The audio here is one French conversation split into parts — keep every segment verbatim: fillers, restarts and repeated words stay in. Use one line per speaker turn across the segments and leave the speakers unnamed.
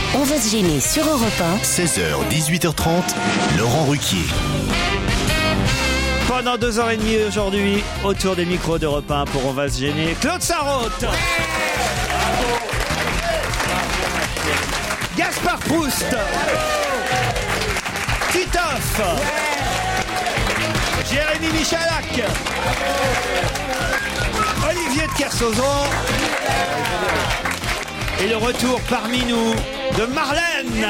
On va se gêner sur Europe un.
seize heures, dix-huit heures trente, Laurent Ruquier.
Pendant deux heures et demie aujourd'hui, autour des micros d'Europe un pour On va se gêner, Claude Sarraute. Gaspard Proust. Titoff. Jérémy Michalak. Olivier de Kersauzon. Et le retour parmi nous de Marlène.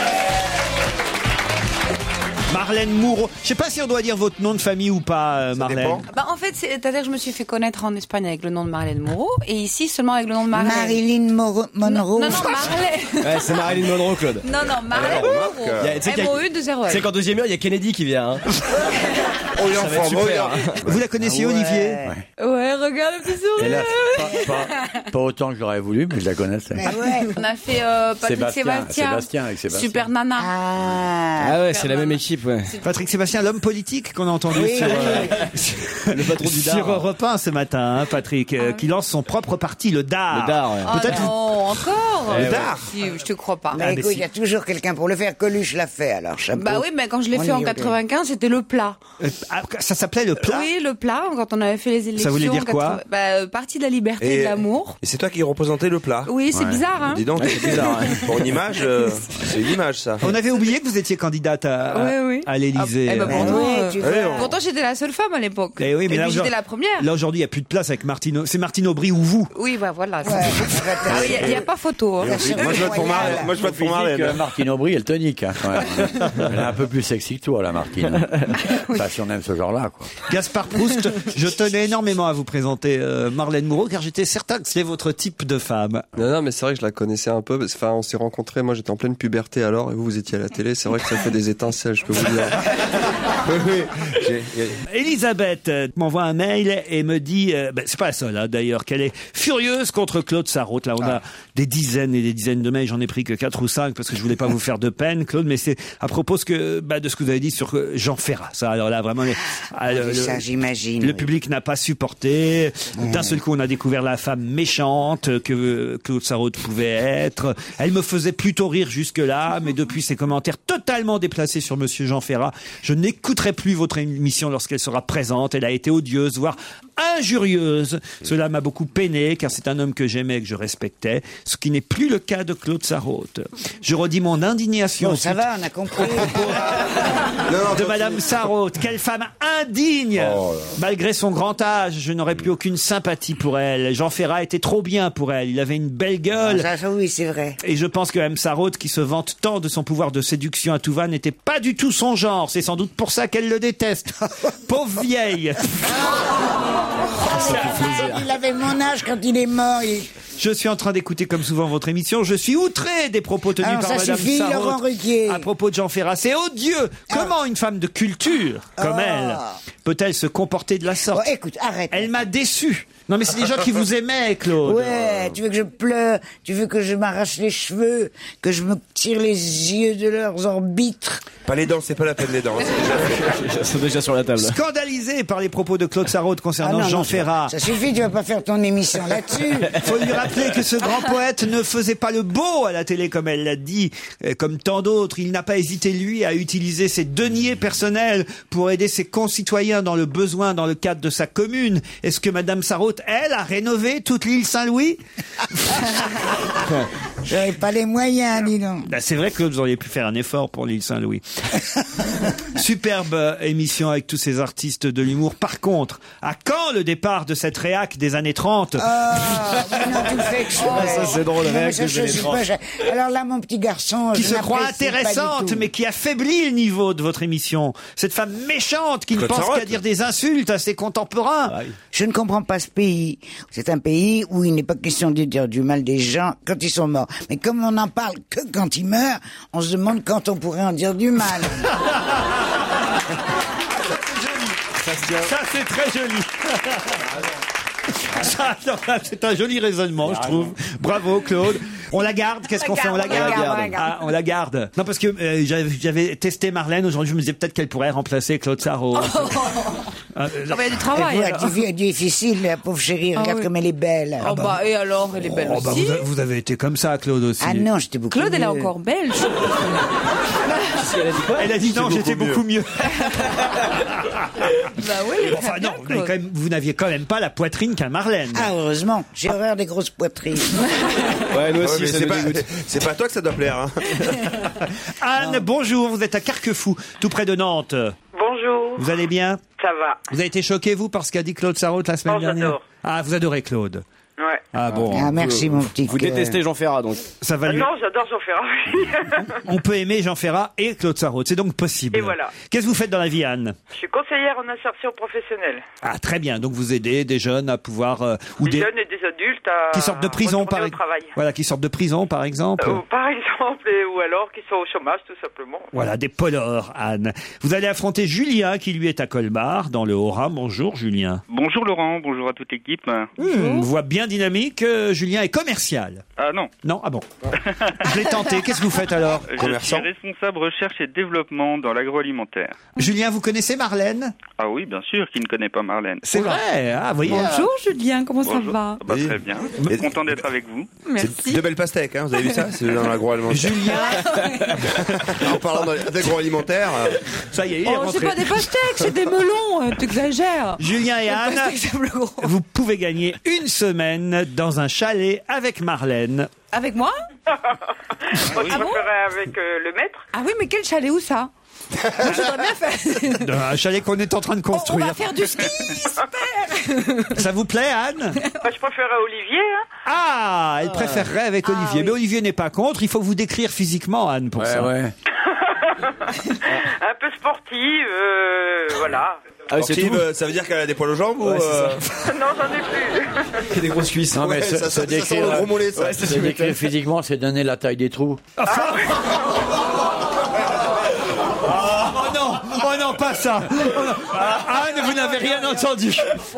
Marlène Moreau. Je sais pas si on doit dire votre nom de famille ou pas, euh, Marlène.
Bah, en fait, c'est-à-dire que je me suis fait connaître en Espagne avec le nom de Marlène Moreau et ici seulement avec le nom de Marlène.
Marilyn Monroe.
Non, non, non, Marlène.
Ouais, c'est Marilyn Monroe, Claude.
Non, non, Marlène Moreau. M O U deux zéro L.
C'est qu'en deuxième heure, il y a Kennedy qui vient. Hein.
Oh, il est en forme,
super.
Vous la connaissiez,
Ouais.
Olivier?
Ouais, regarde le petit sourire.
Et là, pas, pas, pas autant que j'aurais voulu, mais je la connaissais.
Mais ouais.
On a fait euh, Patrick
Sébastien,
Sébastien.
Sébastien avec Sébastien.
Super Nana.
Ah.
Ah ouais, c'est la même équipe, ouais.
Patrick Sébastien, l'homme politique qu'on a entendu
Oui,
sur,
oui,
euh,
Le patron du D A R.
sur Europe un ce matin, hein, Patrick, euh, qui lance son propre parti, le D A R.
Le D A R, ouais.
Oh
Peut-être
non, encore.
Le D A R.
Si, je te crois pas.
Mais
Ah, mais
écoute,
si.
il y a toujours quelqu'un pour le faire. Coluche l'a fait, alors chapeau.
Bah oui, mais quand je l'ai
On
fait
y
en
est,
quatre-vingt-quinze, c'était le plat.
Euh, ah, ça s'appelait le plat.
Oui, le plat, quand on avait fait les élections.
Ça voulait dire quoi?
quatre-vingts Bah, euh, parti de la liberté et,
Et-
de l'amour.
Et c'est toi qui représentais le plat.
Oui, c'est
Ouais.
bizarre, hein.
Dis donc, c'est bizarre. Hein. Pour une image, euh, c'est une image, ça.
On avait oublié que vous étiez candidate à, à,
Oui, oui.
à l'Élysée.
Ah, eh ben,
Mais
pourtant,
oui,
euh,
tu
ouais,
vois.
on-
Pourtant, j'étais la seule femme à l'époque.
Eh oui, mais
et
là,
puis j'étais
aujourd'hui-
la première.
Là aujourd'hui, il n'y a plus de place avec Martine. C'est Martine Aubry ou vous?
Oui, bah voilà. c'est-
Ouais,
Ah oui, Il n'y a, pas photo. Hein.
Moi, je vote pour Marlène. Moi, je vote pour
Physique, euh,
Marlène.
Martine Aubry, elle tonique. Hein, quand même. Elle est un peu plus sexy que toi, la Martine. Enfin, si on aime ce genre-là, quoi.
Gaspard Proust, je tenais énormément à vous présenter euh, Marlène Moreau car j'étais certain que c'est votre type de femme.
Non, non, mais c'est vrai que je la connaissais un peu. Parce, enfin, on s'est rencontrés. Moi, j'étais en pleine puberté alors, et vous, vous étiez à la télé. C'est vrai que ça fait des étincelles, je peux vous dire.
Oui, oui. J'ai-
Elisabeth euh, m'envoie un mail et me dit, euh, ben, c'est pas la seule hein, d'ailleurs, qu'elle est furieuse contre Claude Sarraute. Là, on a des dizaines et des dizaines de mails. J'en ai pris que quatre ou cinq parce que je voulais pas vous faire de peine, Claude. Mais c'est à propos ce que, bah, de ce que vous avez dit sur euh, Jean Ferrat. Ça, alors là, vraiment, les- ah, le,
Ça,
le-
j'imagine.
le
oui.
public n'a pas supporté. D'un seul coup, on a découvert la femme méchante que euh, Claude Sarraute pouvait être. Elle me faisait plutôt rire jusque-là, mais depuis ces commentaires totalement déplacés sur Monsieur Jean Ferrat, je n'écouterai plus votre émission lorsqu'elle sera présente. Elle a été odieuse, voire injurieuse. Cela m'a beaucoup peiné, car c'est un homme que j'aimais et que je respectais, ce qui n'est plus le cas de Claude Sarraute. Je redis mon indignation
Bon, ça va, on a compris.
de Madame Sarraute. Quelle femme indigne! Malgré son grand âge, je n'aurais plus aucune sympathie pour elle. Jean Ferrat était trop bien pour elle. Il avait une belle gueule.
Ça, ça, oui, c'est vrai.
Et je pense que Mme Sarraute, qui se vante tant de son pouvoir de séduction à tout va, n'était pas du tout son genre. C'est sans doute pour ça qu'elle le déteste. Pauvre vieille.
Il avait mon âge quand il est mort. il-
Je suis en train d'écouter comme souvent votre émission. Je suis outré des propos tenus
Alors,
par
ça
Madame
suffit, Laurent
Sarraute
Ruquier.
à propos de Jean Ferrat. C'est odieux. Comment une femme de culture comme
Ah.
elle peut-elle se comporter de la sorte?
Bon, écoute, arrête.
Elle m'a déçu. Non mais c'est des gens qui vous aimaient, Claude.
Ouais, tu veux que je pleure, tu veux que je m'arrache les cheveux, que je me tire les yeux de leurs orbites.
Pas les dents, c'est pas la peine des dents. C'est déjà fait.
Ils sont déjà sur la table.
Scandalisé par les propos de Claude Sarraute concernant
Ah non,
Jean
non, tu-
Ferrat.
Ça suffit, tu vas pas faire ton émission là-dessus.
Faut lui rappeler que ce grand poète ne faisait pas le beau à la télé comme elle l'a dit, euh, comme tant d'autres. Il n'a pas hésité, lui, à utiliser ses deniers personnels pour aider ses concitoyens dans le besoin dans le cadre de sa commune. Est-ce que Madame Sarraute, elle, a rénové toute l'île Saint-Louis?
J'avais pas les moyens, dis donc.
Ben, c'est vrai que vous auriez pu faire un effort pour l'île Saint-Louis. Superbe euh, émission avec tous ces artistes de l'humour. Par contre, à quand le départ de cette réac des années trente?
Ah, mais non, tu le fais exprès.
ça, c'est drôle,
Non, mais
réac
ça,
des
je
années
suis
trente.
pas- je- Alors là, mon petit garçon,
Qui
je
se croit
n'apprécie pas du
intéressante,
tout.
mais qui affaiblit le niveau de votre émission. Cette femme méchante qui ne
Claude
pense
Sarraute.
qu'à dire des insultes à ses contemporains.
Je ne comprends pas ce pays. C'est un pays où il n'est pas question de dire du mal des gens quand ils sont morts. Mais comme on n'en parle que quand ils meurent, on se demande quand on pourrait en dire du mal.
Ça, c'est très joli. Ça, non, c'est un joli raisonnement, je trouve. Bravo, Claude. On la garde. Qu'est-ce qu'on fait? On la garde.
on la garde.
Ah, on la garde. Non, parce que euh, j'avais, j'avais testé Marlène. Aujourd'hui, je me disais peut-être qu'elle pourrait remplacer Claude Sarraute.
Ah, bah, il y a du
Elle
travail.
voit
alors.
que c'est difficile, la pauvre chérie. Regarde
oui.
comme elle est belle.
Oh, bah, et alors, elle est belle
Oh, bah,
aussi.
vous, a- vous avez été comme ça, Claude aussi.
Ah non, j'étais beaucoup
Claude, elle est
mieux.
encore belle. je-
Elle a dit quoi?
Elle a dit non, j'étais beaucoup mieux.
Bah oui, elle est
Enfin
très
non,
bien,
vous, avez
Claude.
quand même- vous n'aviez quand même pas la poitrine qu'un Marlène.
Ah, heureusement. J'ai horreur des grosses poitrines.
Ouais, nous
Ouais,
aussi,
mais
ça
c'est
nous
pas,
dégoûte.
c'est pas à toi que ça doit plaire. Hein.
Anne, bonjour, vous êtes à Carquefou, tout près de Nantes.
Bonjour,
Vous allez bien?
ça va.
Vous avez été choqué, vous, par ce qu'a dit Claude Sarraute la semaine
Oh,
dernière?
j'adore.
Ah, vous adorez Claude.
Ouais.
Ah bon,
Ah, merci, mon petit
Vous
cœur.
détestez Jean Ferrat, donc.
ça va
Ah
lui...
non, j'adore Jean Ferrat.
On peut aimer Jean Ferrat et Claude Sarraute, c'est donc possible.
Et voilà.
Qu'est-ce que vous faites dans la vie, Anne?
Je suis conseillère en insertion professionnelle.
Ah, très bien, donc vous aidez des jeunes à pouvoir... euh, ou
Des
des...
jeunes et des adultes à
qui sortent de prison, par
retourner au
exemple.
travail.
Voilà, qui sortent de prison, par exemple.
Euh, par exemple, et- ou alors qui sont au chômage, tout simplement.
Voilà, des polars, Anne. Vous allez affronter Julien, qui lui est à Colmar, dans le Haut-Rhin. Bonjour, Julien.
Bonjour Laurent, bonjour à toute l'équipe.
Hmm, voix bien dynamique. euh, Julien est commercial.
Ah non,
Non, ah bon. Je l'ai tenté. Qu'est-ce que vous faites alors?
je
Commerçant.
suis responsable recherche et développement dans l'agroalimentaire.
Julien, vous connaissez Marlène?
Ah oui, bien sûr, qui ne connaît pas Marlène.
C'est vrai. Ah, vous voyez.
Bonjour Julien, comment ça
Bonjour.
va?
Ah bah,
Oui.
très bien,
Et-
content d'être avec vous.
C'est
Merci.
de belles pastèques, hein, vous avez vu ça? C'est dans l'agroalimentaire.
Julien,
En parlant de- d'agroalimentaire, euh,
ça y est, il est
Oh, c'est
rentré.
pas des pastèques, c'est des melons, euh, t'exagères.
Julien et Anne,
Pastèques, c'est plus gros.
vous pouvez gagner une semaine dans un chalet avec Marlène.
Avec moi?
Moi, je
Ah bon
préférerais avec euh, le maître.
Ah oui, mais quel chalet, où ça? Moi, je voudrais bien faire.
Dans un chalet qu'on est en train de
On, on
construire.
va faire du ski, super.
Ça vous plaît, Anne?
Moi, je préférerais Olivier. Hein.
Ah, elle préférerait avec
Ah,
Olivier.
oui.
Mais Olivier n'est pas contre. Il faut vous décrire physiquement, Anne, pour
Ouais,
ça.
ouais.
Un peu sportive, euh, voilà.
Ah oui, c'est
sportive,
tout.
euh, ça veut dire qu'elle a des poils aux jambes ou
Ouais, c'est
euh,
Non, j'en ai plus.
C'est des grosses cuisses.
Non, mais
Ouais,
se,
ça,
se
ça, ça
décrire,
sent le gros mollet, ça.
Ouais, ça,
se
tu
décrire
m'étonnes.
physiquement, c'est donner la taille des trous.
Oh non, oh non, pas ça. Oh non. Ah, Anne, vous n'avez rien entendu.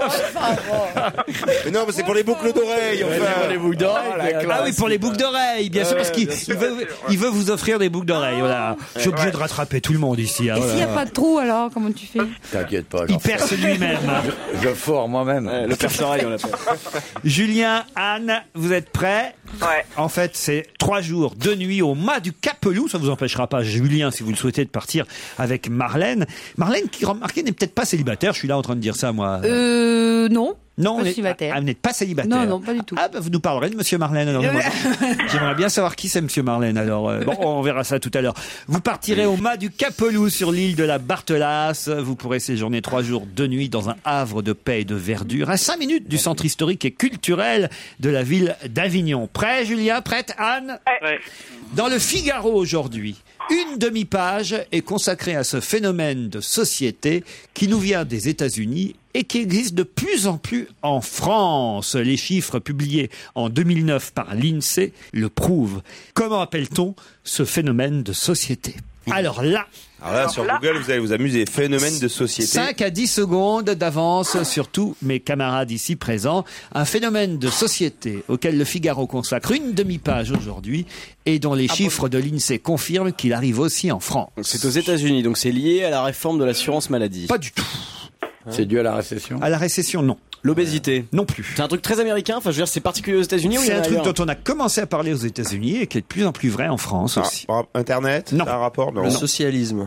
Mais non, mais c'est pour les boucles d'oreilles, enfin.
les boucles d'oreilles,
Oh, la
mais-
classe.
Ah oui, pour les boucles d'oreilles, bien sûr, parce qu'il
bien sûr,
il veut,
bien sûr,
il veut vous offrir des boucles d'oreilles. Voilà. Je suis obligé de rattraper tout le monde ici. hein,
Et s'il n'y a
voilà.
pas de trou, alors, comment tu fais?
T'inquiète pas.
Il
j'en fais.
perce lui-même.
Je fore moi-même.
Ouais, le perce-oreille, on l'appelle.
Julien, Anne, vous êtes prêts?
Ouais.
En fait, c'est trois jours, deux nuits au mât du Capelou. Ça vous empêchera pas, Julien, si vous le souhaitez, de partir avec Marlène. Marlène, qui remarquez, n'est peut-être pas célibataire. Je suis là en train de dire ça, moi.
Euh, non.
non,
pas
on est-
célibataire.
Ah, vous n'êtes pas célibataire.
Non, non, pas du tout.
Ah, bah, vous nous parlerez de Monsieur Marlène. Alors, j'aimerais- j'aimerais bien savoir qui c'est Monsieur Marlène. Alors, euh, bon, on verra ça tout à l'heure. Vous partirez au mât du Capelou sur l'île de la Barthelasse. Vous pourrez séjourner trois jours, deux nuits dans un havre de paix et de verdure, à cinq minutes du centre historique et culturel de la ville d'Avignon. Prêt, Julia? Prête, Anne?
Ouais.
Dans le Figaro aujourd'hui, une demi-page est consacrée à ce phénomène de société qui nous vient des États-Unis et qui existe de plus en plus en France. Les chiffres publiés en deux mille neuf par l'INSEE le prouvent. Comment appelle-t-on ce phénomène de société? Alors là,
Alors là, sur Google, vous allez vous amuser. Phénomène de société.
cinq à dix secondes d'avance sur tous mes camarades ici présents. Un phénomène de société auquel le Figaro consacre une demi-page aujourd'hui et dont les chiffres de l'INSEE confirment qu'il arrive aussi en France.
Donc, c'est aux États-Unis, donc c'est lié à la réforme de l'assurance maladie.
Pas du tout.
C'est dû à la récession.
À la récession, non.
L'obésité.
Non plus.
C'est un truc très américain, enfin je veux dire c'est particulier aux États-Unis ou il y
C'est
en
un
a
truc
ailleurs
dont on a commencé à parler aux États-Unis et qui est de plus en plus vrai en France
Ah,
aussi.
par Internet?
Non.
Un rapport? Non.
Le socialisme.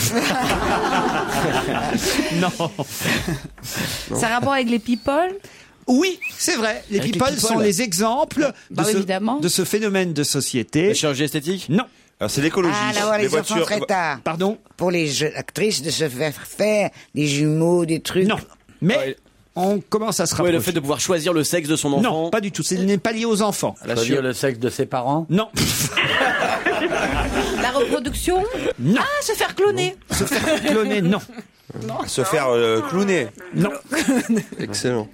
Non.
Ça a rapport avec les people?
Oui, c'est vrai. Les
Avec les
people
people.
sont les exemples
Bah,
de, ce,
évidemment.
de ce phénomène de société.
La chirurgie esthétique?
Non.
Alors, c'est l'écologie.
Ah, là, voilà,
les
les enfants
voitures.
très tard.
Pardon?
Pour les jeunes actrices de se faire faire des jumeaux, des trucs.
Non. Mais
Ouais.
on commence à se
Ouais,
rapprocher.
le fait de pouvoir choisir le sexe de son enfant.
Non, pas du tout. Ce n'est pas lié aux enfants.
La
C'est-à-dire
chir-
le sexe de ses parents.
Non.
La reproduction?
Non.
Ah, se faire cloner.
Se faire cloner, non.
Se faire euh, clowner.
Non.
Excellent.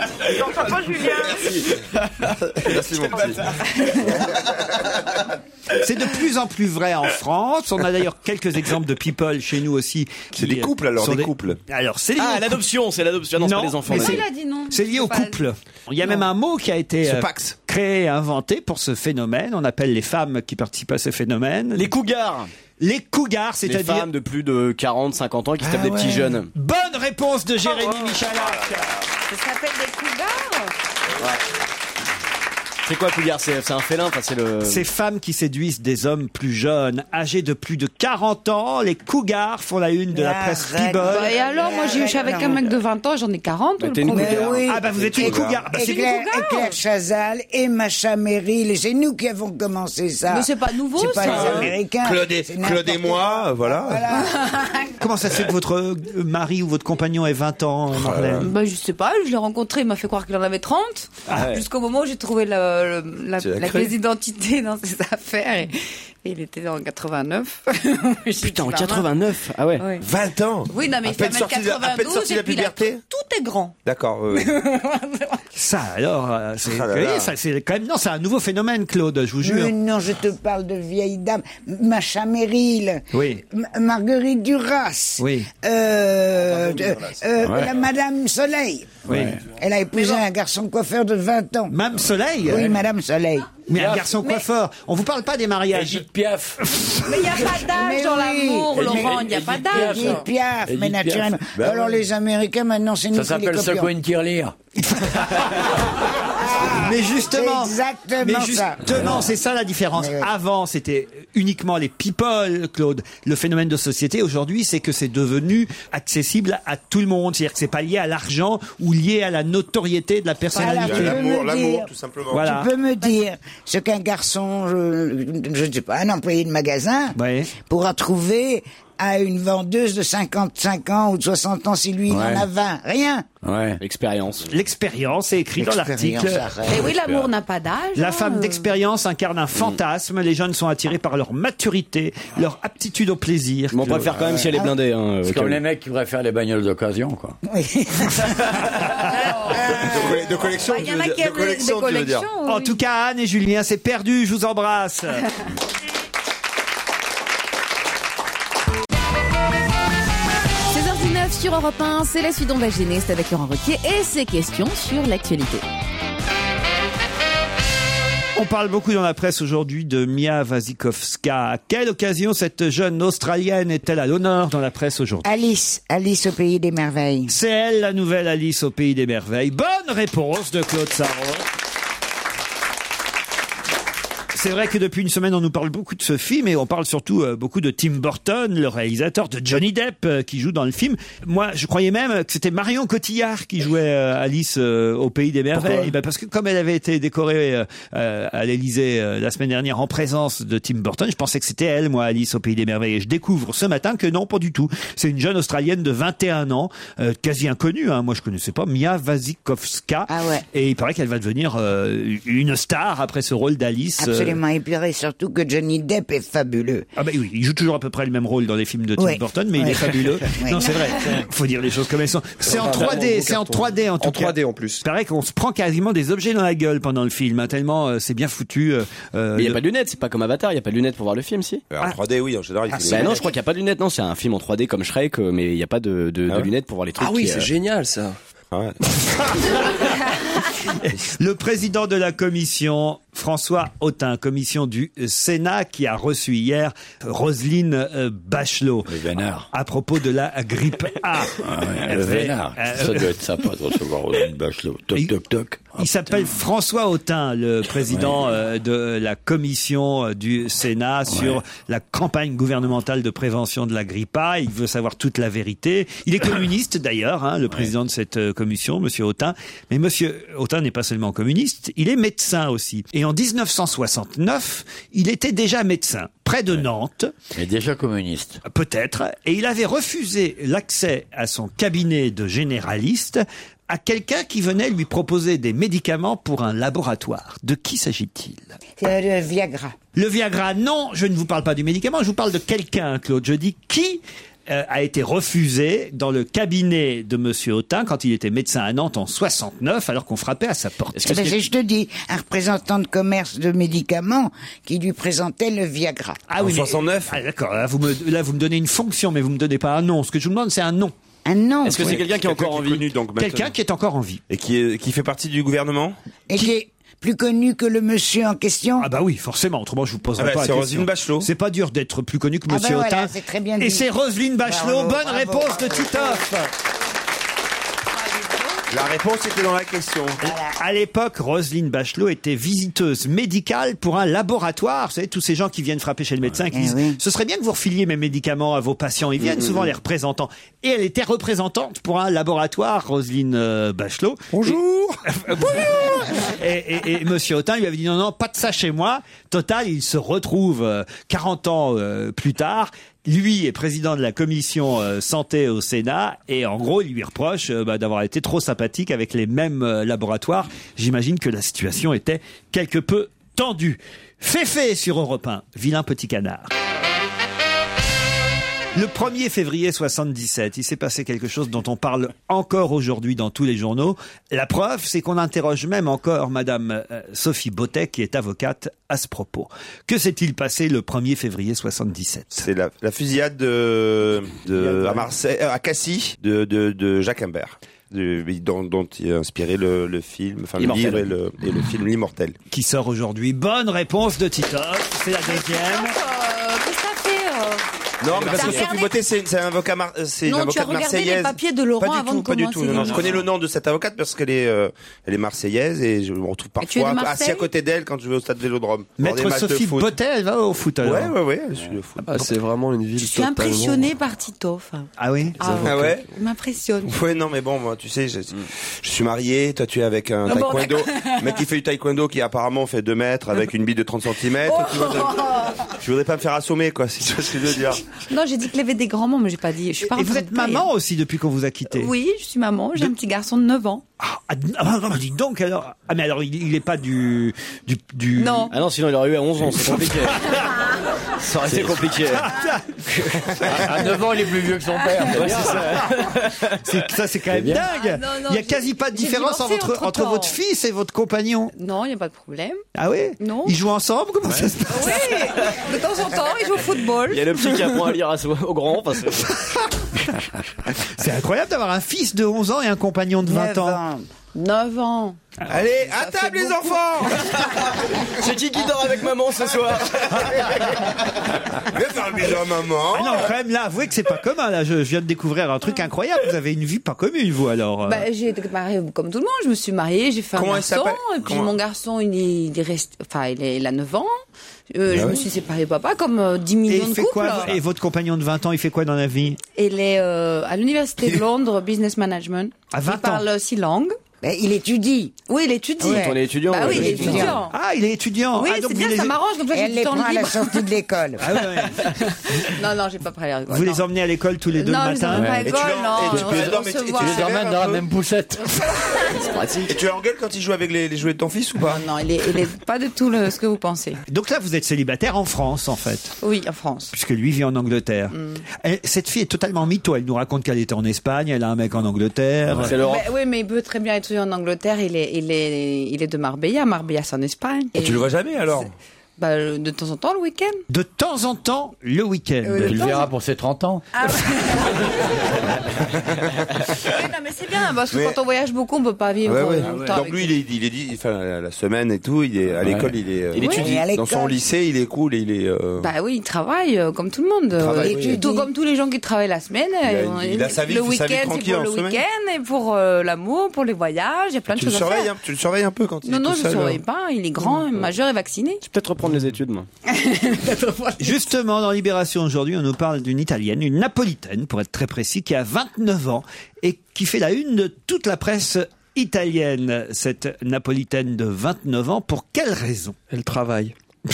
J'entends pas Julien.
Merci, mon petit.
C'est de plus en plus vrai en France. On a d'ailleurs quelques exemples de people chez nous aussi.
C'est des couples alors, des couples.
Alors c'est lié
Ah,
au
l'adoption, c'est l'adoption. Non, c'est pas les enfants.
mais
là.
c'est-
Il a dit non.
C'est lié au
Pas-
couple. Il y a même un mot qui a été
Ce
euh,
Pax.
créé, inventé pour ce phénomène. On appelle les femmes qui participent à ce phénomène
Les cougars.
les cougars,
Les
c'est-à-dire.
femmes de plus de quarante, cinquante ans qui se tapent
Ah
des petits
ouais.
jeunes.
Bonne réponse de Jérémy Michalak.
Ça s'appelle des cougars.
C'est quoi, cougar? C'est c'est un félin, enfin, c'est le.
Ces femmes qui séduisent des hommes plus jeunes, âgés de plus de quarante ans, les cougars font la une de la presse
Arrête.
People.
Bah, et alors, moi, j'ai- je suis avec un mec de vingt ans, j'en ai quarante.
Mais
le
t'es une
problème.
cougar.
oui.
Ah bah vous êtes une cougar. Bah, c'est
Éclair,
cougar.
Éclair Chazal et Macha Merrill, et c'est nous qui avons commencé ça.
Mais c'est pas nouveau,
C'est pas
ça.
les Américains.
Claude et,
C'est
Claude et
n'importe
moi,
quoi.
voilà.
Comment ça se fait que votre euh, mari ou votre compagnon ait vingt ans, euh, Marlène
Bah, je sais pas, je l'ai rencontré, il m'a fait croire qu'il en avait trente.
Ah ouais.
Jusqu'au moment où j'ai trouvé la, le- la,
Tu l'as
la
cru
pièce d'identité dans ses affaires. Et, et il était en quatre-vingt-neuf.
Putain, en quatre-vingt-neuf. Ah ouais.
Ouais.
vingt ans.
Oui, non, mais
À
il fait
peine sorti de la- à peine
quatre-vingt-douze
sorti de la
et puis il a-
puberté.
tout est grand.
D'accord. euh,
Ça alors, euh, c'est
Ah là
vous voyez,
là.
ça, c'est quand même non, c'est un nouveau phénomène, Claude, je vous jure.
Mais non, je te parle de vieilles dames. Macha Merrill.
Oui.
M- Marguerite Duras.
Oui.
Euh, de- euh,
Ouais.
la Madame Soleil.
Oui.
Elle a épousé un garçon coiffeur de vingt ans.
Mme Soleil.
Oui, Madame Soleil.
Mais un garçon coiffeur. On vous parle pas des mariages.
Edith Piaf.
Mais il n'y a pas d'âge
Mais
dans
oui.
l'amour,
Mais-
Laurent, il n'y a pas d'âge.
Edith Piaf,
Edith
mais
Piaf.
naturellement.
Ben
Alors
oui.
les Américains, maintenant, c'est nous
Ça
qui les
s'appelle
copions.
Second une tirelire.
Mais justement,
C'est exactement
mais
ça.
justement, c'est ça la différence.
Mais oui.
Avant, c'était uniquement les people, Claude. Le phénomène de société aujourd'hui, c'est que c'est devenu accessible à tout le monde. C'est-à-dire que c'est pas lié à l'argent ou lié à la notoriété de la personnalité.
Voilà, tu peux
L'amour,
me
l'amour,
dire-
tout simplement.
Voilà.
Tu peux me dire ce qu'un garçon, je, je ne sais pas, un employé de magasin
Ouais.
pourra trouver à une vendeuse de cinquante-cinq ans ou de soixante ans si lui il
Ouais.
en a vingt. Rien.
Ouais.
Expérience.
L'expérience est écrit dans
L'expérience,
l'article.
arrête.
Mais oui, l'amour n'a pas d'âge.
La
hein.
femme d'expérience incarne un fantasme. Les jeunes sont attirés par leur maturité, leur aptitude au plaisir.
Mais on
Claude.
préfère quand même si elle est blindée. Hein,
C'est
au cas
comme
où.
les mecs qui préfèrent les bagnoles d'occasion, quoi.
De, colle- de collection,
Bah, il
tu
y en
veux
a
dire.
qui
De
aiment les-
collection,
des
tu veux dire.
collections.
En
oui.
tout cas, Anne et Julien, c'est perdu. Je vous embrasse.
seize heures dix-neuf sur Europe un, c'est la suite d'On va gêner, c'est avec Laurent Ruquier et ses questions sur l'actualité.
On parle beaucoup dans la presse aujourd'hui de Mia Wasikowska. À quelle occasion cette jeune Australienne est-elle à l'honneur dans la presse aujourd'hui?
Alice, Alice au pays des merveilles.
C'est elle, la nouvelle Alice au Pays des Merveilles. Bonne réponse de Claude Sarraud. C'est vrai que depuis une semaine, on nous parle beaucoup de ce film et on parle surtout euh, beaucoup de Tim Burton, le réalisateur, de Johnny Depp euh, qui joue dans le film. Moi, je croyais même que c'était Marion Cotillard qui jouait euh, Alice euh, au Pays des Merveilles. Ben, parce que comme elle avait été décorée euh, euh, à l'Élysée euh, la semaine dernière en présence de Tim Burton, je pensais que c'était elle, moi, Alice au Pays des Merveilles. Et je découvre ce matin que non, pas du tout. C'est une jeune Australienne de vingt et un ans, euh, quasi inconnue. Hein. Moi, je connaissais pas Mia Wasikowska.
Ah ouais.
Et il paraît qu'elle va devenir euh, une star après ce rôle d'Alice. euh,
Absolument. Et puis surtout que Johnny Depp est fabuleux.
Ah bah oui, il joue toujours à peu près le même rôle dans les films de Tim
Oui.
Burton, mais il
Oui.
est fabuleux.
Oui.
Non, c'est vrai. Faut dire les choses comme elles sont. C'est en
un
trois D,
beau
c'est en
carton.
trois D en tout
En
cas.
trois D en plus.
Il paraît qu'on se prend quasiment des objets dans la gueule pendant le film, hein, tellement euh, c'est bien foutu. euh, euh,
Mais il n'y a
le-
pas de lunettes, c'est pas comme Avatar, il n'y a pas de lunettes pour voir le film, si.
En trois D, oui, en général, il faut des
Bah non,
lunettes.
je crois qu'il n'y a pas de lunettes, non, c'est un film en trois D comme Shrek, euh, mais il n'y a pas de, de, de
Ah ouais
lunettes pour voir les trucs.
Ah oui,
qui,
c'est
euh,
génial ça.
Ah ouais.
Le président de la commission, François Autain, commission du Sénat, qui a reçu hier Roselyne euh, Bachelot.
Le vénard.
À propos de la grippe A.
Ah ouais,
Elle
le
fait-
vénard.
euh,
Ça doit être sympa de recevoir Roselyne Bachelot. Toc,
Il-
toc, toc. Ah,
Il s'appelle François Autain, le président euh, de la commission euh, du Sénat sur
Ouais.
la campagne gouvernementale de prévention de la grippe A. Il veut savoir toute la vérité. Il est communiste d'ailleurs, hein, le président de cette euh, commission, Monsieur Autain. Mais Monsieur Autain n'est pas seulement communiste, il est médecin aussi. Et en dix-neuf cent soixante-neuf, il était déjà médecin, près de Nantes.
Il est déjà communiste.
Peut-être. Et il avait refusé l'accès à son cabinet de généraliste à quelqu'un qui venait lui proposer des médicaments pour un laboratoire. De qui s'agit-il?
C'est le Viagra.
Le Viagra, non, je ne vous parle pas du médicament, je vous parle de quelqu'un, Claude. Je dis qui euh, a été refusé dans le cabinet de Monsieur Autain quand il était médecin à Nantes en soixante-neuf, alors qu'on frappait à sa porte.
Eh ben, c'est- je te dis, un représentant de commerce de médicaments qui lui présentait le Viagra.
Ah oui, mais-
soixante-neuf
Ah, d'accord, là vous, me, là vous me donnez une fonction, mais vous me donnez pas un nom. Ce que je vous demande, c'est un nom.
Un nom.
Est-ce que c'est quelqu'un qui est encore en vie?
connu, donc,
Quelqu'un
maintenant.
qui est encore en vie.
Et qui, est, qui fait partie du gouvernement
Et qui est plus connu que le monsieur en question.
Ah bah oui, forcément, autrement je vous poserai
Ah bah,
pas
c'est
la question.
Roselyne Bachelot.
C'est pas dur d'être plus connu que
Ah
Monsieur
bah
Autain.
voilà, c'est très bien
Et
dit.
c'est Roselyne Bachelot.
Bravo,
Bonne
bravo.
réponse de Titoff.
La réponse était dans la question.
À l'époque, Roselyne Bachelot était visiteuse médicale pour un laboratoire. Vous savez, tous ces gens qui viennent frapper chez le médecin qui
Eh
disent
oui.
ce serait bien que vous refiliez mes médicaments à vos patients. Ils viennent souvent les représentants. Et elle était représentante pour un laboratoire, Roselyne euh, Bachelot.
Bonjour.
Bonjour. Et, et, et Monsieur Autain lui avait dit non, non, pas de ça chez moi. Total, il se retrouve euh, quarante ans euh, plus tard. Lui est président de la commission euh, santé au Sénat et en gros, il lui reproche euh, bah, d'avoir été trop sympathique avec les mêmes euh, laboratoires. J'imagine que la situation était quelque peu tendue. Féfé sur Europe un, vilain petit canard. Le premier février soixante-dix-sept, il s'est passé quelque chose dont on parle encore aujourd'hui dans tous les journaux. La preuve, c'est qu'on interroge même encore Madame euh, Sophie Bottet, qui est avocate, à ce propos. Que s'est-il passé le premier février soixante-dix-sept?
C'est la, la fusillade de, de à Marseille, à Cassis, de, de, de Jacques Imbert. De, dont, dont il a inspiré le, le film, enfin le
L'Immortel.
livre et le, et le film L'Immortel.
Qui sort aujourd'hui. Bonne réponse de Titoff. C'est la deuxième.
Euh, Qu'est-ce que t'as fait euh
Non, mais parce
T'as
que Sophie
regardé-
Bottet, c'est c'est un avocat, mar- c'est une
Non, tu as
avocate
regardé
marseillaise.
les papiers de Laurent
pas du
avant
tout,
de
pas du
commencer
tout. Non, non, je
l'émission.
connais le nom de cette avocate parce qu'elle est, euh, elle est marseillaise et je me retrouve
tu es de
parfois
Marseille
assis à côté d'elle quand je vais au stade Vélodrome. voir des
Maître
matchs de
Sophie
foot.
Bottet, elle va au foot alors.
Ouais, ouais, ouais, elle suit le foot.
Ah, c'est vraiment une ville
Je suis
totalement-
impressionnée par Titoff.
Ah oui?
Ah,
Ah ouais?
Il m'impressionne.
Ouais, non, mais bon, moi, tu sais, je, je suis marié, toi, tu es avec un
Ah bon,
taekwondo. Le mec qui fait du taekwondo qui apparemment fait deux mètres avec une bille de trente centimètres. Tu vois, je voudrais pas me faire assommer, quoi, si tu vois ce que je veux dire.
Non, j'ai dit qu'il avait des grands mots, mais j'ai pas dit. Je suis pas
Et
en
vous
train
êtes
de tailler.
maman aussi depuis qu'on vous a quitté?
Oui, je suis maman. J'ai un petit garçon de neuf ans.
Ah, ah, ah, non, mais dis donc alors. Ah, mais alors, il, il est pas du, du, du...
Non.
Ah non, sinon il aurait eu à onze ans, c'est compliqué. Ça aurait été compliqué.
À neuf ans, il est plus vieux que son père. c'est
Ouais,
bien.
c'est ça.
C'est- ça, c'est quand même
bien.
dingue.
Ah, non, non,
il y a
j'ai-
quasi pas de
j'ai
différence
divorcé
entre, entre
entre-temps.
votre fils et votre compagnon.
Non, il n'y a pas de problème.
Ah oui?
Non.
Ils jouent ensemble? Comment ça se passe?
Oui, de temps en temps, il joue au football.
Il y a le petit qui apprend à lire à- au grand parce que
C'est incroyable d'avoir un fils de onze ans et un compagnon de vingt
Neuf
ans.
neuf ans.
Allez, à
Ça
table,
fait
les
beaucoup.
enfants!
c'est qui qui dort avec maman ce soir?
Viens faire un bisou à maman.
Ah non, quand même, là, avouez que c'est pas commun, là. Je, je viens de découvrir un truc incroyable. Vous avez une vie pas commune, vous, alors. euh.
Bah, j'ai été mariée comme tout le monde. Je me suis mariée, j'ai fait
Comment
un
elle
garçon.
s'appelle
Et puis
Comment-
mon garçon, il est, il est resté, enfin, il, est, il a neuf ans. Euh,
Ah
je
ouais.
me suis séparée de papa comme euh, dix
Et
millions
il
de
fait
couples.
quoi? Et votre compagnon de vingt ans, il fait quoi dans la vie?
Il est euh, à l'université de Londres, business management.
À vingt ans.
Il parle six langues.
Ben, il étudie.
Oui, il étudie.
Ouais.
Quand on est étudiant.
Bah oui,
ouais,
il est
étudiant.
étudiant.
Ah, il est étudiant.
Oui,
Ah, donc
c'est
vous
bien,
les-
ça m'arrange. Donc là,
Et
j'ai
elle
du
les
temps
prend à la
libre.
sortie de l'école.
Ah ouais, ouais.
Non, non, j'ai pas pris à l'école.
Vous
non.
les emmenez à l'école tous les deux
Non,
le
je les
matin?
emmène pas à
Et tu
l'école,
leur-
non.
et tu peux-
on va
non, mais tu-
recevoir.
tu
Tu les emmènes dans la même poussette.
C'est pratique.
Et tu engueules quand il joue avec les, les jouets de ton fils ou pas?
Non, non, il est, il est pas du tout le, ce que vous pensez.
Donc là, vous êtes célibataire en France, en fait.
Oui, en France.
Puisque lui vit en Angleterre. Elle- cette fille est totalement mytho. Elle nous raconte qu'elle était en Espagne, elle a un mec en Angleterre.
C'est l'Europe.
Mais, oui, mais il peut très bien être en Angleterre. Il est, il est, il est de Marbella. Marbella, c'est en Espagne.
Et tu le vois jamais alors?
Bah, euh, de temps en temps, le week-end.
De temps en temps, le week-end.
Oui,
Tu le verras pour ses trente ans.
Ah, oui, non, mais c'est bien, parce que
Mais-
quand on voyage beaucoup, on peut pas vivre
Ouais, ouais.
euh, longtemps
Donc
avec
lui, il est, il est dit, enfin, la, la semaine et tout, il est à
Ouais.
l'école, il est, euh,
Il étudie.
Et à
dans son
l'école.
lycée, il est cool, et il est. euh,
Bah oui, il travaille euh, comme tout le monde.
travaille,
Euh,
oui.
tout comme tous les gens qui travaillent la semaine.
a-
euh,
il a sa vie-
le
sa vie
week-end, c'est
tranquille
pour
en
le
semaine.
week-end et pour euh, l'amour, pour les voyages. Il y a plein de
tu le
choses à
surveilles,
faire.
hein, tu le surveilles un peu quand il
Non,
est
non,
tout
je ne
seul.
surveille pas. Il est grand, majeur et vacciné.
Je vais peut-être reprendre les études, moi.
Justement, dans Libération aujourd'hui, on nous parle d'une Italienne, une Napolitaine, pour être très précis, qui a vingt-neuf ans et qui fait la une de toute la presse italienne. Cette Napolitaine de vingt-neuf ans, pour quelle raison?
Elle travaille.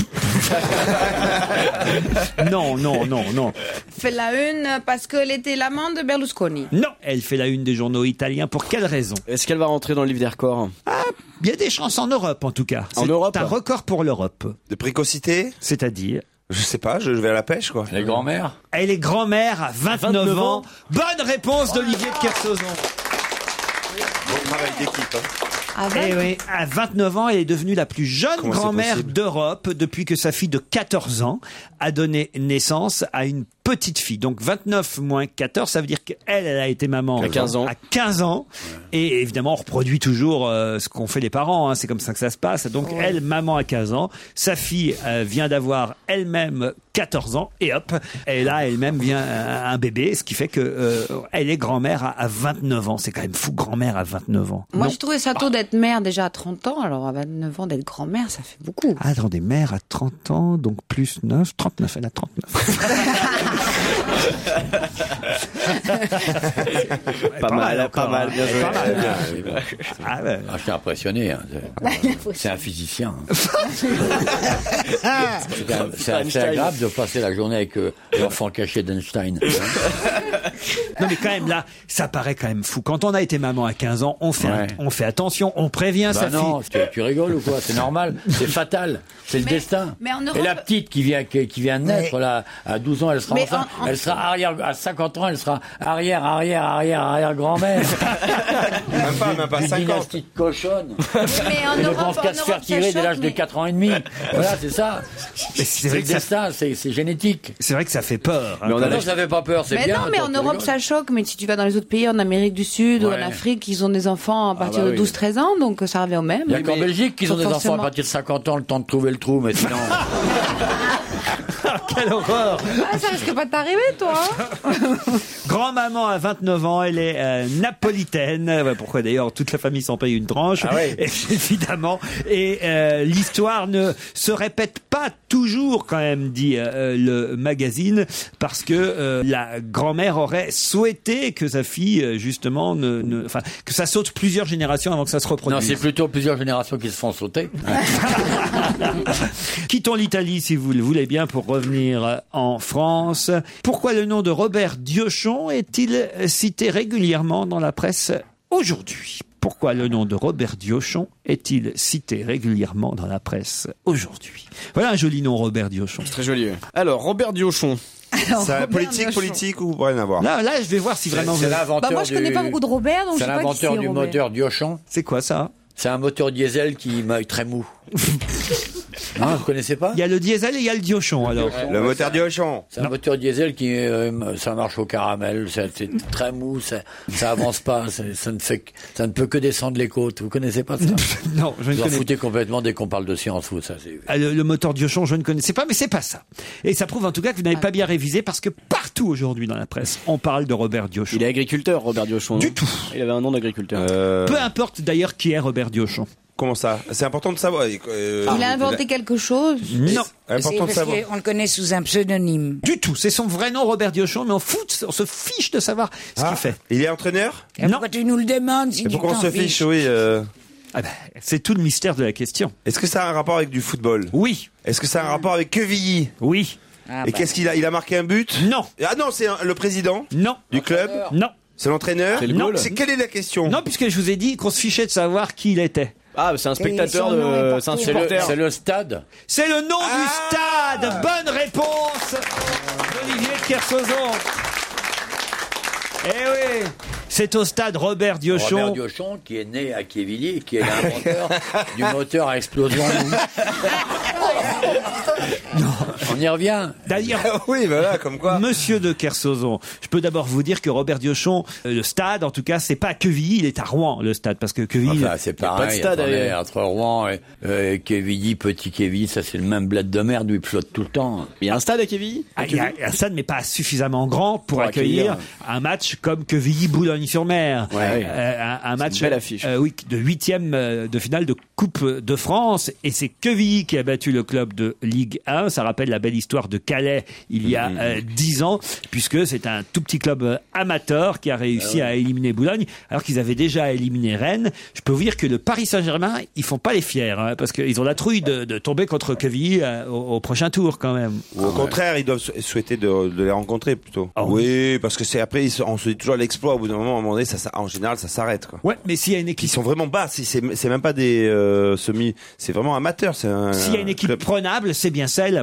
Non, non, non, non.
Fait la une parce qu'elle était l'amante de Berlusconi.
Non, elle fait la une des journaux italiens. Pour quelle raison?
Est-ce qu'elle va rentrer dans le livre des records?
Ah, il y a des chances en Europe, en tout cas.
En
C'est
Europe
un record pour l'Europe.
De précocité?
C'est-à-dire?
Je sais pas, je, je vais à la pêche, quoi.
Les grands-mères.
Elle est grand-mère à vingt-neuf,
vingt-neuf
ans.
ans.
Bonne réponse d'Olivier de Kersauzon.
Bon travail d'équipe, hein.
Ah
Eh oui, à vingt-neuf ans, elle est devenue la plus jeune
Comment c'est
grand-mère
possible
d'Europe depuis que sa fille de quatorze ans a donné naissance à une petite fille. Donc vingt-neuf moins quatorze, ça veut dire qu'elle, elle a été maman
À quinze ans.
à quinze ans. Et évidemment, on reproduit toujours euh, ce qu'ont fait les parents. Hein. C'est comme ça que ça se passe. Donc elle, maman à quinze ans. Sa fille euh, vient d'avoir elle-même quatorze ans. Et hop, elle a elle-même vient un, un bébé. Ce qui fait que euh, elle est grand-mère à, à vingt-neuf ans. C'est quand même fou, grand-mère à vingt-neuf ans.
Moi,
Non.
j'ai trouvé ça tôt d'être mère déjà à trente ans. Alors, à vingt-neuf ans, d'être grand-mère, ça fait beaucoup.
Ah, attendez, mère à trente ans, donc plus neuf, trente-neuf, elle a trente-neuf.
Pas mal, pas mal, bien joué.
Pas mal.
Oui, bon.
Ah, ouais.
Ah, je suis impressionné. Hein. C'est- C'est un physicien. hein. C'est un- c'est assez
Einstein.
agréable de passer la journée avec euh, l'enfant caché d'Einstein.
Non, mais quand même, là, ça paraît quand même fou. Quand on a été maman à quinze ans, on fait,
Ouais.
on fait attention, on prévient
Bah
sa
non,
fille.
tu, tu rigoles ou quoi? C'est normal, c'est fatal, c'est le
Mais-
destin.
mais en Europe-
Et la petite qui vient, qui, qui vient de naître, là, à douze ans, elle sera
Mais
enceinte,
en- en-
elle sera arrière, à cinquante ans, elle sera arrière, arrière, arrière, arrière grand-mère.
Même pas, même pas
Une
cinquante.
dynastie de cochonne.
Mais en
Elle ne
Europe,
pense
en
qu'à se faire
Europe,
tirer
ça
dès l'âge
choque,
de
mais-
quatre ans et demi. Voilà, c'est ça.
Mais c'est
C'est
vrai
le
que ça,
destin, c'est c'est génétique.
c'est vrai que ça fait peur. hein,
Mais on
quand
a
même.
Non, ça fait pas peur, c'est
Mais
bien.
non, mais
toi,
en
tu
Europe,
rigoles.
ça choque. Mais si tu vas dans les autres pays, en Amérique du Sud ou
Ouais.
en Afrique, ils ont des enfants à partir
bah
de
oui.
douze treize ans, donc ça revient au même.
Il y a
Oui,
qu'en
mais
Belgique qu'ils ont des enfants
forcément-
à partir de cinquante ans, le temps de trouver le trou, mais sinon.
Quelle horreur.
Ah, ça risque pas de t'arriver, toi. hein
Grand-maman à vingt-neuf ans, elle est euh, napolitaine. Ouais, pourquoi d'ailleurs toute la famille s'en paye une tranche,
Ah ouais.
Et, évidemment. Et euh, l'histoire ne se répète pas toujours, quand même, dit euh, le magazine, parce que euh, la grand-mère aurait souhaité que sa fille, euh, justement, ne, ne, enfin, que ça saute plusieurs générations avant que ça se
Non,
reproduise.
c'est plutôt plusieurs générations qui se font sauter.
Quittons l'Italie, si vous le voulez bien, pour revenir en France. Pourquoi le nom de Robert Diochon est-il cité régulièrement dans la presse aujourd'hui? Pourquoi le nom de Robert Diochon est-il cité régulièrement dans la presse aujourd'hui? Voilà un joli nom, Robert Diochon.
Très joli. Alors, Robert Diochon.
C'est politique, politique ou rien à voir?
Là, là, je vais voir si vraiment
C'est
vous...
l'inventeur
Bah, moi, je connais
du-
pas beaucoup de Robert, donc je
C'est
sais pas qui
l'inventeur
c'est,
du
Robert.
moteur Diochon.
C'est quoi ça?
C'est un moteur diesel qui est très mou. Non, vous connaissez pas?
Il y a le diesel et il y a le Diochon, alors.
Le moteur Diochon.
C'est un moteur diesel qui, euh, ça marche au caramel, ça- c'est très mou, ça, ça avance pas, ça, ça ne fait, que- ça ne peut que descendre les côtes. Vous connaissez pas ça?
Non, je ne
Vous en
connais pas.
foutez complètement dès qu'on parle de science, vous, ça c'est.
Ah, Le, le moteur Diochon, je ne connaissais pas, mais c'est pas ça. Et ça prouve en tout cas que vous n'avez pas bien révisé, parce que partout aujourd'hui dans la presse, on parle de Robert Diochon.
Il est agriculteur, Robert Diochon.
Du
non
tout.
Il avait un nom d'agriculteur.
Euh,
Peu importe d'ailleurs qui est Robert Diochon.
comment ça? C'est important de savoir. Euh,
Il a inventé quelque chose.
Non.
C'est important
C'est
de
parce
savoir.
qu'on le connaît sous un pseudonyme.
Du tout. C'est son vrai nom, Robert Diochon, mais on fout, on se fiche de savoir ce
Ah,
qu'il fait.
il est entraîneur?
Et pourquoi tu nous le demandes si
Et
tu
pourquoi on
t'en
se fiche, oui. euh,
Ah ben, c'est tout le mystère de la question.
Est-ce que ça a un rapport avec du football?
Oui.
Est-ce que ça a un rapport avec Quevilly?
Oui.
Ah,
Et
bah.
qu'est-ce qu'il a? Il a marqué un but?
Non.
Ah non, c'est un- le président
Non.
du club?
Non.
C'est l'entraîneur?
C'est le
Non,
goal.
C'est quelle est la question?
Non, puisque je vous ai dit qu'on se fichait de savoir qui il était.
Ah, c'est un spectateur
son nom est
de.
partout.
C'est un
C'est le,
supporter.
c'est le stade.
C'est le nom
Ah.
du stade. Bonne réponse d'Olivier de Kersauzon. Eh oui. C'est au stade Robert Diochon.
Robert Diochon, qui est né à Quevilly, qui est l'inventeur du moteur à explosion mou. On y revient.
D'ailleurs,
Oui, voilà, comme quoi.
Monsieur de Kersauzon, je peux d'abord vous dire que Robert Diochon, euh, le stade, en tout cas, c'est pas à Quevilly, il est à Rouen, le stade, parce que Quevilly...
Enfin, c'est
y a pas de
pareil.
stade,
attendez,
euh.
entre Rouen et euh, Quevilly, Petit Quevilly, ça c'est le même bled de merde où il flotte tout le temps.
Il y a un stade à Quevilly?
Ah, il y a un stade, mais pas suffisamment grand pour,
Pour
accueillir,
accueillir.
un match comme Quevilly-Boulogne-sur-Mer.
Ouais.
Euh, un, un match
une belle affiche.
euh, oui, de huitième euh, de finale de Coupe de France. Et c'est Quevilly qui a battu le club de Ligue un. Ça rappelle la belle histoire de Calais il y a euh, dix ans, puisque c'est un tout petit club euh, amateur qui a réussi à éliminer Boulogne, alors qu'ils avaient déjà éliminé Rennes. Je peux vous dire que le Paris Saint-Germain, ils font pas les fiers, hein, parce qu'ils ont la trouille de, de tomber contre Quevilly euh, au, au prochain tour quand même.
Ou au contraire, ils doivent sou- souhaiter de, de les rencontrer plutôt.
Oh.
Oui, parce que c'est après, ils se- on se dit toujours l'exploit. Au bout d'un moment, à un moment donné, ça, ça- en général, ça s'arrête, quoi.
Ouais, mais s'il y a une
Ils
équipe,
sont vraiment bas. C'est, c'est, c'est même pas des euh, semi. C'est vraiment amateur. C'est un.
s'il y a une équipe
club.
prenable, c'est bien celle, à mon avis, du Paris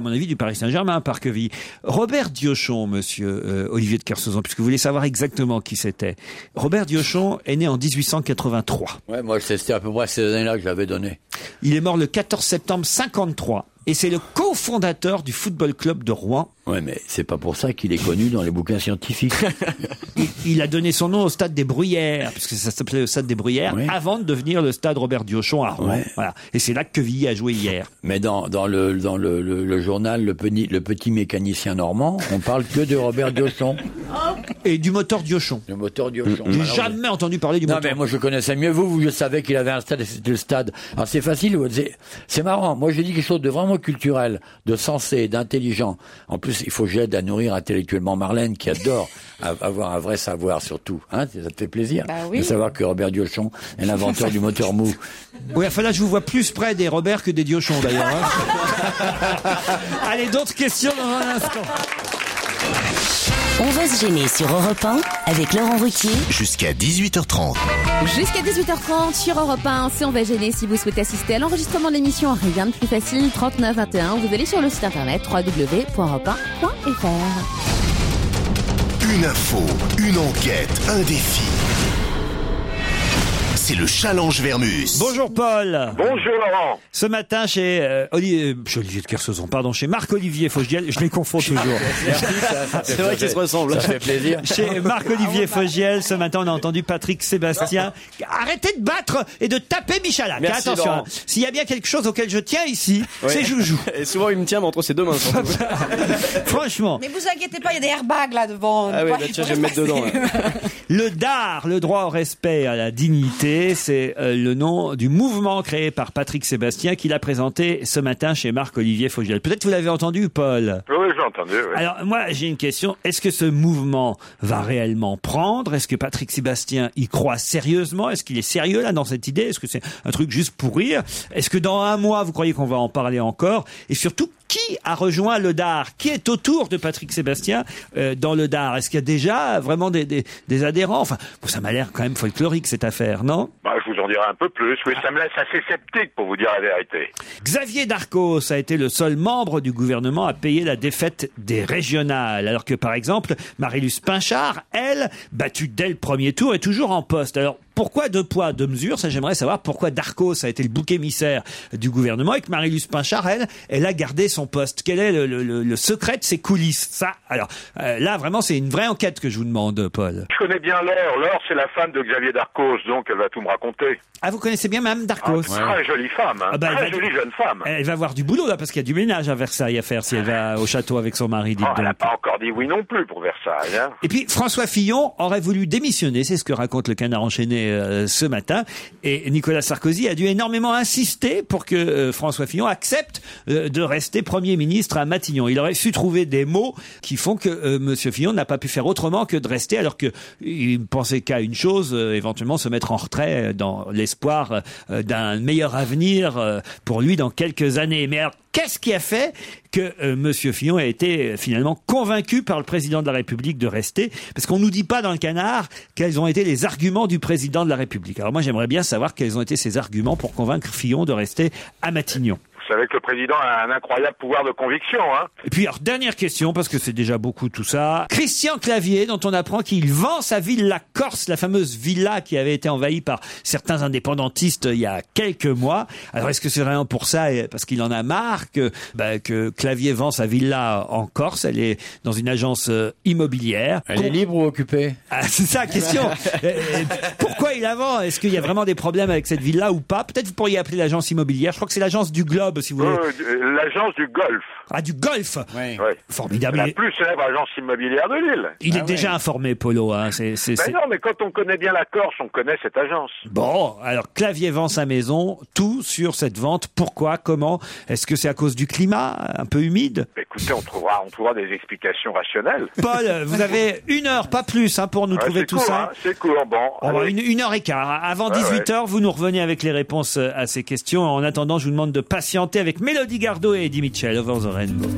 Paris Saint-Germain par Quevilly. Robert Diochon, monsieur euh, Olivier de Kersauzon, puisque vous voulez savoir exactement qui c'était. Robert Diochon est né en dix-huit cent quatre-vingt-trois.
Ouais, moi, c'était à peu près ces années-là que je l'avais donné.
Il est mort le quatorze septembre cinquante-trois. Et c'est le cofondateur du Football Club de Rouen.
Ouais, mais c'est pas pour ça qu'il est connu dans les bouquins scientifiques.
il, il a donné son nom au Stade des Bruyères, puisque ça s'appelait le Stade des Bruyères, ouais. avant de devenir le Stade Robert Diochon à Rouen. Ouais. Voilà. Et c'est là que Quevilly a joué hier.
Mais dans, dans, le, dans le, le, le journal le petit, le petit mécanicien normand, on parle que de Robert Diochon.
Et du moteur Diochon.
Le moteur Diochon.
J'ai
Alors,
jamais
je...
entendu parler du
non,
moteur.
Non, mais moi je connaissais mieux vous, vous je savais qu'il avait un stade et c'était le stade. Alors c'est facile, c'est, c'est marrant. Moi j'ai dit quelque chose de vraiment culturel, de sensé, d'intelligent. En plus, il faut que j'aide à nourrir intellectuellement Marlène, qui adore avoir un vrai savoir sur tout. Hein, ça te fait plaisir
bah oui.
de savoir que Robert Diochon est l'inventeur du moteur mou.
Oui, enfin là, je vous vois plus près des Robert que des Diochon, d'ailleurs. Hein. Allez, d'autres questions dans un instant.
On va se gêner sur Europe un avec Laurent Ruquier.
Jusqu'à dix-huit heures trente.
Jusqu'à dix-huit heures trente sur Europe un, c'est On va gêner. Si vous souhaitez assister à l'enregistrement de l'émission, rien de plus facile, trente-neuf vingt et un. Vous allez sur le site internet w w w point europe un point f r.
Une info, une enquête, un défi. C'est le challenge Vermus.
Bonjour Paul.
Bonjour Laurent.
Ce matin chez euh, Olivier, chez Olivier de Kersauzon, pardon, chez Marc-Olivier Fogiel, je les confonds toujours.
Merci, ça, ça c'est vrai qu'ils se ressemblent.
Ça fait plaisir.
Chez Marc-Olivier Fogiel, ce matin, on a entendu Patrick Sébastien. Arrêtez de battre et de taper Michalak.
Merci,
attention,
Laurent.
S'il y a bien quelque chose auquel je tiens ici, oui. c'est Joujou.
Et souvent, il me tient entre ses deux mains.
Franchement.
Mais vous inquiétez pas, il y a des airbags là devant.
Ah oui, bah, tiens, je vais me mettre dedans. Là.
Le D A R, le droit au respect et à la dignité, c'est euh, le nom du mouvement créé par Patrick Sébastien qu'il a présenté ce matin chez Marc-Olivier Fogiel. Peut-être vous l'avez entendu, Paul.
Oui, j'ai entendu. Oui.
Alors moi, j'ai une question. Est-ce que ce mouvement va réellement prendre? Est-ce que Patrick Sébastien y croit sérieusement? Est-ce qu'il est sérieux là dans cette idée? Est-ce que c'est un truc juste pour rire? Est-ce que dans un mois, vous croyez qu'on va en parler encore? Et surtout, qui a rejoint le D A R? Qui est autour de Patrick Sébastien euh, dans le D A R? Est-ce qu'il y a déjà vraiment des, des, des adhérents? Enfin, bon, ça m'a l'air quand même folklorique cette affaire, non?
Bah, je vous en dirai un peu plus. Oui, ça me laisse assez sceptique pour vous dire la vérité.
Xavier Darcos a été le seul membre du gouvernement à payer la défaite des régionales, alors que par exemple Marie-Luce Pinchard, elle, battue dès le premier tour, est toujours en poste. Alors pourquoi deux poids, deux mesures? Ça, j'aimerais savoir pourquoi Darcos a été le bouc émissaire du gouvernement et que Marie-Luce Pinchard, elle, elle a gardé son poste. Quel est le, le, le, le secret de ses coulisses? Ça, alors, euh, là, vraiment, c'est une vraie enquête que je vous demande, Paul.
Je connais bien Laure. Laure, c'est la femme de Xavier Darcos, donc elle va tout me raconter.
Ah, vous connaissez bien Mme Darcos?
Ah, très jolie femme, hein.
Ah bah,
très
va,
jolie jeune femme.
Elle va avoir du boulot, là, parce qu'il y a du ménage à Versailles à faire si elle va au château avec son mari, dites
oh, elle n'a
donc.
pas encore dit oui non plus pour Versailles, hein.
Et puis, François Fillon aurait voulu démissionner, c'est ce que raconte le Canard enchaîné euh, ce matin. Et Nicolas Sarkozy a dû énormément insister pour que euh, François Fillon accepte euh, de rester Premier ministre à Matignon. Il aurait su trouver des mots qui font que euh, Monsieur Fillon n'a pas pu faire autrement que de rester, alors que il pensait qu'à une chose, euh, éventuellement se mettre en retrait dans l'espoir euh, d'un meilleur avenir euh, pour lui dans quelques années. Mais alors, qu'est-ce qui a fait que euh, Monsieur Fillon a été euh, finalement convaincu par le président de la République de rester? Parce qu'on nous dit pas dans le Canard quels ont été les arguments du président de la République. Alors moi, j'aimerais bien savoir quels ont été ses arguments pour convaincre Fillon de rester à Matignon.
Vous savez que le président a un incroyable pouvoir de conviction, hein.
Et puis, alors, dernière question, parce que c'est déjà beaucoup tout ça. Christian Clavier, dont on apprend qu'il vend sa villa Corse, la fameuse villa qui avait été envahie par certains indépendantistes il y a quelques mois. Alors, est-ce que c'est vraiment pour ça, parce qu'il en a marre, que, bah, que Clavier vend sa villa en Corse? Elle est dans une agence euh, immobilière.
Elle est libre ou occupée?
Ah, c'est ça la question. Pourquoi il la vend? Est-ce qu'il y a vraiment des problèmes avec cette villa ou pas? Peut-être vous pourriez appeler l'agence immobilière. Je crois que c'est l'agence du Globe, si vous voulez.
Euh, l'agence du Golfe.
Ah, du Golfe.
Oui.
Ouais.
Formidable.
La plus célèbre agence immobilière de l'île.
Il
ah
est
ouais.
déjà informé, Polo. Hein. C'est, c'est,
ben
c'est...
non, mais quand on connaît bien la Corse, on connaît cette agence.
Bon, alors Clavier vend sa maison, tout sur cette vente. Pourquoi? Comment? Est-ce que c'est à cause du climat, un peu humide?
Ben, écoutez, on trouvera, on trouvera des explications rationnelles.
Paul, vous avez une heure, pas plus, hein, pour nous
ouais,
trouver
c'est
tout
court,
ça.
Hein, c'est court, bon.
On va une, une heure et quart. Avant
ouais,
dix-huit heures,
ouais.
vous nous revenez avec les réponses à ces questions. En attendant, je vous demande de patienter avec Mélodie Gardot et Eddie Mitchell, Over the Rainbow.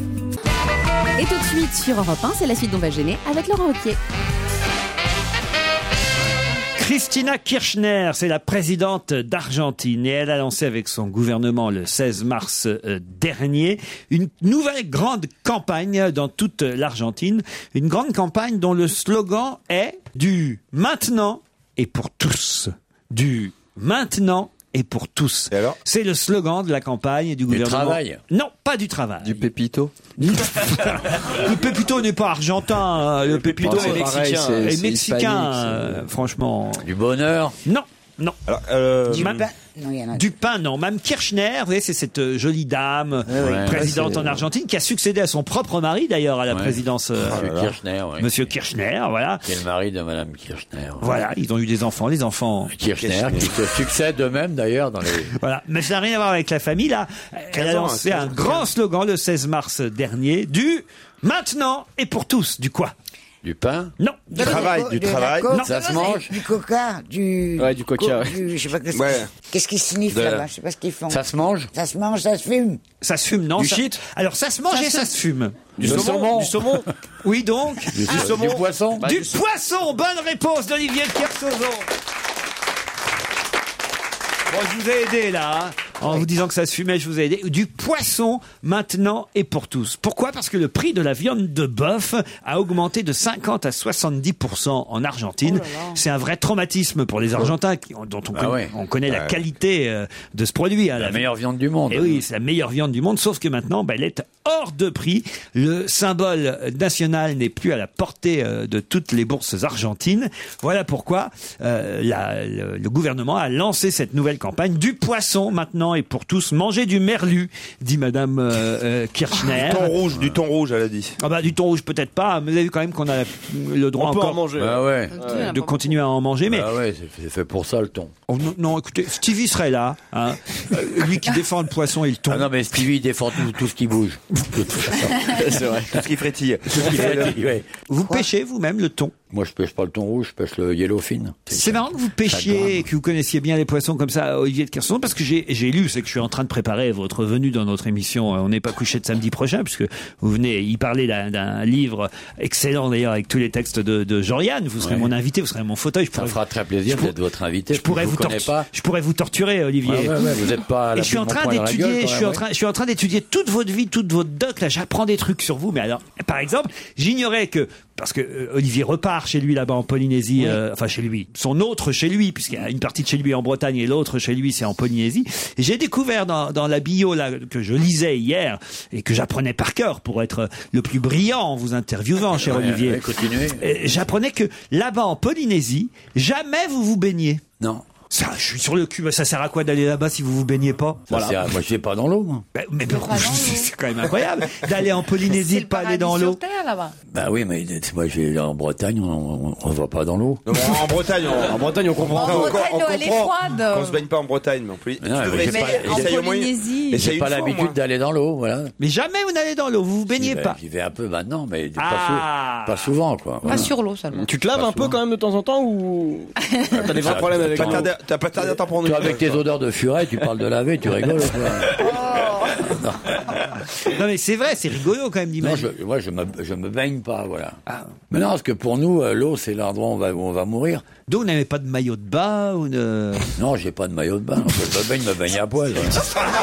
Et tout de suite sur Europe un, c'est la suite d'On va gêner avec Laurent Ruquier.
Cristina Kirchner, c'est la présidente d'Argentine et elle a lancé avec son gouvernement le seize mars euh, dernier une nouvelle grande campagne dans toute l'Argentine. Une grande campagne dont le slogan est du maintenant et pour tous. Du maintenant et pour tous. C'est le slogan de la campagne et du,
Du
gouvernement.
travail.
Non, pas du travail.
Du pépito.
Le pépito n'est pas argentin. hein. Le,
Le
pépito
pépito,
est
c'est pareil,
mexicain.
c'est-
Et
c'est
mexicain,
hispanique,
euh, franchement.
Du bonheur.
Non, non.
Alors, euh,
Du
Mme-
pain. Non, il y en a.
Du pain, non. Mme Kirchner, vous voyez, c'est cette euh, jolie dame,
ouais.
présidente
Ouais, c'est-
en Argentine, qui a succédé à son propre mari, d'ailleurs, à la
Ouais.
présidence. euh,
Monsieur Kirchner, oui.
Monsieur Kirchner, voilà.
Qui est le mari de Madame Kirchner.
Voilà, ils ont eu des enfants, les enfants.
Kirchner, qui se succèdent eux-mêmes d'ailleurs dans les.
Voilà, mais ça n'a rien à voir avec la famille, là. Elle a
quinze ans,
lancé
hein,
un grand slogan le seize mars dernier, du maintenant et pour tous. Du quoi?
Du pain.
Non.
Du travail, du
de la
travail.
coke,
Non.
Ça se mange.
Du coca, du.
Ouais, du coca, ouais.
du- je sais pas qu'est-ce
Ouais.
qu'est-ce qu'ils signifient
De la-
là-bas, je sais pas ce qu'ils font.
Ça se mange.
Ça se mange, ça se fume.
Ça se fume, non?
Du
ça-
shit.
Alors, ça se mange et ça se fume.
Du
Le
saumon.
saumon.
Du saumon.
Oui, donc.
Du,
Du saumon.
du poisson.
Bah,
du
du-
poisson. Bonne réponse d'Olivier de Kersauzon. Bon, je vous ai aidé là, hein. En vous disant que ça se fumait, je vous ai aidé. Du poisson maintenant et pour tous. Pourquoi? Parce que le prix de la viande de bœuf a augmenté de cinquante à soixante-dix pour cent en Argentine. C'est un vrai traumatisme pour les Argentins qui- dont on,
Ah
connaît,
ouais.
on connaît la qualité euh, de ce produit. hein,
La meilleure viande du monde.
Et oui, c'est la meilleure viande du monde, sauf que maintenant, bah, elle est hors de prix. Le symbole national n'est plus à la portée euh, de toutes les bourses argentines. Voilà pourquoi euh, la- le, le gouvernement a lancé cette nouvelle campagne du poisson maintenant et pour tous. Manger du merlu, dit Madame euh, euh, Kirchner.
Du thon rouge, du thon rouge, elle a dit.
Ah bah du thon rouge peut-être pas, mais vous avez vu quand même qu'on a le droit
On peut en
encore
manger.
Bah ouais.
de continuer à en manger, mais
Bah ouais, c'est c'est fait pour ça le thon.
oh, non, non, écoutez, Stevie serait là, hein, Euh, lui qui défend le poisson et le thon.
Ah non mais Stevie il défend tout, tout ce qui bouge.
C'est vrai. Tout ce qui frétille.
Ouais.
Vous pêchez vous-même le thon?
Moi je pêche pas le thon rouge, je pêche le yellowfin.
C'est marrant que vous pêchiez et que vous connaissiez bien les poissons comme ça, Olivier de Kersauzon, parce que j'ai j'ai lu, c'est que je suis en train de préparer votre venue dans notre émission euh, On n'est pas couché de samedi prochain, puisque vous venez y parler d'un d'un livre excellent d'ailleurs avec tous les textes de, de Jean-Yann. Vous serez
Ouais.
mon invité, vous serez mon fauteuil. Je
Ça
pourrais,
me fera très plaisir
je pour-
d'être votre invité.
je pourrais
je
vous,
connais
tortu-
pas.
je pourrais vous torturer, Olivier.
Ouais, ouais, ouais, vous êtes pas à
Et
la
je suis en
mon
train
poing dans la gueule,
d'étudier,
quand
je suis
même,
en
ouais.
train, je suis en train d'étudier toute votre vie, toute votre doc. Là, j'apprends des trucs sur vous. Mais alors, par exemple, j'ignorais que parce que euh, Olivier repart chez lui là-bas en Polynésie, euh, enfin chez lui, son autre chez lui, puisqu'il y a une partie de chez lui en Bretagne et l'autre chez lui c'est en Polynésie. Et j'ai découvert dans, dans la bio là que je lisais hier et que j'apprenais par cœur pour être le plus brillant en vous interviewant, cher
Ouais,
Olivier.
ouais, continuez.
Euh, J'apprenais que là-bas en Polynésie, jamais vous vous baignez.
Non.
Ça, je suis sur le cul. Ça sert à quoi d'aller là-bas si vous vous baignez pas?
Ça, c'est- moi je vais pas dans l'eau moi.
Bah, mais mais c'est c'est quand même incroyable d'aller en Polynésie et de pas aller dans l'eau.
là-bas.
Bah oui mais moi je vais en Bretagne, on, on, on va pas dans l'eau.
Non, en, en Bretagne, on,
En Bretagne, on comprend.
En
on-
Bretagne,
on
l'eau, elle est
comprend
froide.
qu'on se baigne pas en Bretagne, mais en plus.
Mais non,
tu
mais
devrais
j'ai
essayer-
pas-
en
essayer au moins-
Polynésie,
essaye
J'ai
une
pas
fois, au
l'habitude
moins.
d'aller dans l'eau, voilà.
Mais jamais vous n'allez dans l'eau, vous vous baignez
J'y vais-
pas.
J'y vais un peu maintenant, mais pas,
Ah.
sou- pas souvent quoi.
Pas
Voilà.
sur l'eau seulement.
Tu te laves
Pas
un peu
souvent.
quand même de temps en temps ou t'as des vrais
Ça-
problèmes
ça-
avec
Pas
l'eau
tardé- T'as pas tardé à t'en prendre
Toi
une.
avec tes odeurs de furet, tu parles de laver, tu rigoles quoi.
Non mais c'est vrai, c'est rigolo quand même
Non,
d'imaginer.
je, moi je me, je me baigne pas, voilà. Mais non, parce que pour nous, euh, l'eau c'est l'endroit où on va, où on va mourir.
Donc vous n'avez pas de maillot de bain ou de...
Non, j'ai pas de maillot de bain. Donc, je me baigne, me baigne à poil. voilà.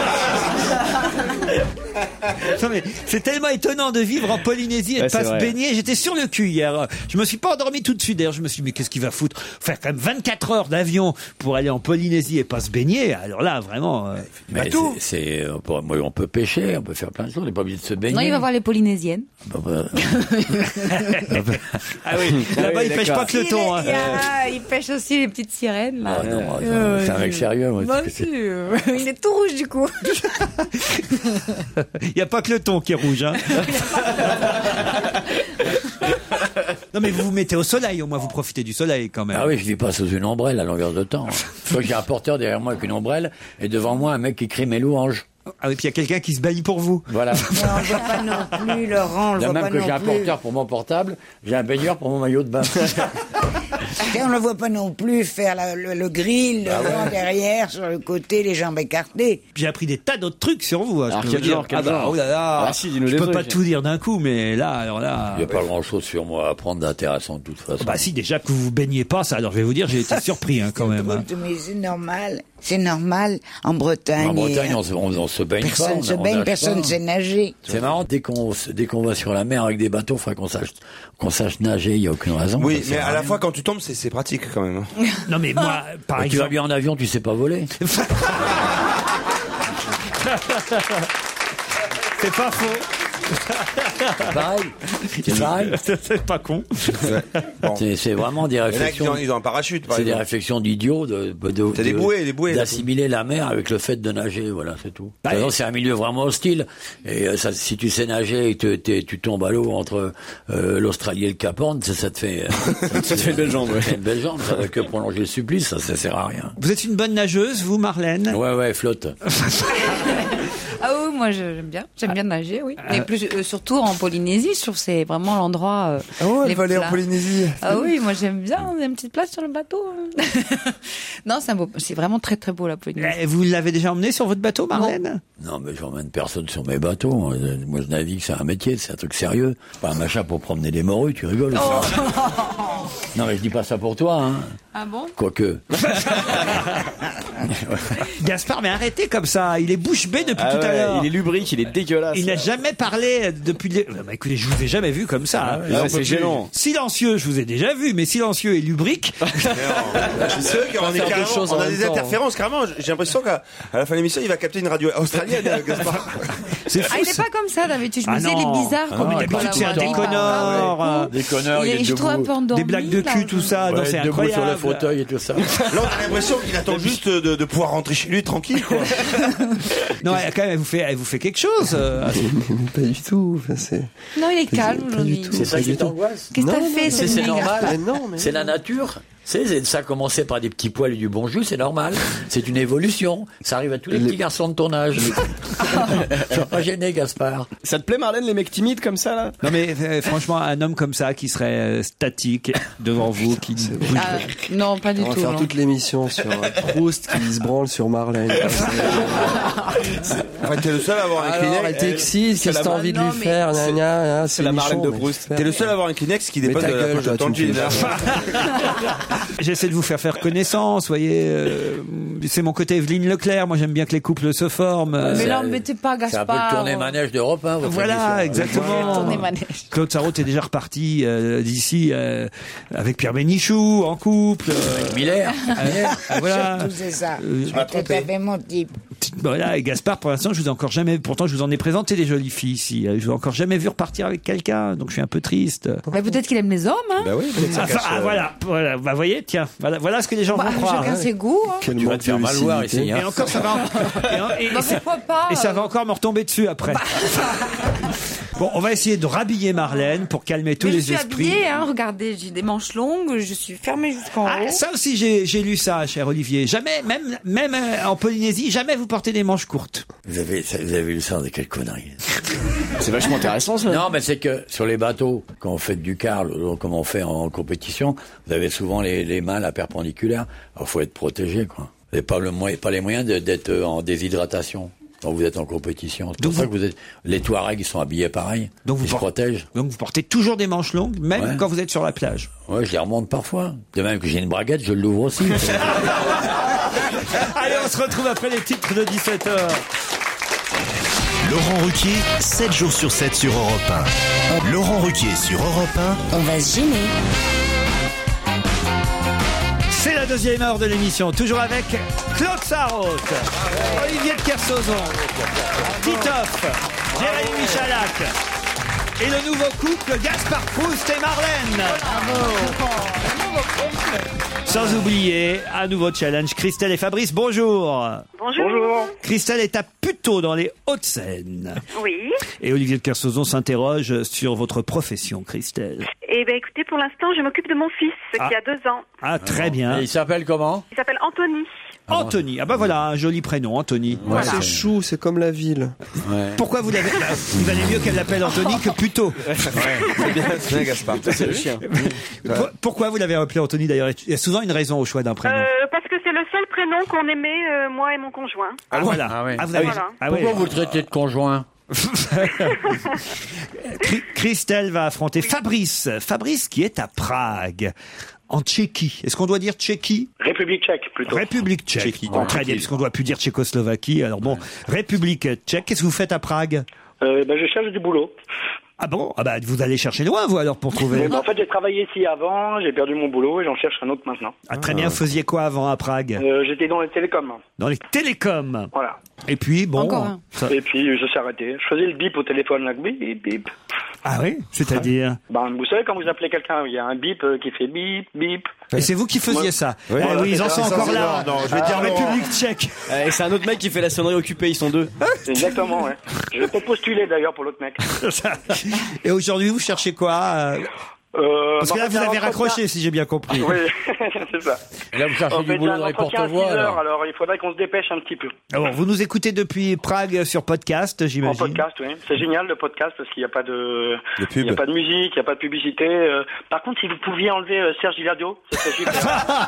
Non, mais c'est tellement étonnant de vivre en Polynésie et de
Ouais,
pas
c'est
se
vrai.
baigner. J'étais sur le cul hier. Je me suis pas endormi tout de suite. D'ailleurs, je me suis dit, mais qu'est-ce qu'il va foutre? Faire quand même vingt-quatre heures d'avion pour aller en Polynésie et pas se baigner. Alors là, vraiment, euh,
Mais
pas tout.
c'est, c'est- on, peut, moi, on peut pêcher, on peut faire plein de choses. On n'est pas obligé de se baigner.
Non, il va voir les Polynésiennes.
Bah, bah,
Ah oui, là-bas,
oui,
ils pêchent
d'accord.
pas que le thon. hein.
Il, y a- il pêche aussi les petites sirènes, là.
ah, non, ah, non,
Euh,
c'est un mec sérieux. Moi,
Moi
parce que
aussi,
c'est-
euh, il est tout rouge du coup.
Il n'y a pas que le thon qui est rouge. Hein. Non mais vous vous mettez au soleil, au moins vous profitez du soleil quand même.
Ah oui, je vis pas sous une ombrelle à longueur de temps. Je crois que j'ai un porteur derrière moi avec une ombrelle et devant moi un mec qui crie mes louanges.
Ah oui, puis il y a quelqu'un qui se baigne pour vous.
Voilà.
Mais on ne voit pas non plus, Laurent, on le
De
voit
même
pas
que
non
j'ai un
plus.
porteur pour mon portable, j'ai un baigneur pour mon maillot de bain.
Et on ne le voit pas non plus faire la- le, le grill,
Ah
devant,
ouais.
derrière, sur le côté, les jambes écartées.
J'ai appris des tas d'autres trucs sur vous. hein, je
Alors,
peux
quel
vous dire.
genre, quel
Ah bah,
genre
oh là là,
Ah si, dis-nous
je
des
peux
trucs.
pas tout dire d'un coup, mais là, alors là.
Il n'y a pas grand-chose sur moi à apprendre d'intéressant de toute façon.
Bah si, déjà que vous vous baignez pas, ça. Alors je vais vous dire, j'ai été surpris hein, quand même. hein.
Mais c'est normal, c'est normal. En Bretagne,
En Bretagne,
et-
on se, on, on se baigne pas.
personne
on-
se
on
baigne,
nage
personne
pas.
ne sait nager.
C'est marrant, dès qu'on se- dès qu'on va sur la mer avec des bateaux, il faudrait qu'on sache, qu'on sache nager, il n'y a aucune raison.
Oui,
Ça
mais
sert
à la
rien.
fois, quand tu tombes, c'est c'est pratique quand même.
Non mais moi, par
Bah, tu vas
exemple.
bien en avion, tu sais pas voler.
C'est pas faux.
Pareil. C'est pareil.
C'est pas con.
Bon.
C'est c'est vraiment des
Il y en a qui
réflexions.
ont, ils ont un parachute, par
C'est des
exemple.
réflexions d'idiots de, de,
C'est des
de-
bouées, des bouées,
d'assimiler la mer avec le fait de nager, voilà, c'est tout.
Bah,
De toute façon,
et-
c'est un milieu vraiment hostile. Et euh, ça, si tu sais nager et que t'es- tu tombes à l'eau entre euh, l'Australie et le Cap Horn, ça, ça te fait, euh, ça te fait une belle jambe. Ouais. Une belle jambe, ça va que prolonger le supplice, ça, ça sert à rien.
Vous êtes une bonne nageuse, vous, Marlène?
Ouais, ouais, flotte.
Ah oui, moi je- j'aime bien, j'aime bien nager, oui.
Ah.
Et plus euh, surtout en Polynésie, je trouve que c'est vraiment l'endroit. Euh,
Ah ouais,
les
elle va aller en
plats.
Polynésie.
Ah oui, moi j'aime bien. Il y a une petite place sur le bateau. Non, c'est un beau, c'est vraiment très très beau la Polynésie.
Eh, Vous l'avez déjà emmené sur votre bateau, Marlène?
Non, mais j'emmène personne sur mes bateaux. Moi, je navigue, c'est un métier, c'est un truc sérieux. Pas un machin pour promener des morues, tu rigoles. ou quoi Non, mais je dis pas ça pour toi, hein.
Ah bon?
Quoique.
Gaspard, mais arrêtez comme ça. Il est bouche bée depuis
Ah
tout à
ouais,
l'heure.
il est lubrique, il est dégueulasse.
Il n'a jamais parlé depuis. Le... Bah, écoutez, je vous ai jamais vu comme ça.
Ah ouais,
J'en
ouais,
peux
c'est
plus.
gênant.
Silencieux, je vous ai déjà vu, mais silencieux et lubrique.
C'est vrai qu'on est
faire deux
carrément,
choses
on
en
a
même
des
temps.
interférences, carrément. J'ai l'impression qu'à à la fin de l'émission, il va capter une radio australienne, euh, Gaspard.
C'est
Ah,
fou.
il est
ça.
pas comme ça d'habitude. Je me
Ah
disais, il
non.
est bizarre.
Ah
comme
non,
il
d'habitude,
parle
c'est un
à la voix, il parle
déconneur.
pas
euh,
Des connards,
Il
il
est,
est
je trouve un
debout.
peu endormi.
Des blagues de
là,
cul, tout ça. non,
Ouais,
c'est
debout sur le
incroyable.
fauteuil et tout ça.
Là, on a l'impression qu'il attend juste de, de pouvoir rentrer chez lui tranquille, quoi.
Non, elle, quand même, elle vous fait, elle vous fait quelque chose. euh,
Pas du tout. Enfin, c'est...
Non, il est calme
Pas du
aujourd'hui.
tout.
C'est ça
Pas
qui
du tout.
t'angoisse.
Qu'est-ce que t'as
Non,
fait,
non,
C'est
cette
c'est
méga-
normal.
Mais non, mais
C'est la nature. C'est, c'est- ça a commencé par des petits poils et du bon jus, c'est normal. C'est une évolution. Ça arrive à tous les petits garçons de ton âge. Sois pas gêné, Gaspard.
Ça te plaît, Marlène, les mecs timides comme ça, là?
Non mais euh, franchement, un homme comme ça qui serait euh, statique devant vous, qui ne bouge
Ah, non, pas du
on va
tout.
faire
non.
toute l'émission sur euh, Proust qui se branle sur Marlène.
En fait, t'es le seul à avoir un
Alors,
Kleenex.
elle t'excite, qu'est-ce que t'as envie de
Non,
lui
mais
faire
c'est-
gna, gna, gna,
c'est la Marlène
nichon,
de
mais
Proust.
faire.
T'es le seul à avoir un Kleenex qui
Mais
dépasse
ta
de la
gueule,
poche de
toi,
ton
tu me
jean.
fais
J'essaie de vous faire faire connaissance, vous voyez. euh, c'est mon côté Evelyne Leclerc. Moi, j'aime bien que les couples se forment. euh,
Mais
C'est-
là, mettez pas
C'est un
Gaspard.
peu le tourné manège d'Europe, hein, votre
Voilà,
émission.
exactement.
Tourner manège.
Claude Sarraute est déjà reparti euh, d'ici euh, avec Pierre Bénichou en couple. euh,
Miller.
euh, voilà.
Surtout, c'est ça.
Euh,
C'est tout à fait mon type.
Voilà, et Gaspard, pour l'instant, je vous ai encore jamais, pourtant je vous en ai présenté des jolies filles ici. Je vous ai encore jamais vu repartir avec quelqu'un, donc je suis un peu triste.
Mais peut-être qu'il aime les hommes, hein.
Bah oui, peut-être ça
Ah,
cache,
ah,
euh,
voilà, voilà, bah voyez, tiens, voilà, voilà ce que les gens
Bah,
vont croire.
chacun ses goûts, hein.
Quel
Tu vas
manque
te faire
de
mal voir
lucidité.
ici, hein.
Et encore, ça va, en- et, et-
Non,
et ça,
pourquoi pas
et ça
euh,
va encore me retomber dessus après. Bon, on va essayer de rhabiller Marlène pour calmer tous
Mais je
les
suis
esprits.
habillée, hein. Regardez, j'ai des manches longues, je suis fermée jusqu'en
Ah,
haut.
ça aussi, j'ai j'ai lu ça, cher Olivier. Jamais, même, même euh, en Polynésie, jamais vous portez des manches courtes.
Vous avez, ça- vous avez lu ça, de quelle connerie.
C'est vachement intéressant, ça.
Non, mais c'est que sur les bateaux, quand on fait du carl, ou comme on fait en compétition, vous avez souvent les, les mains là perpendiculaires. Alors, faut être protégé, quoi. Vous n'avez pas, le moyen- pas les moyens de- d'être euh, en déshydratation quand vous êtes en compétition. C'est pour
Donc
ça
vous-
que vous êtes, les Touaregs, ils sont habillés pareil.
Donc vous
ils se
por-
protègent.
Donc vous portez toujours des manches longues, même
Ouais.
quand vous êtes sur la plage.
Ouais, je les remonte parfois. De même que j'ai une braguette, je l'ouvre aussi.
Allez, on se retrouve après les titres de dix-sept heures.
Laurent Ruquier, sept jours sur sept sur Europe un. Laurent Ruquier sur Europe un.
On va se gêner.
C'est la deuxième heure de l'émission, toujours avec Claude Sarraute, Olivier de Kersauzon, Titoff, Jérémy Michalak et le nouveau couple Gaspard Proust et Marlène. Sans oublier, un nouveau challenge, Christelle et Fabrice, bonjour.
Bonjour.
Christelle est à Puteaux dans les Hauts-de-Seine.
Oui,
Et Olivier de Kersauzon s'interroge sur votre profession, Christelle.
Eh ben écoutez, pour l'instant, je m'occupe de mon fils
Ah.
qui a deux ans.
Ah, très bien.
Et il s'appelle comment?
Il s'appelle Anthony.
Anthony. Ah bah voilà, un joli prénom, Anthony.
Ouais, c'est chou, c'est comme la ville.
Ouais.
Pourquoi vous l'avez... Il valait mieux qu'elle l'appelle Anthony que Puto.
C'est bien, c'est bien, Gaspard.
C'est le chien.
Pour- Pourquoi vous l'avez appelé Anthony d'ailleurs? Il y a souvent une raison au choix d'un prénom.
Euh, parce que c'est le seul prénom qu'on aimait, euh, moi et mon conjoint.
Ah voilà.
Ah ouais.
Ah, vous avez...
Voilà.
ah ouais.
Pourquoi vous le traitez de conjoint?
Chri- Christelle va affronter Fabrice. Fabrice qui est à Prague, en Tchéquie. Est-ce qu'on doit dire Tchéquie?
République tchèque, plutôt.
République tchèque.
Tchéquie.
Bon, très bien, puisqu'on ne doit plus dire Tchécoslovaquie. Alors bon, République tchèque. Qu'est-ce que vous faites à Prague?
Euh, ben, je cherche du boulot.
Ah bon? Ah bah vous allez chercher loin, vous, alors, pour trouver.
Mais, ben, en fait, j'ai travaillé ici avant, j'ai perdu mon boulot et j'en cherche un autre maintenant.
Ah, très bien. Vous faisiez quoi avant à Prague?
Euh, j'étais dans les télécoms.
Dans les télécoms.
Voilà.
Et puis, bon.
Encore un.
ça-
Et puis, je suis arrêté. Je faisais le bip au téléphone, là. Bip, bip.
Ah oui? C'est-à-dire?
Ben, vous savez, quand vous appelez quelqu'un, il y a un bip euh, qui fait bip, bip.
Et c'est vous qui faisiez
Ouais.
ça?
Oui,
Eh
voilà,
oui, ils en
c'est
sont
ça,
encore
c'est
là.
ça. Non, je vais dire
en
Laurent.
République tchèque.
Euh, Et c'est un autre mec qui fait la sonnerie occupée, ils sont deux.
C'est exactement, ouais. Je vais peut-être postuler, d'ailleurs, pour l'autre mec.
Et aujourd'hui, vous cherchez quoi? euh,
Euh,
Parce que
ben,
là,
en
vous
fait,
avez
j'ai un
raccroché, si j'ai bien compris.
Oui, c'est ça.
Et là, vous cherchez
En
du
fait, j'ai
boulot
un
dans les
entretien à six
porte-voix,
heures,
alors.
alors il faudrait qu'on se dépêche un petit peu.
Alors, vous nous écoutez depuis Prague sur podcast,
En
j'imagine.
podcast, oui. C'est génial le podcast parce qu'il n'y a pas de,
De pub.
il n'y a pas de musique, il n'y a pas de publicité. Euh, par contre, si vous pouviez enlever euh, Serge Gilardio, ce serait super.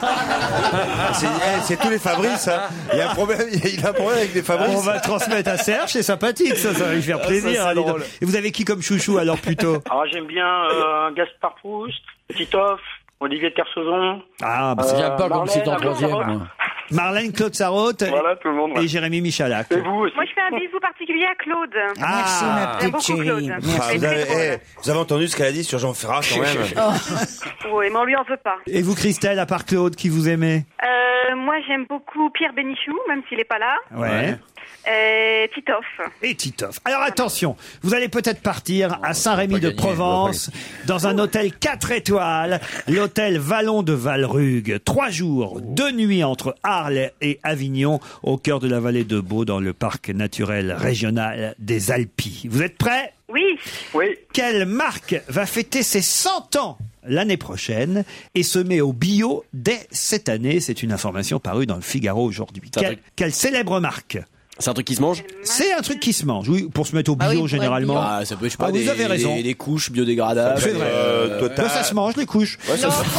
C'est eh, c'est tous les Fabrice. Hein. Il y a un problème. Il a un problème avec les Fabrice.
On va transmettre à Serge, c'est sympathique, ça, ça va lui faire plaisir.
c'est
hein, dis donc.
drôle.
Et vous avez qui comme chouchou alors plutôt?
Alors j'aime bien euh, Gaspard Proust, Titoff, Olivier de Kersauzon.
Ah, bah,
Euh,
J'aime pas comme
Marlène,
c'est en
Claude
troisième,
Sarraute.
moi.
Marlène Claude Sarraute
Voilà, tout le monde. ouais.
et Jérémy Michalak.
Et vous aussi.
Moi, je fais un bisou particulier à Claude.
Merci,
Ah,
ma
J'aime
petite
beaucoup
chérie.
Claude.
Merci.
Ah,
C'est
vous, avez,
très drôle.
eh, vous avez entendu ce qu'elle a dit sur Jean Ferrat quand même.
Oui, mais on lui en veut pas.
et vous, Christelle, à part Claude, qui vous aimez?
Euh, moi, j'aime beaucoup Pierre Bénichou, même s'il est pas là.
Ouais.
Euh, Titoff.
Et Titoff. Alors attention, vous allez peut-être partir à Saint-Rémy
pas
de
gagner,
Provence, dans un hôtel quatre étoiles, l'hôtel Vallon de Valrugue. Trois jours, deux nuits entre Arles et Avignon, au cœur de la vallée de Beau, dans le parc naturel régional des Alpilles. Vous êtes prêts?
Oui.
Oui.
Quelle marque va fêter ses cent ans l'année prochaine et se met au bio dès cette année? C'est une information parue dans le Figaro aujourd'hui.
C'est un
Quelle,
truc-
quelle célèbre marque?
C'est un truc qui se mange?
C'est un truc qui se mange, oui, pour se mettre au bio
Ah oui, pour être
généralement.
bio.
Ah, ça peut, je sais pas,
Ah, vous
des,
avez raison.
Des, des couches biodégradables.
C'est vrai.
Euh, Total.
Bah, ça se mange, les couches.
Ouais, ça se-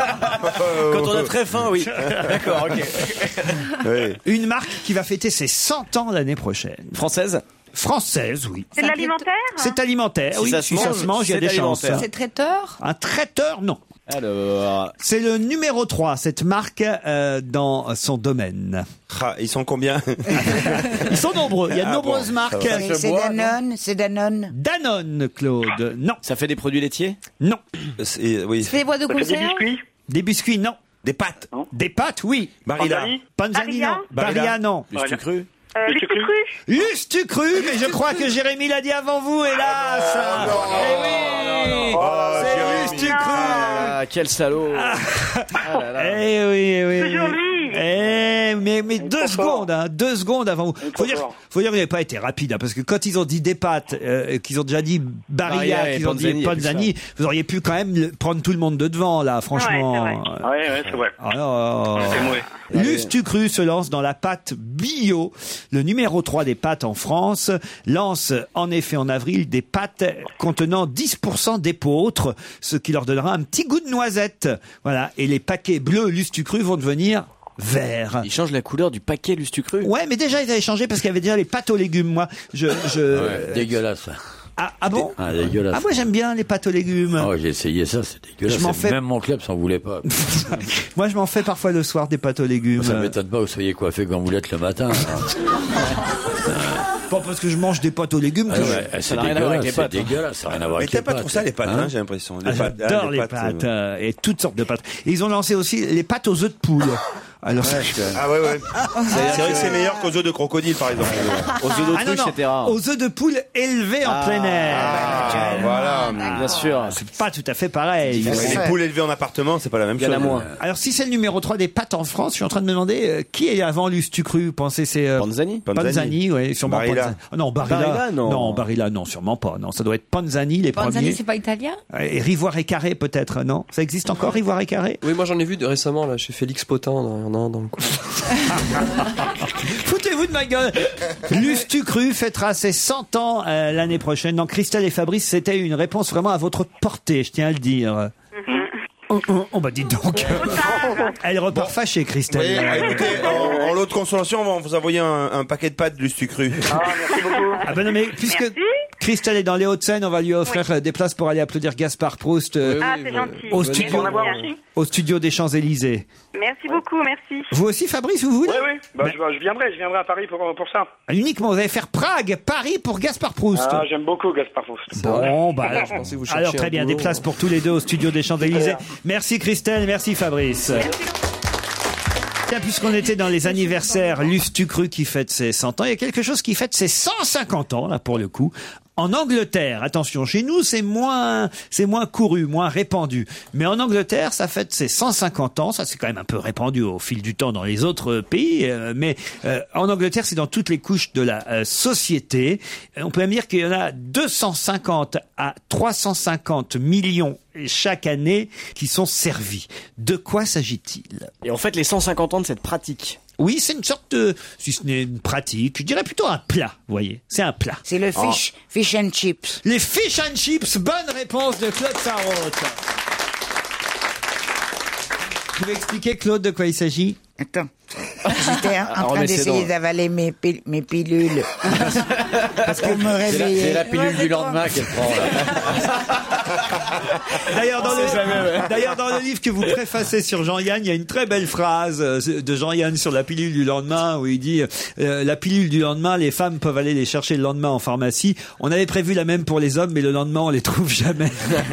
Quand on a très faim, oui. D'accord, ok.
Oui.
Une marque qui va fêter ses cent ans l'année prochaine.
Française?
Française, oui.
C'est de l'alimentaire?
C'est alimentaire,
Si
oui.
ça se
si ça
mange,
se mange, il y a
c'est
des chances.
alimentaire.
C'est traiteur?
Un traiteur, non.
Alors,
C'est le numéro trois, cette marque, euh, dans son domaine.
Ah, ils sont combien?
Ils sont nombreux. Il y a de
Ah
nombreuses
bon,
marques.
ça va.
C'est c'est Danone, c'est Danone.
Danone, Claude. Non.
ça fait des produits laitiers?
Non.
C'est- Oui.
C'est des boîtes de
Ça fait des
conserve?
biscuits.
Des biscuits, non.
Des pâtes.
Des pâtes, oui.
Barilla.
Panzani.
Panzani,
Barilla
non. Barilla, non.
Du stu cru?
Euh,
Le
les
sucru.
cru.
Lustu cru, mais je crois que Jérémy l'a dit avant vous, hélas. Eh oui. C'est Lustu cru.
Ah, quel salaud! Ah là là.
Eh oui, eh oui.
Toujours
oui.
lui.
Eh, mais, mais deux
trop fort.
secondes, hein, deux secondes avant vous.
Il est
Faut
trop
dire,
fort.
faut dire que vous n'avez pas été rapide, hein, parce que quand ils ont dit des pâtes, euh, qu'ils ont déjà dit Barilla,
Barilla et
qu'ils ont dit
Panzani, il y a plus
Panzani, vous auriez pu quand même le- prendre tout le monde de devant, là, franchement.
Ouais,
Ouais, ouais, c'est vrai.
Alors,
C'est mauvais.
Lustu Cru se lance dans la pâte bio. Le numéro trois des pâtes en France lance en effet en avril des pâtes contenant dix pour cent d'épeautre, ce qui leur donnera un petit goût de noisette. Voilà. Et les paquets bleus Lustu Cru vont devenir verts.
Il change la couleur du paquet Lustu cru.
Ouais, mais déjà ils avaient changé parce qu'il y avait déjà les pâtes aux légumes. Moi, je, je...
Ouais, dégueulasse.
Ah, ah bon?
Ah, dégueulasse.
Ah, moi j'aime bien les pâtes aux légumes.
Ah ouais, j'ai essayé ça, c'est dégueulasse.
Je m'en
C'est-
fais-
Même mon club s'en voulait pas.
Moi je m'en fais parfois le soir des pâtes aux légumes.
Ça m'étonne pas que vous soyez coiffé comme vous l'êtes le matin.
Pas parce que je mange des pâtes aux légumes.
Ah
que
ouais,
je-
c'est
n'a rien à voir avec
dégueulasse,
les
c'est
pâtes, hein.
dégueulasse, ça n'a rien à voir
Mais
avec les
t'as pas
pâtes.
trop ça les pâtes,
Hein
hein, j'ai l'impression. Les
Ah,
pâtes,
J'adore
ah,
les
pâtes,
pâtes
euh,
euh, et toutes sortes de pâtes. Et ils ont lancé aussi les pâtes aux œufs de poule. Alors,
Ah ouais, ouais. C'est vrai que c'est meilleur qu'aux œufs de crocodile, par exemple.
Aux œufs
Ah non,
d'autruche,
non,
c'était rare.
aux œufs de poule élevés en plein air.
Ah, voilà.
Bien sûr.
C'est pas tout à fait pareil.
Les poules élevées en appartement, c'est pas la même
Il y en
chose.
a moins.
Alors, si c'est le numéro trois des pâtes en France, je suis en train de me demander euh, qui est avant Lustucru. Vous pensez c'est euh,
Panzani
Panzani, oui, sûrement
Barilla.
Panzani. Oh, non, Barilla.
Barilla, non.
non, Barilla, non, sûrement pas. Non, ça doit être Panzani les
Panzani,
premiers.
c'est pas italien?
Et Rivoire et Carré peut-être, non? Ça existe encore, Rivoire et Carré?
Oui, moi j'en ai vu de récemment là chez Félix Potin, il y en a un dans le coin.
Foutez-vous de ma gueule. Lustucru fêtera ses cent ans euh, l'année prochaine. Donc Christelle et Fabrice, c'était une réponse vraiment à votre portée, je tiens à le dire. Oh, oh, oh, bah dites donc. Elle repart fâchée,
Oui,
Christelle.
ah, écoutez, en, en lot de consolation, on va vous envoyer un, un paquet de pâtes de Lustucru.
Ah, merci beaucoup.
Ah ben non, mais puisque Christelle est dans les Hauts-de-Seine, on va lui offrir euh, des places pour aller applaudir Gaspard Proust euh,
Ah, c'est gentil.
au
Merci
studio,
d'en avoir reçu.
au studio des Champs-Élysées.
Merci beaucoup, merci.
Vous aussi, Fabrice, vous voulez?
Oui, oui. Bah, je, je viendrai, je viendrai à Paris pour, pour ça.
Uniquement, vous allez faire Prague, Paris pour Gaspard Proust.
Ah, j'aime beaucoup Gaspard Proust.
Bon, bah alors,
pensais que vous cherchiez
alors très
un
bien,
boulot.
des places pour tous les deux au studio des Champs-Élysées. Merci Christelle, merci Fabrice. Tiens, puisqu'on était dans les anniversaires, Lustucru qui fête ses cent ans, il y a quelque chose qui fête ses cent cinquante ans, là, pour le coup. En Angleterre, attention, chez nous, c'est moins, c'est moins couru, moins répandu. Mais en Angleterre, ça fête ses cent cinquante ans. Ça, c'est quand même un peu répandu au fil du temps dans les autres pays. euh, mais euh, en Angleterre, c'est dans toutes les couches de la euh, société. Euh, On peut même dire qu'il y en a deux cent cinquante à trois cent cinquante millions chaque année qui sont servis. De quoi s'agit-il?
Et en fait, les cent cinquante ans de cette pratique.
Oui, c'est une sorte de, si ce n'est une pratique, je dirais plutôt un plat, vous voyez. C'est un plat.
C'est le fish, fish and chips.
Les fish and chips, bonne réponse de Claude Sarraute. Vous pouvez expliquer, Claude, de quoi il s'agit?
Attends. J'étais en
Alors,
train
mais c'est
d'essayer
drôle.
d'avaler mes, pil- mes pilules. Parce qu'on me
C'est la,
réveillait.
c'est la pilule du lendemain qu'elle prend. Là.
D'ailleurs, dans, le, d'ailleurs, dans le livre que vous préfacez sur Jean-Yann, il y a une très belle phrase euh, de Jean-Yann sur la pilule du lendemain où il dit euh, la pilule du lendemain, les femmes peuvent aller les chercher le lendemain en pharmacie. On avait prévu la même pour les hommes, mais le lendemain, on les trouve jamais.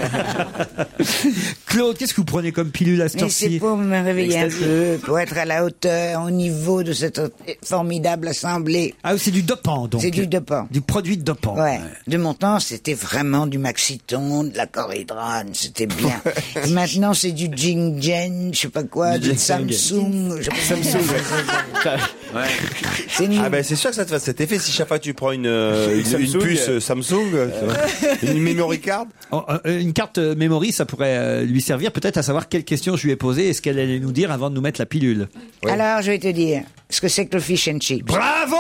Claude, qu'est-ce que vous prenez comme pilule à cette
Mais c'est
heure-ci?
pour me réveiller un
Ecstasy.
peu, pour être à la hauteur, au niveau de cette formidable assemblée.
Ah, c'est du dopant, donc.
C'est du dopant.
Du produit de dopant.
Ouais. De mon temps, c'était vraiment du Maxiton, de la Coridrane, c'était bien. Et maintenant, c'est du Jing-Jen, je sais pas quoi, du,
ginseng.
Samsung. Je sais pas
Ouais.
C'est nul.
Ah ben c'est sûr que ça te fait cet effet si chaque fois tu prends une, euh, une, une
Samsung,
puce
euh,
euh, Samsung, euh, une memory card.
Oh, euh, Une carte euh, memory, ça pourrait euh, lui servir peut-être à savoir quelles questions je lui ai posées et ce qu'elle allait nous dire avant de nous mettre la pilule.
Alors, je vais te dire ce que c'est que le fish and chips.
Bravo!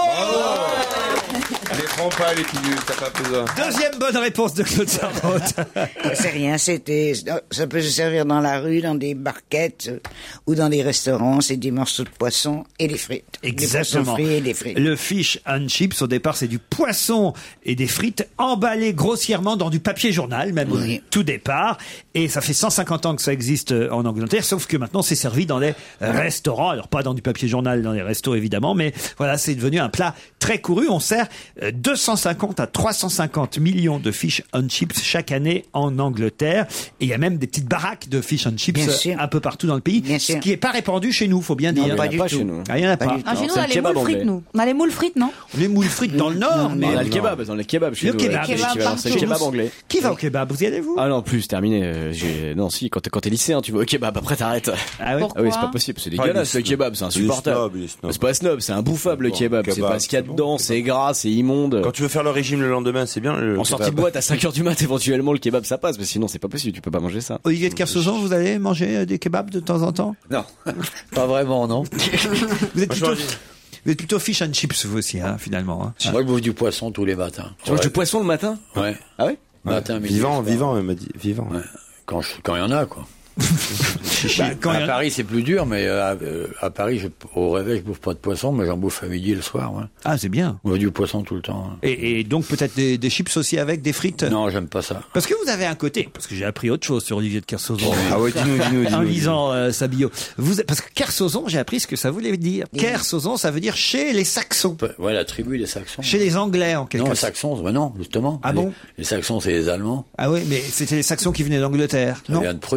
Les prends pas les pilules, t'as pas besoin.
Deuxième bonne réponse de Claude Sarraute.
C'est rien, c'était, ça peut se servir dans la rue, dans des barquettes euh, ou dans des restaurants. C'est des morceaux de poisson et des frites. Des
Exactement.
poissons frits et des frites.
Le fish and chips, au départ, c'est du poisson et des frites emballées grossièrement dans du papier journal, même au
Oui.
tout départ. Et ça fait cent cinquante ans que ça existe euh, en Angleterre, sauf que maintenant c'est servi dans les euh, restaurants. Alors pas dans du papier journal dans les restos évidemment, mais voilà, c'est devenu un plat très couru. On sert euh, deux cent cinquante à trois cent cinquante millions de fish and chips chaque année en Angleterre. Et il y a même des petites baraques de fish and chips
Bien
euh,
sûr.
un peu partout dans le pays,
Bien
ce
sûr.
qui est pas répandu chez nous, faut bien
Non,
dire.
pas
Il y en
du
a pas
tout.
chez nous.
Ah, il y en a
Pas
pas.
du tout.
Ah, chez nous,
c'est
on a
le
les
kebab
moules frites,
anglais.
nous. On a les moules frites, non?
Les moules frites dans le Nord, mais
On a le
non.
kebab, dans les kebabs chez
Le
nous.
kebab.
ouais,
Le
l'équivalent,
kebab,
c'est le
Chez
kebab
nous,
anglais.
Qui va au kebab? Vous y allez-vous?
Ah non, plus, terminé. euh, j'ai- Non, si, quand t'es, quand t'es lycéen, tu vas au kebab, après t'arrêtes.
Ah oui.
Pourquoi?
Ah oui, c'est pas possible, c'est
Ah,
dégueulasse
il est
le kebab, c'est
Il est
insupportable.
snob, il est snob.
C'est pas snob, c'est imbouffable le
Bon,
kebab. C'est
kebab,
pas ce qu'il y a
c'est bon,
dedans, c'est gras, c'est immonde.
Quand tu veux faire le régime le lendemain, c'est bien. Le
En sortie de
kebab.
boîte à cinq heures du mat, éventuellement, le kebab ça passe, mais sinon c'est pas possible, tu peux pas manger ça.
Olivier de Kersauzon, vous allez manger euh, des kebabs de temps en temps?
Non, pas vraiment, non.
Vous êtes plutôt, vous êtes plutôt fish and chips, vous aussi, hein, finalement. Hein.
Moi, je bouffe du poisson tous les matins.
Tu manges
Ouais.
du poisson le matin?
Ouais.
Ah ouais?
Matin, midi,
Vivant,
soir.
vivant, elle m'a dit. Vivant.
Ouais. Quand je- quand il y en a, quoi.
Bah, quand il y
à
a-
Paris, c'est plus dur, mais euh, à, euh, à Paris, je, au réveil, je bouffe pas de poisson, mais j'en bouffe à midi et le soir. Ouais.
Ah, c'est bien.
On bouffe du poisson tout le temps. hein.
Et, et donc peut-être des, des chips aussi avec des frites?
Non, j'aime pas ça.
Parce que vous avez un côté, parce que j'ai appris autre chose sur Olivier de Kersauzon.
Ah ouais, dis-nous, dis-nous, dis-nous.
En lisant euh, sa bio. Vous, parce que Kersauzon, j'ai appris ce que ça voulait dire. Kersauzon, ça veut dire chez les Saxons.
Ouais, la tribu des Saxons.
Chez les Anglais, en quelque
Non, les
sorte.
Saxons, ben non, justement.
Ah
les,
bon
Les Saxons, c'est les Allemands.
Ah oui, mais c'était les Saxons qui venaient d'Angleterre,
Ça
non?
vient de Prusse directement.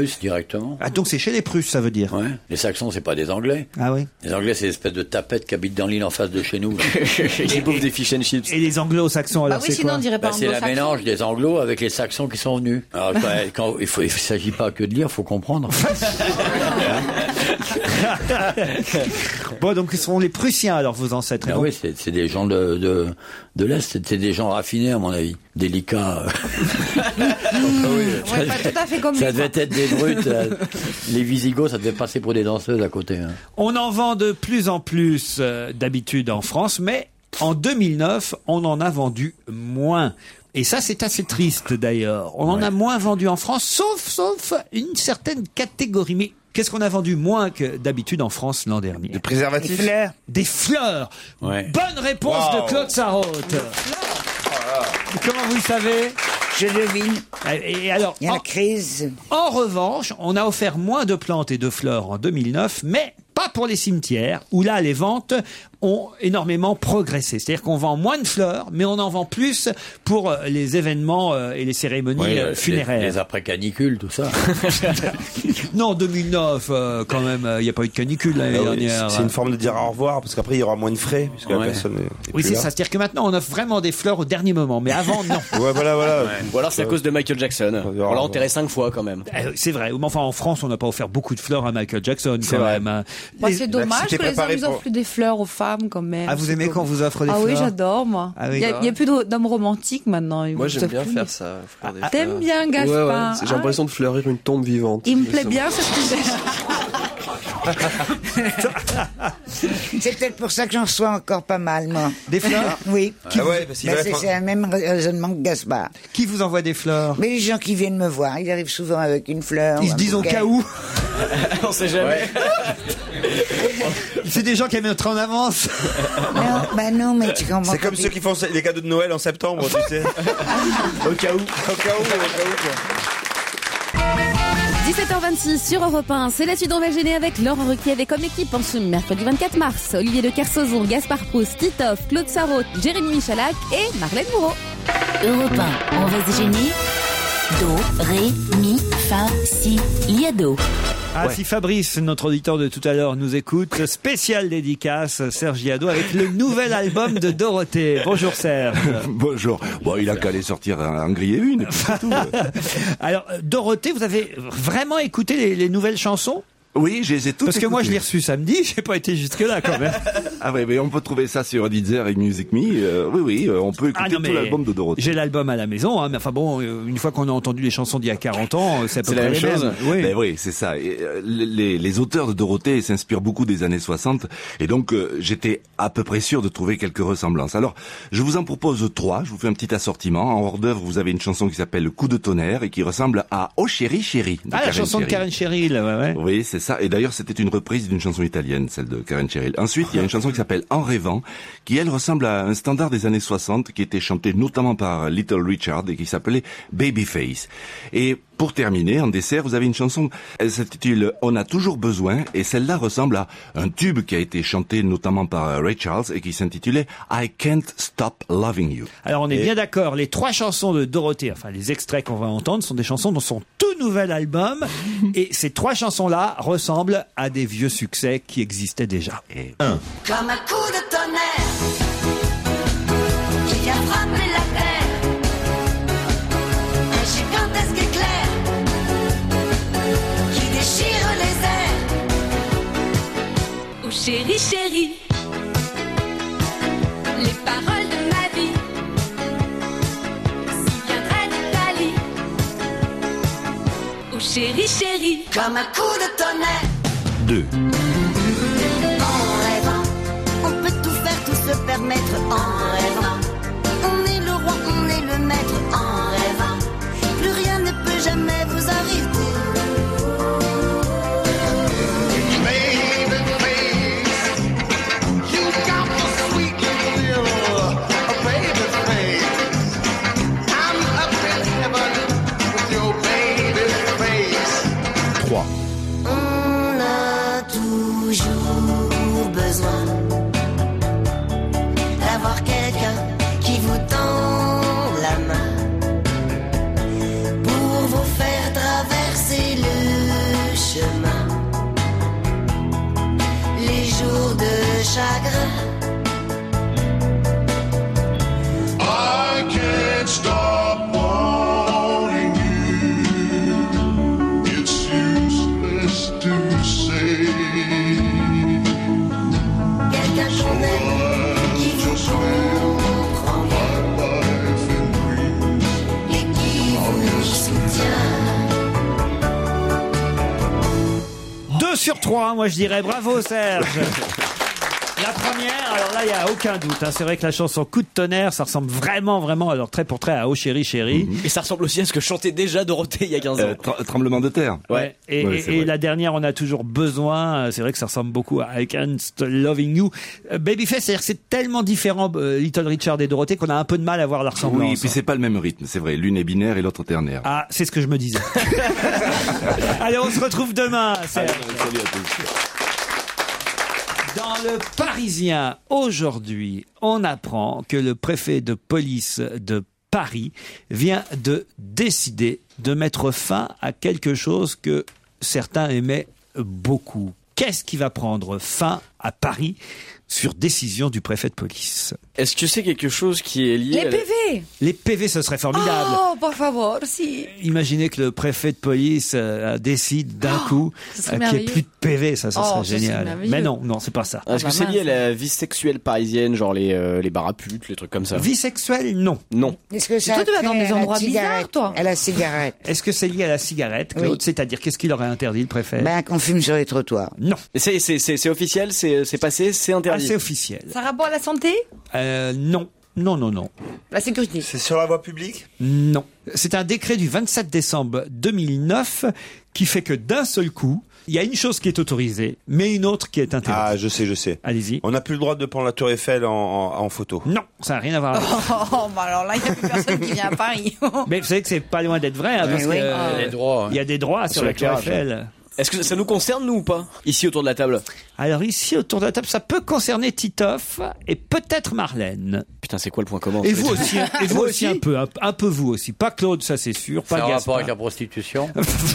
exactement.
Ah, donc c'est chez les Prusses, ça veut dire.
Ouais. Les Saxons, c'est pas des Anglais.
Ah oui.
Les Anglais, c'est des espèces de tapettes qui habitent dans l'île en face de chez nous.
Ils bouffent des fish and chips.
Et les Anglo-Saxons, alors
Bah oui,
c'est
sinon
quoi
on dirait pas
Bah, c'est la
anglo-saxon.
mélange des Anglos avec les Saxons qui sont venus. Alors, quand, quand, il faut, il s'agit pas que de lire, faut comprendre.
Bon, donc ils seront les Prussiens, alors, vos ancêtres.
Ah
donc-
oui, c'est, c'est des gens de, de, de l'Est, c'est des gens raffinés, à mon avis. Délicats.
Ouais, pas tout à fait comme
Ça
lui,
devait
quoi.
être des brutes. euh, Les Visigoths, ça devait passer pour des danseuses à côté. Hein.
On en vend de plus en plus euh, d'habitude en France, mais en deux mille neuf, on en a vendu moins. Et ça, c'est assez triste d'ailleurs. On en a moins vendu en France, sauf, sauf une certaine catégorie. Mais qu'est-ce qu'on a vendu moins que d'habitude en France l'an dernier?
Des préservatifs.
Des fleurs.
Des fleurs.
Ouais.
Bonne réponse
Wow.
de Claude Sarraute. Comment vous le savez?
Je devine.
Et et alors,
Il y a
en,
la crise.
en revanche, on a offert moins de plantes et de fleurs en deux mille neuf, mais pas pour les cimetières, où là, les ventes ont énormément progressé. C'est-à-dire qu'on vend moins de fleurs, mais on en vend plus pour euh, les événements euh, et les cérémonies
Oui,
euh,
les,
funéraires.
les après-canicules, tout ça.
Non, deux mille neuf, euh, quand même, il n'y a pas eu de canicule l'année
Ah oui,
dernière.
c'est une forme de dire au revoir, parce qu'après il y aura moins de frais, puisque la
Ouais.
personne est, est
Oui,
plus
c'est
là.
ça. C'est-à-dire que maintenant, on offre vraiment des fleurs au dernier moment, mais avant, non.
Ouais, voilà, voilà.
Ou alors c'est à cause de Michael Jackson.
va
On l'a enterré cinq fois quand même.
Euh, C'est vrai. Mais enfin, en France, on n'a pas offert beaucoup de fleurs à Michael Jackson,
C'est
quand
vrai.
même. hein.
Bah,
Les-
c'est dommage
c'était
que les hommes
préparé
ils
pour-
offrent plus des fleurs aux femmes quand même.
Ah, vous
C'est
aimez
comme-
quand on vous offre des
Ah
fleurs?
oui, j'adore moi.
Ah oui.
Il y a, il y a plus d'ho- d'hommes romantiques maintenant. Ils
Moi,
vous
j'aime
offrent
bien
plus.
faire ça. faire des
T'aimes
fleurs.
bien, Gaspard?
Ouais, ouais. J'ai
Ah.
l'impression de fleurir une tombe vivante.
Il me plaît
justement.
bien ce que
C'est peut-être pour ça que j'en reçois encore pas mal, moi.
Des fleurs?
Oui.
Ah ouais, parce qu'il
Ben,
va
c'est
être-
c'est le même raisonnement que Gaspard.
Qui vous envoie des fleurs?
Mais les gens qui viennent me voir, ils arrivent souvent avec une fleur.
Ils
ou
se
un
disent au
bouquet.
cas où.
On sait jamais.
C'est des gens qui aiment être en avance.
Non, bah non, mais tu comprends.
C'est comme
pas.
ceux qui font les cadeaux de Noël en septembre, tu sais. Au cas où. Au cas où, au cas où, quoi.
dix-sept heures vingt-six sur Europe un, c'est la suite on va gêner avec Laurent Ruquier avec comme équipe en ce mercredi vingt-quatre mars, Olivier de Kersauzon, Gaspard Proust, Titoff, Claude Sarraute, Jérémy Michalak et Marlène Bourreau.
Europe un, on va se gêner. Do, ré, mi, fa, si, liado.
Ah, si Fabrice, notre auditeur de tout à l'heure, nous écoute, spécial dédicace, Serge Liado, avec le nouvel album de Dorothée. Bonjour Serge.
Bonjour. Bon, il a qu'à aller sortir en griller une, et puis c'est tout.
Alors, euh, Dorothée, vous avez vraiment écouté les, les nouvelles chansons?
Oui, je les ai toutes
Parce que moi, je
écoutées.
l'ai reçu samedi, j'ai pas été jusque-là quand même.
Ah ouais, mais on peut trouver ça sur Deezer et Music Me. Euh, oui, oui, euh, on peut écouter
Ah non, mais
tout l'album de Dorothée.
j'ai l'album à la maison, hein, mais enfin bon, euh, une fois qu'on a entendu les chansons d'il y a quarante ans, euh, c'est à peu
C'est la
près
même
les
chose.
mêmes. Oui.
Ben oui, c'est ça. Et, euh, les, les auteurs de Dorothée s'inspirent beaucoup des années soixante, et donc euh, j'étais à peu près sûr de trouver quelques ressemblances. Alors, je vous en propose trois. Je vous fais un petit assortiment. En hors d'œuvre, vous avez une chanson qui s'appelle Coup de tonnerre et qui ressemble à Oh chérie chérie. de
Ah, la
Karen
chanson de
Cheryl.
Karen Cheryl, ouais, ouais.
Oui, c'est ça. Et d'ailleurs, c'était une reprise d'une chanson italienne, celle de Karen Cheryl. Ensuite, il y a une chanson qui s'appelle En rêvant, qui elle ressemble à un standard des années soixante, qui était chanté notamment par Little Richard et qui s'appelait Babyface. Et pour terminer, en dessert, vous avez une chanson, elle s'intitule On a toujours besoin, et celle-là ressemble à un tube qui a été chanté notamment par Ray Charles et qui s'intitulait I Can't Stop Loving You.
Alors on est
Et-
bien d'accord, les trois chansons de Dorothée, enfin les extraits qu'on va entendre, sont des chansons dans son tout nouvel album. Et ces trois chansons-là ressemblent à des vieux succès qui existaient déjà. Et un.
Comme un coup de tonnerre qui vient frapper la terre, un gigantesque éclair qui déchire les airs.
Oh chérie, chérie, les paroles de ma vie s'il viendrait d'Italie. Oh chérie, chérie,
comme un coup de tonnerre.
Deux.
En rêvant, on peut tout faire, tout se permettre. En rêvant, on est le roi, on est le maître. En rêvant, plus rien ne peut jamais vous arrêter.
Trois.
On a tout
trois un, moi je dirais bravo Serge. La première, alors là, il n'y a aucun doute. Hein. C'est vrai que la chanson Coup de tonnerre, ça ressemble vraiment, vraiment, alors trait pour trait à Oh chérie, chérie.
Mmh. Et ça ressemble aussi à ce que chantait déjà Dorothée il y a quinze ans.
Euh, tre- tremblement de terre.
Ouais. Et,
Ouais,
et-
c'est
et
vrai.
la dernière, on a toujours besoin. C'est vrai que ça ressemble beaucoup à I Can't Stop Loving You. Euh, Babyface, c'est-à-dire que c'est tellement différent, euh, Little Richard et Dorothée, qu'on a un peu de mal à voir la ressemblance.
Oui, et puis c'est pas le même rythme, c'est vrai. L'une est binaire et l'autre ternaire.
Ah, c'est ce que je me disais. Allez, on se retrouve demain. Serge.
Salut à tous.
Dans le Parisien, aujourd'hui, on apprend que le préfet de police de Paris vient de décider de mettre fin à quelque chose que certains aimaient beaucoup. Qu'est-ce qui va prendre fin à Paris sur décision du préfet de police?
Est-ce que c'est quelque chose qui est lié
Les
à la-
P V.
Les P V, ce serait formidable.
Oh, por favor, si.
Imaginez que le préfet de police euh, décide d'un coup
ce serait
euh, qu'il n'y ait
merveilleux.
plus de P V, ça, ça
Oh,
serait
ce serait
génial.
merveilleux.
Mais non, non, c'est pas ça.
Est-ce que c'est lié à la vie sexuelle parisienne, genre les, euh, les bars à putes, les trucs comme ça?
Vie sexuelle, non.
Non.
Est-ce que ça
Toi, tu vas
a
dans
trait
des
à la
endroits bizarres,
cigarette
toi.
À la cigarette.
Est-ce que c'est lié à la cigarette, Claude?
Oui.
C'est-à-dire, qu'est-ce qu'il aurait interdit, le préfet?
Ben, qu'on fume sur les trottoirs.
Non.
Et C'est, c'est, c'est, c'est officiel, c'est, c'est passé, c'est
Ah,
interdit.
c'est officiel.
Ça a rapport à la santé?
Euh, non. Non, non, non.
La sécurité.
C'est sur la voie publique?
Non. C'est un décret du vingt-sept décembre deux mille neuf qui fait que d'un seul coup, il y a une chose qui est autorisée, mais une autre qui est interdite.
Ah, je sais, je sais.
Allez-y.
On n'a plus le droit de prendre la Tour Eiffel en, en, en photo.
Non, ça n'a rien à voir avec ça.
Oh, bah alors là, il n'y a plus personne qui vient à Paris.
Mais vous savez que c'est pas loin d'être vrai, hein,
Oui,
parce
oui.
que, euh,
Il y a des droits, hein.
il y a des droits sur,
Sur
la Tour
l'éclairage.
Eiffel.
Est-ce que ça nous concerne, nous, ou pas? Ici, autour de la table.
Alors ici, autour de la table, ça peut concerner Titoff et peut-être Marlène.
Putain, c'est quoi le point commun?
Et
entre
vous
les deux
aussi, hein, et vous aussi un peu, un, un peu vous aussi. Pas Claude, ça c'est sûr,
C'est
pas
un
Gaspard.
rapport avec la prostitution.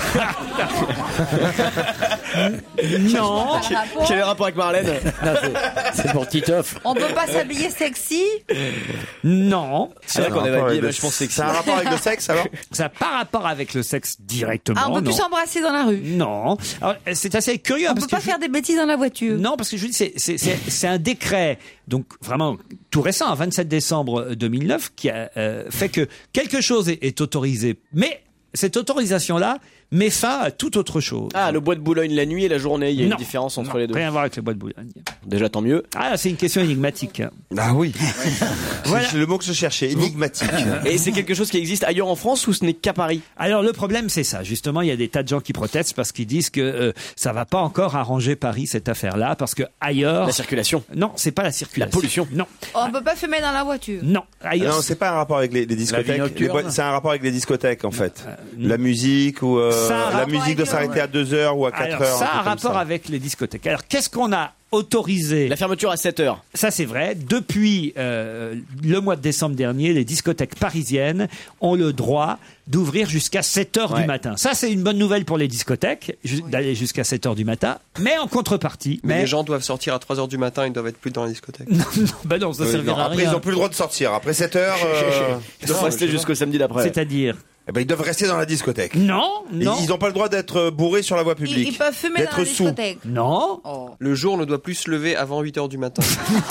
Non.
Quel est le rapport avec Marlène?
Non, c'est- c'est pour Titoff.
On peut pas s'habiller sexy?
Non.
C'est vrai qu'on avait habillé vachement sexy.
C'est un rapport avec le sexe, alors?
Ça n'a pas rapport avec le sexe directement.
Ah, on peut
non.
plus s'embrasser dans la rue.
Non. Alors, c'est assez curieux.
On
parce
peut pas
que je-
faire des bêtises dans la voiture.
Non, parce que je vous dis, c'est, c'est, c'est, c'est un décret, donc vraiment tout récent, hein, vingt-sept décembre deux mille neuf, qui a euh, fait que quelque chose est, est autorisé. Mais cette autorisation-là met fin à toute autre chose.
Ah, le bois de Boulogne la nuit et la journée, il y a
Non.
une différence entre
Non,
les deux.
rien à voir avec le bois de Boulogne.
Déjà, tant mieux.
Ah, c'est une question énigmatique.
Ah oui.
Voilà.
C'est le mot que je cherchais, énigmatique.
Et c'est quelque chose qui existe ailleurs en France ou ce n'est qu'à Paris?
Alors le problème c'est ça, justement il y a des tas de gens qui protestent parce qu'ils disent que euh, ça va pas encore arranger Paris cette affaire-là parce que ailleurs
La circulation.
non c'est pas la circulation,
La pollution.
non
On peut pas fumer dans la voiture.
non ailleurs
Non, c'est pas un rapport avec les, les discothèques.
nocturne.
Les boîtes- C'est un rapport avec les discothèques, en fait. La musique ou euh,
Ça a un
la
rapport
musique
avec
doit
le-
s'arrêter à deux heures ou à quatre
alors
heures.
ça a
truc
un
comme
rapport
ça.
avec les discothèques. Alors qu'est-ce qu'on a autorisé?
La fermeture à sept heures.
Ça c'est vrai. Depuis euh, le mois de décembre dernier, les discothèques parisiennes ont le droit d'ouvrir jusqu'à sept heures
Ouais.
du matin. Ça c'est une bonne nouvelle pour les discothèques, ju- d'aller jusqu'à sept heures du matin. Mais en contrepartie,
Mais
mais
les gens doivent sortir à trois heures du matin, ils doivent être plus dans la discothèque.
non, non, ben non, ça
Oui,
servira
non,
à
après,
rien.
ils ont plus le droit de sortir. Après sept heures, euh,
Ils doivent rester jusqu'au samedi d'après.
C'est-à-dire
eh ben, ils doivent rester dans la discothèque.
non,
Et
non,
Ils n'ont pas le droit d'être bourrés sur la voie
Ils,
publique.
ils peuvent fumer dans
D'être
la
sous.
discothèque.
non.
Oh.
Le jour ne doit plus se lever avant huit heures du matin.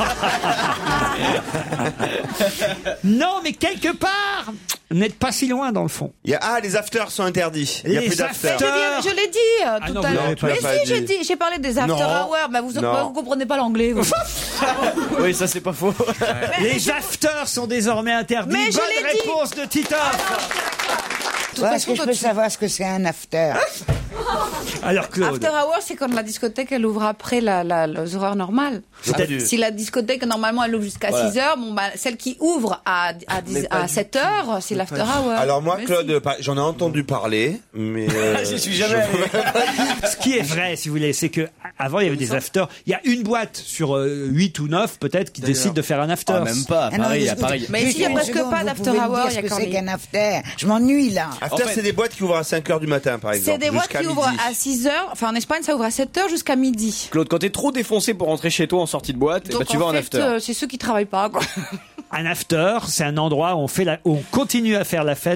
Non, mais quelque part, vous n'êtes pas si loin dans le fond.
Il y a, ah, les afters sont interdits. Il y a
Les
plus d'afters.
afters.
Je l'ai dit euh,
Ah
tout
non,
à
vous
l'heure.
l'avez pas
Mais
dit.
si, j'ai dit, j'ai parlé des after
Non.
hours. Mais vous,
Non.
vous comprenez pas l'anglais. vous.
Oui, ça c'est pas faux.
Les afters sont désormais interdits.
Mais je
Bonne
l'ai dit.
réponse de Titoff.
De toute
Ouais,
façon,
Est-ce que je
toi,
peux
tu-
savoir ce que c'est un after?
Alors Claude,
After hours, c'est quand la discothèque elle ouvre après la, la, les horaires normales.
C'est-à-dire-
Si la discothèque normalement elle ouvre jusqu'à
Voilà.
six heures, bon bah celle qui ouvre à à, dix- à sept heures, c'est l'after hour.
Alors moi,
Mais
Claude,
si.
pas- j'en ai entendu parler, mais euh,
J'y suis jamais allé.
ce qui est vrai, si vous voulez, c'est que avant il y avait des afters. Il y a une boîte sur euh, huit ou neuf peut-être qui décide de faire un after.
Ah, même pas, à
Ah non,
Paris,
mais
à Paris.
Mais
juste
ici, il y a
une
presque
seconde,
pas
vous
d'after
pouvez me
hour,
dire
il y a
ce que
qu'en
c'est
ligne.
qu'un after. Je m'ennuie là.
after,
En fait-
c'est des boîtes qui ouvrent à cinq heures du matin, par exemple.
C'est des boîtes
jusqu'à
qui ouvrent
midi.
à six heures. Enfin, en Espagne, ça ouvre à sept heures jusqu'à midi.
Claude, quand t'es trop défoncé pour rentrer chez toi en sortie de boîte, eh
Donc
ben, tu
en
vas en
fait,
after.
euh, c'est ceux qui travaillent pas, quoi.
Un after, c'est un endroit où on fait la, où on continue à faire la fête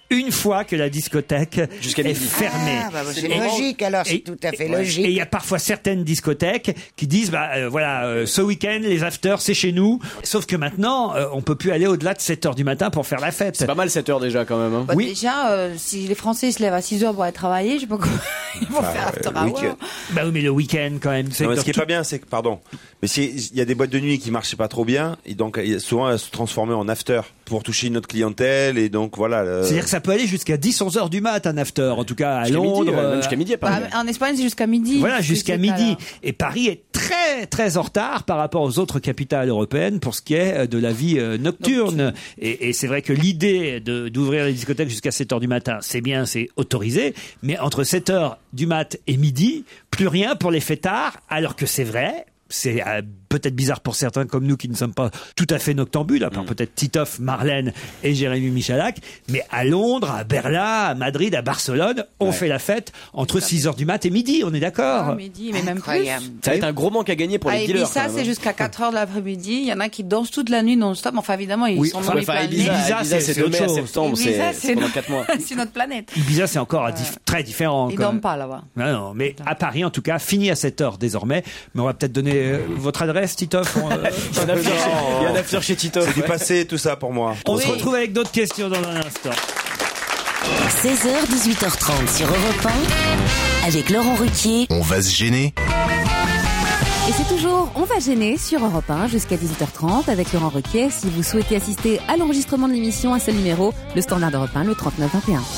une fois que la discothèque
Jusqu'à
est
midi.
fermée.
Ah, bah, bah, c'est
Et-
logique, alors, c'est
et-
tout à fait
ouais.
logique.
Et il y a parfois certaines discothèques qui disent, bah euh, voilà, euh, ce week-end, les afters, c'est chez nous. Sauf que maintenant, euh, on peut plus aller au-delà de sept heures du matin pour faire la fête.
C'est pas mal sept heures déjà quand même. Hein.
Bah,
Oui.
Déjà, euh, si les Français se lèvent à six heures pour aller travailler, je sais pas comment ils vont faire after
euh,
hour.
week-end.
Bah oui, mais le week-end quand même. c'est
Non, mais
que
ce qui est
tout-
pas bien, c'est que, pardon, mais si- il y a des boîtes de nuit qui marchaient pas trop bien, et donc il y a souvent elles se transformaient en after pour toucher une autre clientèle, et donc voilà. le-
C'est-à-dire que ça peut aller jusqu'à dix onze heures du mat, un after, en tout cas à
Jusqu'à midi,
Londres.
ouais, même
euh,
jusqu'à midi à Paris.
Bah, en Espagne, c'est jusqu'à midi.
Voilà, jusqu'à
C'est
midi.
là.
Et Paris est très, très en retard par rapport aux autres capitales européennes pour ce qui est de la vie euh, nocturne. Et, et c'est vrai que l'idée de, d'ouvrir les discothèques jusqu'à sept heures du matin, c'est bien, c'est autorisé. Mais entre sept heures du mat et midi, plus rien pour les fêtards, alors que c'est vrai. C'est euh, peut-être bizarre pour certains comme nous qui ne sommes pas tout à fait noctambules, à part peut-être Titoff, Marlène et Jérémy Michalak, mais à Londres, à Berlin, à Madrid, à Barcelone, on fait la fête entre six heures du mat et midi, on est d'accord?
Ah, midi, mais même plus.
Incroyable.
Ça va être un gros manque à gagner pour
À
les dealers.
Ibiza,
quand même,
c'est
hein.
jusqu'à quatre heures de l'après-midi. Il y en a qui dansent toute la nuit non-stop. Enfin, évidemment, ils
Oui,
sont
enfin,
dans
Ouais,
les
enfin,
planètes.
Ibiza,
Ibiza,
Ibiza,
c'est-
c'est
c'est
de
autre
mai à
chose.
septembre,
Ibiza,
c'est
c'est
c'est pendant
une-
quatre mois.
c'est notre planète.
Ibiza, c'est encore dif- très différent.
Ils
quand
dorment
même.
pas là-bas.
Non, non, mais à Paris, en tout cas, fini à sept heures désormais. Mais on va peut-être donner euh, votre adresse, Titoff. On, euh,
Il y a un after chez- il y a un after chez Tito.
C'est du passé, tout ça pour moi.
on se retrouve avec d'autres questions dans un instant.
seize heures, dix-huit heures trente sur Europe un, avec Laurent Ruquier.
On va se gêner.
Et c'est toujours On va gêner sur Europe un jusqu'à dix-huit heures trente avec Laurent Ruquier. Si vous souhaitez assister à l'enregistrement de l'émission, un seul numéro, le standard d'Europe un, le trente-neuf vingt et un.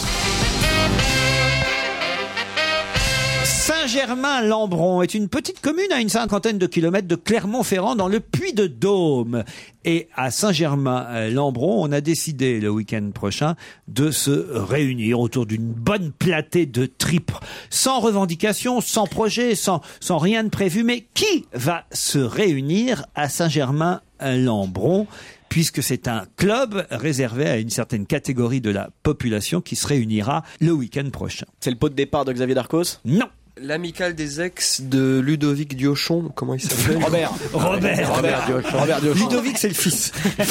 Saint-Germain-Lambron est une petite commune à une cinquantaine de kilomètres de Clermont-Ferrand dans le Puy-de-Dôme. Et à Saint-Germain-Lambron, on a décidé le week-end prochain de se réunir autour d'une bonne platée de tripes, sans revendication, sans projet, sans, sans rien de prévu. Mais qui va se réunir à Saint-Germain-Lambron ? Puisque c'est un club réservé à une certaine catégorie de la population qui se réunira le week-end prochain.
C'est le pot de départ de Xavier Darcos?
Non.
L'amicale des ex de Ludovic Diochon, comment il s'appelle?
Robert.
Robert.
Robert Diochon. Robert Diochon.
Ludovic, c'est le fils.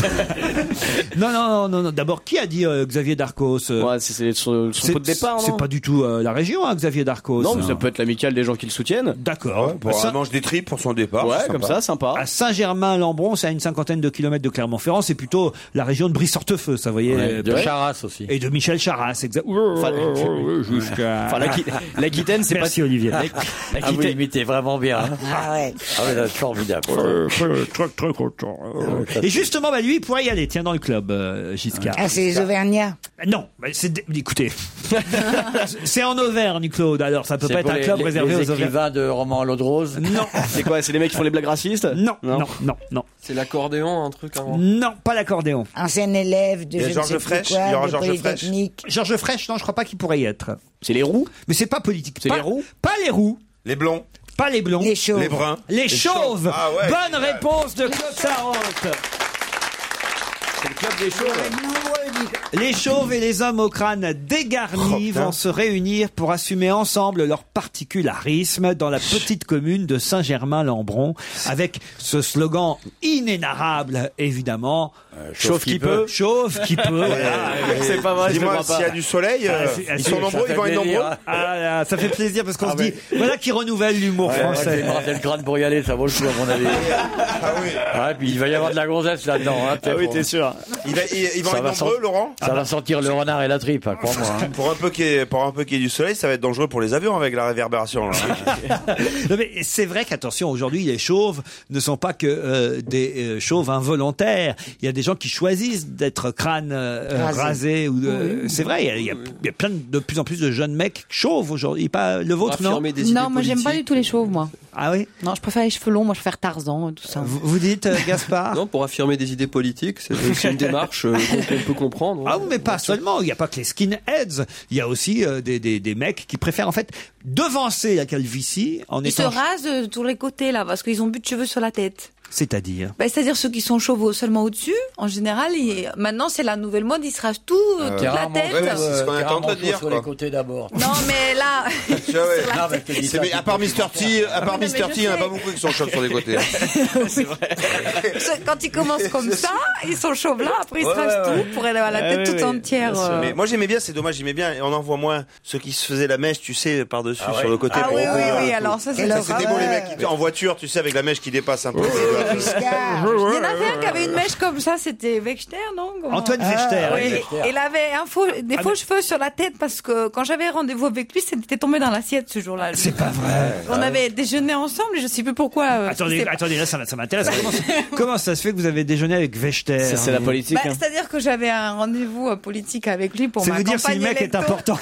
non, non, non, non, non. D'abord, qui a dit euh, Xavier Darcos euh,
Ouais, c'est c'est son, son
c'est-
pot de départ, non?
C'est pas du tout euh, la région, hein, Xavier Darcos.
Non, mais ça peut être l'amicale des gens qui le soutiennent.
D'accord.
Pour
Bah,
un
ça-
mange des tripes pour son départ.
Ouais,
c'est
comme
sympa.
ça, sympa.
à Saint-Germain-Lambron, c'est à une cinquantaine de kilomètres de Clermont-Ferrand. C'est plutôt la région de Brice-Hortefeux, ça, vous voyez.
Ouais,
euh,
de
ouais.
Charras aussi.
Et de Michel Charras, exact.
Enfin,
Jusqu'à.
Enfin, l'Aqui- l'Aquitaine, c'est pas...
Merci, Olivier.
Ah, vous l'imitez vraiment bien. Hein.
Ah ouais.
Ah ouais, c'est formidable.
Très, très content. Et justement, bah, lui, il pourrait y aller, tiens, dans le club, euh, Giscard.
Ah, c'est les Auvergnats.
Non, bah, c'est, écoutez, c'est en Auvergne, Claude, alors ça peut
C'est
pas être
pour
un
les-
club
les-
réservé
les
aux Auvergnats.
écrivains de romans L'Eau de Rose.
Non,
C'est quoi? C'est les mecs qui font les blagues racistes?
non,
Non.
non, non, non,
C'est l'accordéon, un truc avant.
non, pas l'accordéon.
Ancien élève de
Il y a
je ne
Georges
sais plus
Frêche,
quoi,
il y aura
de
Georges
Polytechnique.
Georges Frêche, non, je crois pas qu'il pourrait y être.
C'est les roues?
Mais c'est pas politique.
C'est
Pas-
les roux
Pas les roux,
Les blonds,
pas les blonds.
Les chauves.
les bruns,
Les chauves.
Ah ouais,
Bonne
génial.
réponse de Claude Sarraute.
C'est le club des chauves.
Les chauves et les hommes au crâne dégarni
Oh, putain.
vont se réunir pour assumer ensemble leur particularisme dans la petite commune de Saint-Germain-Lambron avec ce slogan inénarrable, évidemment.
Chauve qui peut.
Chauve qui peut. voilà.
C'est pas vrai, je le
Dis-moi,
crois
s'il y a
pas.
du soleil,
Ah,
euh,
c'est- ah,
ils
c'est-
sont
ça
nombreux,
fait
ils vont être
plaisir,
nombreux.
hein.
Ah, là, ça fait plaisir parce qu'on
Ah,
se dit, voilà qui renouvelle l'humour
Ouais, moi,
français.
j'ai brassé le crâne pour y aller, ça vaut le coup à mon avis.
Ah oui.
Ouais, puis il va y avoir de la gonzesse là-dedans. Hein,
Ah oui,
pour-
t'es sûr.
Ils, va- ils- ils vont
Ça
être
va
nombreux,
sent-
Laurent.
Ça va sentir le renard et la tripe, hein, crois-moi. hein.
Pour un peu qu'il y ait, pour un peu qu'il y ait du soleil, ça va être dangereux pour les avions avec la réverbération. Là.
Non, mais c'est vrai qu'attention, aujourd'hui, les chauves ne sont pas que euh, des euh, chauves involontaires. Il y a des gens qui choisissent d'être crâne euh,
Rasé.
rasé. Ou de- C'est vrai, il y a, il y a- il y a plein de, de plus en plus de jeunes mecs chauves aujourd'hui. Pas le vôtre, non?
Affirmer des idées
Non, moi j'aime pas
politiques.
du tout les chauves, moi.
Ah oui.
Non, je préfère les cheveux longs, moi je préfère Tarzan, tout ça.
Vous, vous dites, euh, Gaspard?
Non, pour affirmer des idées politiques, c'est c'est une démarche euh, qu'on qu'on peut comprendre.
Ah oui, mais pas seulement. Il n'y a pas que les skinheads. Il y a aussi euh, des, des, des mecs qui préfèrent en fait devancer la calvitie en
Ils se
étant.
rasent de tous les côtés là, parce qu'ils ont plus de cheveux sur la tête.
C'est-à-dire
Bah, c'est-à-dire ceux qui sont chauves seulement au-dessus, en général, ils- maintenant c'est la nouvelle mode, ils se rasent tout, euh, toute la tête.
Ouais, c'est ce qu'on est en train de dire.
Sur
quoi.
les côtés d'abord.
Non mais là,
Ah ouais.
Non, mais je te dis
C'est-
ça,
mais
c'est
à part
pour
Mister T, à part
mais
Mister
je
T, il n'y en a
sais.
pas beaucoup qui sont chauves sur les côtés.
quand ils commencent comme ça, ils sont chauves là, après ils se
Ouais,
rasent
ouais,
tout pour avoir la
Ah,
tête
oui,
toute
oui,
entière.
bien sûr.
euh.
Mais moi j'aimais bien, c'est dommage, j'aimais bien, et on en voit moins ceux qui se faisaient la mèche, tu sais, par-dessus,
Ah ouais.
sur le côté.
Ah
pour
oui, oui,
ouvrir
oui,
le
alors
tout.
ça c'est
Et
Ça,
le
c'était beau les mecs qui- en voiture, tu sais, avec la mèche qui dépasse un peu.
Giscard.
Il y en avait un qui avait une mèche comme ça, c'était Wexter, non Comment-
Antoine Fechter.
Oui,
oui.
il avait un faux, des
Ah,
faux
mais-
cheveux sur la tête parce que quand j'avais rendez-vous avec lui, c'était tombé dans l'assiette ce jour-là.
C'est pas vrai.
On avait déjeuné ensemble et je sais plus pourquoi. euh,
Attendez,
c'est-
attendez, là, ça, ça m'intéresse. Comment, ça- comment ça se fait que vous avez déjeuné avec Vechter
Ça, c'est la politique.
Bah,
hein.
c'est-à-dire que j'avais un rendez-vous euh, politique avec lui pour
C'est
ma
vous dire si
campagne
le mec est
électo.
important.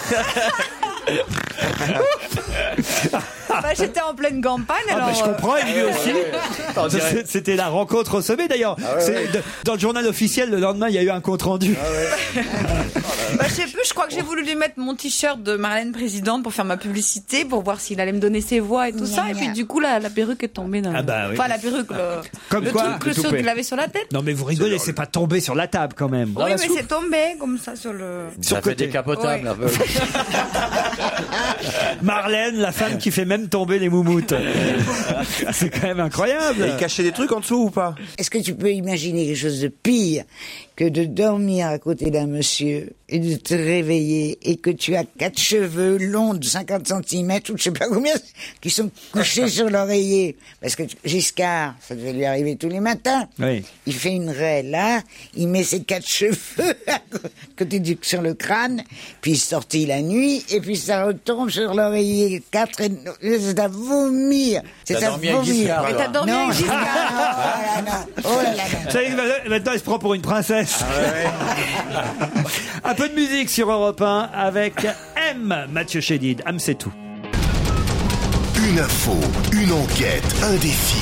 Bah, j'étais en pleine campagne,
Ah,
alors.
bah, je
euh,
comprends, et lui aussi.
On dirait-
C'est- C'était la rencontre au sommet d'ailleurs.
Ah
C'est de- Dans le journal officiel, le lendemain, il y a eu un compte rendu.
bah, je sais plus, je crois que j'ai voulu lui mettre mon t-shirt de Marlène présidente pour faire ma publicité, pour voir s'il allait me donner ses voix et tout ça. Et puis du coup, la, la perruque est tombée dans.
Ah bah oui.
Enfin, la perruque, le,
Comme
le
quoi,
truc, le
le
truc
toupet.
qu'il avait sur la tête.
Non mais vous rigolez, c'est pas tombé sur la table quand même.
Oui, mais c'est tombé comme ça sur le.
Sur
Ça
le
fait
côté.
décapotable
Ouais.
un peu.
Marlène, la femme qui fait même tomber les moumoutes. C'est quand même incroyable.
Et il cachait des trucs en dessous ou pas?
Est-ce que tu peux imaginer quelque chose de pire que de dormir à côté d'un monsieur et de te réveiller et que tu as quatre cheveux longs de cinquante centimètres ou je sais pas combien qui sont couchés sur l'oreiller? Parce que Giscard, ça devait lui arriver tous les matins.
Oui.
Il fait une raie là, il met ses quatre cheveux à côté du, sur le crâne, puis il sortit la nuit et puis ça retombe sur l'oreiller. Quatre et, c'est à vomir. C'est
T'as
à
dormi avec
vomir.
Giscard,
Mais t'as
alors.
dormi
Non,
avec Giscard.
Oh là là, oh là là.
Vous savez que maintenant il se prend pour une princesse. Un peu de musique sur Europe un avec M. Mathieu Chédid. M, c'est tout.
Une info, une enquête, un défi.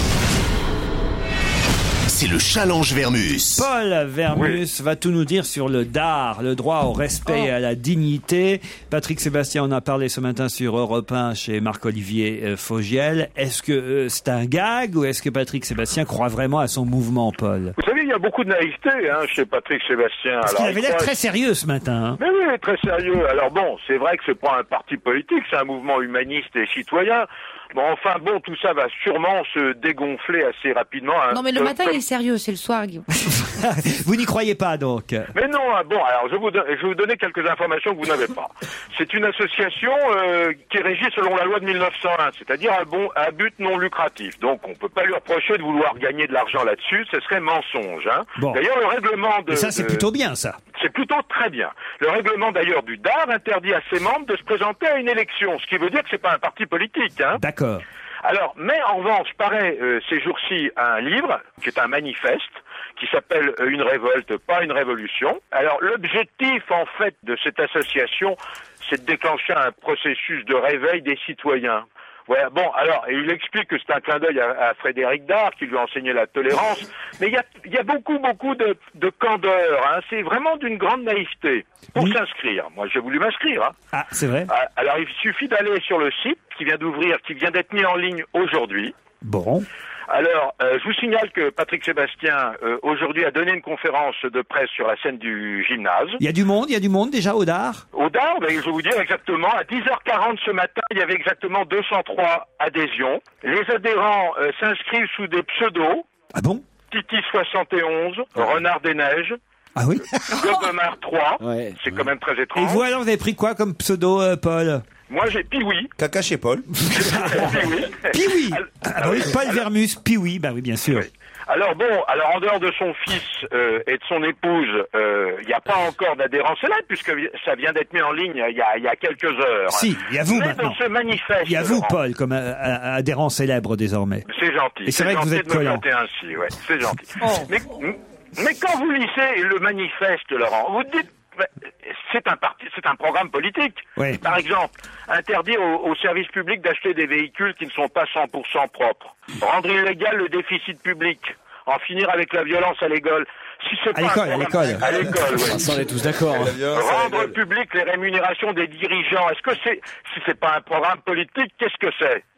C'est le challenge Vermus.
Paul Vermus va tout nous dire sur le D A R, le droit au respect et à la dignité. Patrick Sébastien en a parlé ce matin sur Europe un chez Marc-Olivier euh, Fogiel. Est-ce que euh, c'est un gag ou est-ce que Patrick Sébastien croit vraiment à son mouvement, Paul?
Vous savez, il y a beaucoup de naïveté hein, chez Patrick Sébastien.
Parce qu'il
Alors,
avait
il
l'air
croit-
très sérieux ce matin. hein.
Mais oui, très sérieux. Alors bon, c'est vrai que c'est pas un parti politique, c'est un mouvement humaniste et citoyen. Bon, enfin bon, tout ça va sûrement se dégonfler assez rapidement. hein.
Non, mais le
Euh,
matin,
comme-
il est sérieux, c'est le soir, Guillaume.
Vous n'y croyez pas donc?
Mais non, ah, bon, alors je vais vous, don- je vais vous donner quelques informations que vous n'avez pas. C'est une association euh, qui est régie selon la loi de mille neuf cent un, c'est-à-dire un bon, à but non lucratif. Donc on peut pas lui reprocher de vouloir gagner de l'argent là-dessus, ce serait mensonge. Hein.
Bon.
D'ailleurs, le règlement de...
Et ça, c'est
de-
plutôt bien, ça.
C'est plutôt très bien. Le règlement d'ailleurs du D A R interdit à ses membres de se présenter à une élection, ce qui veut dire que c'est pas un parti politique. Hein.
D'accord.
Alors, mais en revanche, paraît euh, ces jours-ci un livre qui est un manifeste qui s'appelle euh, Une révolte, pas une révolution. Alors, l'objectif en fait de cette association, c'est de déclencher un processus de réveil des citoyens. Ouais, bon, alors, et il explique que c'est un clin d'œil à, à Frédéric Dard, qui lui a enseigné la tolérance, mais il y a, il y a beaucoup, beaucoup de, de candeur, hein. C'est vraiment d'une grande naïveté. Pour
Oui.
s'inscrire, moi j'ai voulu m'inscrire, hein.
Ah, c'est vrai?
Ah, alors, il suffit d'aller sur le site qui vient d'ouvrir, qui vient d'être mis en ligne aujourd'hui.
Bon.
Alors, euh, je vous signale que Patrick Sébastien, euh, aujourd'hui, a donné une conférence de presse sur la scène du gymnase.
Il y a du monde, il y a du monde déjà au D A R?
Au D A R, ben, je vais vous dire exactement, à dix heures quarante ce matin, il y avait exactement deux cent trois adhésions. Les adhérents euh, s'inscrivent sous des pseudos.
Ah bon?
Titi soixante et onze, Renard des Neiges,
Ah oui?
Gobemar trois,
Ouais.
c'est quand même très
Et
étrange.
vous alors, vous avez pris quoi comme pseudo, euh, Paul?
Moi j'ai Piwi.
Caca chez Paul.
Piwi.
Piwi.
Alors-
Ah bah oui, Paul Vermus, Piwi, bah oui, bien sûr.
Alors bon, alors en dehors de son fils euh, et de son épouse, il n'y a pas encore d'adhérents célèbres puisque ça vient d'être mis en ligne il y a, il y a quelques heures.
Si, il y a vous
Mais
maintenant.
dans ce manifeste,
Il y a vous,
Laurent,
Paul, comme euh, euh, adhérent célèbre désormais.
c'est gentil.
Et c'est vrai que
gentil
vous êtes
de me
collant.
flatter ainsi, ouais, c'est gentil. mais, mais quand vous lisez le manifeste, Laurent, vous dites bah, c'est un parti, c'est un programme politique.
Oui.
Par exemple, interdire aux, aux services publics d'acheter des véhicules qui ne sont pas cent pour cent propres. Rendre illégal le déficit public. En finir avec la violence à l'école. Si c'est
À
pas un
l'école, à
programme-
l'école.
À l'école, oui.
Vincent, on est tous d'accord. hein.
Rendre public les rémunérations des dirigeants. Est-ce que c'est, si c'est pas un programme politique, qu'est-ce que c'est?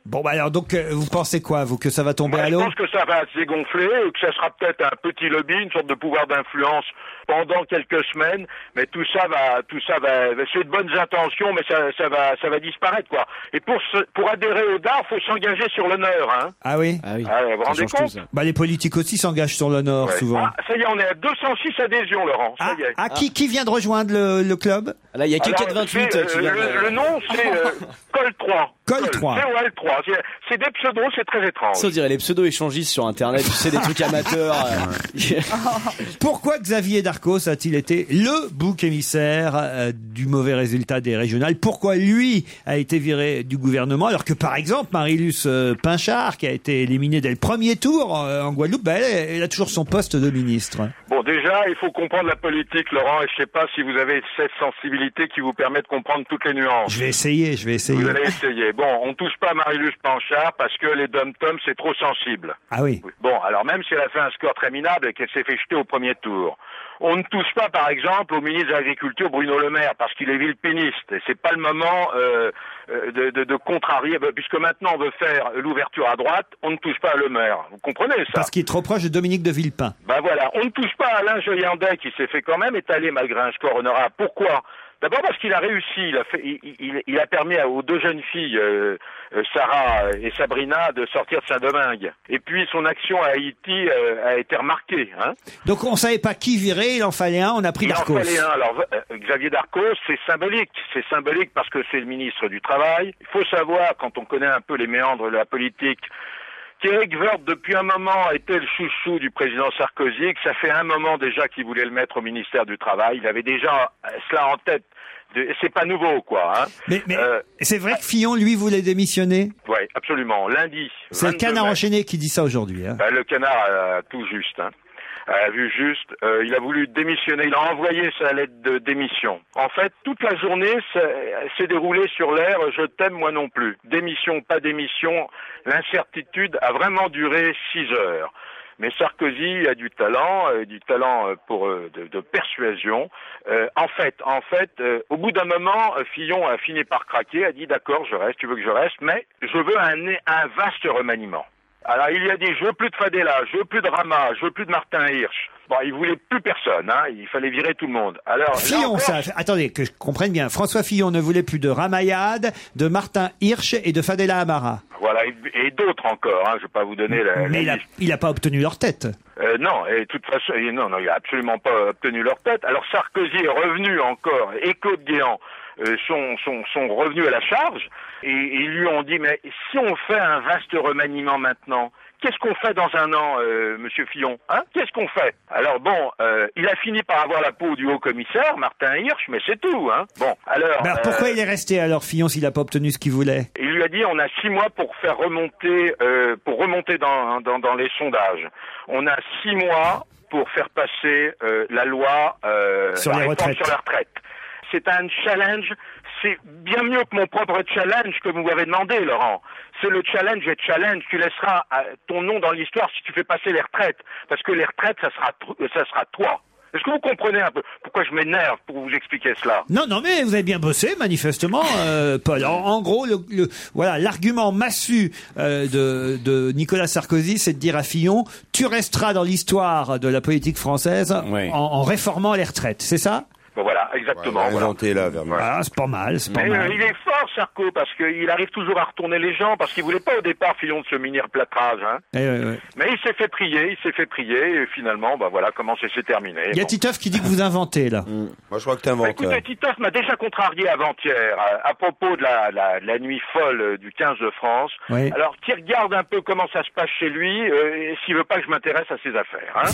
Bon, bah alors, donc, euh, vous pensez quoi, vous, que ça va tomber
Moi,
à
je
l'eau?
pense que ça va se dégonfler, que ça sera peut-être un petit lobby, une sorte de pouvoir d'influence pendant quelques semaines, mais tout ça va, tout ça va, c'est de bonnes intentions, mais ça, ça va, ça va disparaître, quoi. Et pour se, pour adhérer au D A R, faut s'engager sur l'honneur, hein.
Ah oui?
Ah oui.
Ah, vous vous
Ça
rendez
change
compte?
tout, ça.
Bah, les politiques aussi s'engagent sur l'honneur,
Ouais.
souvent.
Ah, ça y est, on est à deux cent six adhésions, Laurent. Ça
Ah,
y est.
ah, qui, qui vient de rejoindre le, le club?
Là, il y a que
Alors,
quatre vingt-huit
c'est,
qui
euh,
vient
le,
de-
le nom, c'est euh, Col trois.
Col trois.
C O L trois. C'est, c'est des pseudos, c'est très étrange.
Ça, on dirait les pseudo-échangistes sur Internet, tu sais, des trucs amateurs. euh.
Pourquoi Xavier Darcos a-t-il été le bouc émissaire euh, du mauvais résultat des régionales? Pourquoi lui a été viré du gouvernement alors que, par exemple, Marie-Luce euh, Pinchard, qui a été éliminée dès le premier tour euh, en Guadeloupe, bah, elle, elle a toujours son poste de ministre.
Bon, déjà, il faut comprendre la politique, Laurent, et je sais pas si vous avez cette sensibilité qui vous permet de comprendre toutes les nuances.
Je vais essayer, je vais essayer.
Vous allez essayer. Bon, on touche pas à Marie-Luce Panchard parce que les dom-toms, c'est trop sensible.
Ah oui.
Bon, alors même si elle a fait un score très minable et qu'elle s'est fait jeter au premier tour. On ne touche pas, par exemple, au ministre de l'Agriculture, Bruno Le Maire, parce qu'il est villepiniste. Et c'est pas le moment euh, de, de, de contrarier, puisque maintenant on veut faire l'ouverture à droite, on ne touche pas à Le Maire. Vous comprenez ça?
Parce qu'il est trop proche de Dominique de Villepin.
Ben voilà, on ne touche pas à Alain Joyandet, qui s'est fait quand même étaler malgré un score honorable. Pourquoi? D'abord parce qu'il a réussi, il a, fait, il, il, il a permis aux deux jeunes filles, euh, euh, Sarah et Sabrina, de sortir de Saint-Domingue. Et puis son action à Haïti euh, a été remarquée. Hein.
Donc on savait pas qui virer, il en fallait un, on a pris
Il en
Darcos.
fallait un. Alors euh, Xavier Darcos, c'est symbolique. C'est symbolique parce que c'est le ministre du Travail. Il faut savoir, quand on connaît un peu les méandres de la politique, qu'Éric Woerth, depuis un moment, était le chouchou du président Sarkozy, que ça fait un moment déjà qu'il voulait le mettre au ministère du Travail. Il avait déjà cela en tête. De... C'est pas nouveau, quoi. Hein.
Mais, mais
euh,
c'est vrai que Fillon, lui, voulait démissionner?
Oui, absolument. Lundi.
C'est le Canard
mai.
enchaîné qui dit ça aujourd'hui. Hein.
Ben, le Canard a tout juste. Hein. A vu juste. Euh, il a voulu démissionner. Il a envoyé sa lettre de démission. En fait, toute la journée s'est déroulée sur l'air « Je t'aime, moi non plus ». Démission, pas démission. L'incertitude a vraiment duré six heures. Mais Sarkozy a du talent, euh, du talent euh, pour euh, de, de persuasion. Euh, en fait, en fait, euh, au bout d'un moment, euh, Fillon a fini par craquer, a dit d'accord, je reste, tu veux que je reste, mais je veux un, un vaste remaniement. Alors il a dit je veux plus de Fadela, je veux plus de Rama, je veux plus de Martin Hirsch. Bon, il voulait plus personne, hein, il fallait virer tout le monde. Alors
Fillon,
encore,
ça, attendez, que je comprenne bien. François Fillon ne voulait plus de Ramayad, de Martin Hirsch et de Fadela Amara.
Voilà, et, et d'autres encore, hein, je vais pas vous donner la,
Mais
la
il a, il a pas obtenu leur tête.
Euh, non, et de toute façon, et non, non, il a absolument pas obtenu leur tête. Alors Sarkozy est revenu encore, et Claude Guéant euh, sont, sont, sont revenus à la charge, et, et ils lui ont dit, mais si on fait un vaste remaniement maintenant, qu'est-ce qu'on fait dans un an, euh, Monsieur Fillon, hein? Qu'est-ce qu'on fait? Alors bon, euh, il a fini par avoir la peau du haut-commissaire, Martin Hirsch, mais c'est tout, hein. Bon, alors.
Ben, pourquoi
euh,
il est resté alors Fillon s'il a pas obtenu ce qu'il voulait?
Il lui a dit on a six mois pour faire remonter, euh, pour remonter dans, dans, dans les sondages. On a six mois pour faire passer euh, la loi euh,
Sur
la
les
réforme
retraites.
sur la retraite. C'est un challenge. C'est bien mieux que mon propre challenge que vous m'avez demandé, Laurent. C'est le challenge et challenge. Tu laisseras euh, ton nom dans l'histoire si tu fais passer les retraites, parce que les retraites, ça sera, ça sera toi. Est-ce que vous comprenez un peu pourquoi je m'énerve pour vous expliquer cela?
Non, non, mais vous avez bien bossé, manifestement, euh, Paul. En, en gros, le, le, voilà, l'argument massu euh, de, de Nicolas Sarkozy, c'est de dire à Fillon, tu resteras dans l'histoire de la politique française
Oui.
en, en réformant les retraites. C'est ça?
Bon, voilà, exactement.
Ouais,
voilà.
inventé là, vers moi.
Ah, c'est pas mal, c'est pas
Mais
mal.
euh, il est fort, Sarko, parce qu'il arrive toujours à retourner les gens, parce qu'il voulait pas au départ, Fillon, de se munir plâtrage. Hein.
Eh, ouais, ouais.
Mais il s'est fait prier, il s'est fait prier, et finalement, bah voilà comment ça s'est terminé.
Il y a
Bon.
Titoff qui dit que vous inventez, là.
Moi, je crois que
Bah,
t'inventes.
écoutez, Titoff m'a déjà contrarié avant-hier à, à propos de la, la, la nuit folle euh, du quinze de France.
Oui.
Alors, qu'il regarde un peu comment ça se passe chez lui, euh, et s'il veut pas que je m'intéresse à ses affaires. Hein.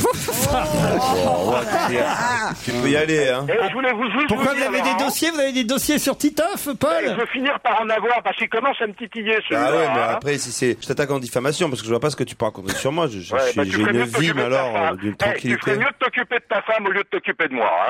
Bon, ouais, tu peux y aller, hein.
Et je voulais vous juste
Pourquoi
vous
vous
dire,
avez des
Laurent,
dossiers? Vous avez des dossiers sur Titoff, Paul?
je veux finir par en avoir, parce qu'il commence à me titiller, celui-là.
Ah ouais, mais
hein.
après, si c'est, je t'attaque en diffamation parce que je vois pas ce que tu peux raconter sur moi. Je, je
Ouais,
suis-
bah, tu
j'ai
ferais
une
mieux de
vie,
t'occuper
mais
de ta
alors,
femme.
euh, d'une
Hey, tu
tranquillité.
ferais mieux de t'occuper de ta femme au lieu de t'occuper de moi. Hein.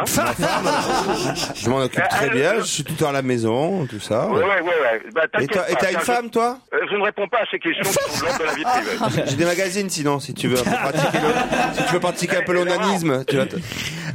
Je m'en occupe très bien, je suis tout le temps à la maison, tout ça.
Ouais, ouais, ouais. ouais. Bah,
Et
t'inquiète
toi- et
pas,
t'as
ça,
une
je-
femme, toi?
Euh, Je ne réponds pas à ces questions qui sont de l'ordre de la vie privée.
J'ai des magazines sinon, si tu veux un peu pratiquer le- si tu veux pratiquer un peu l'onanisme, tu vas te-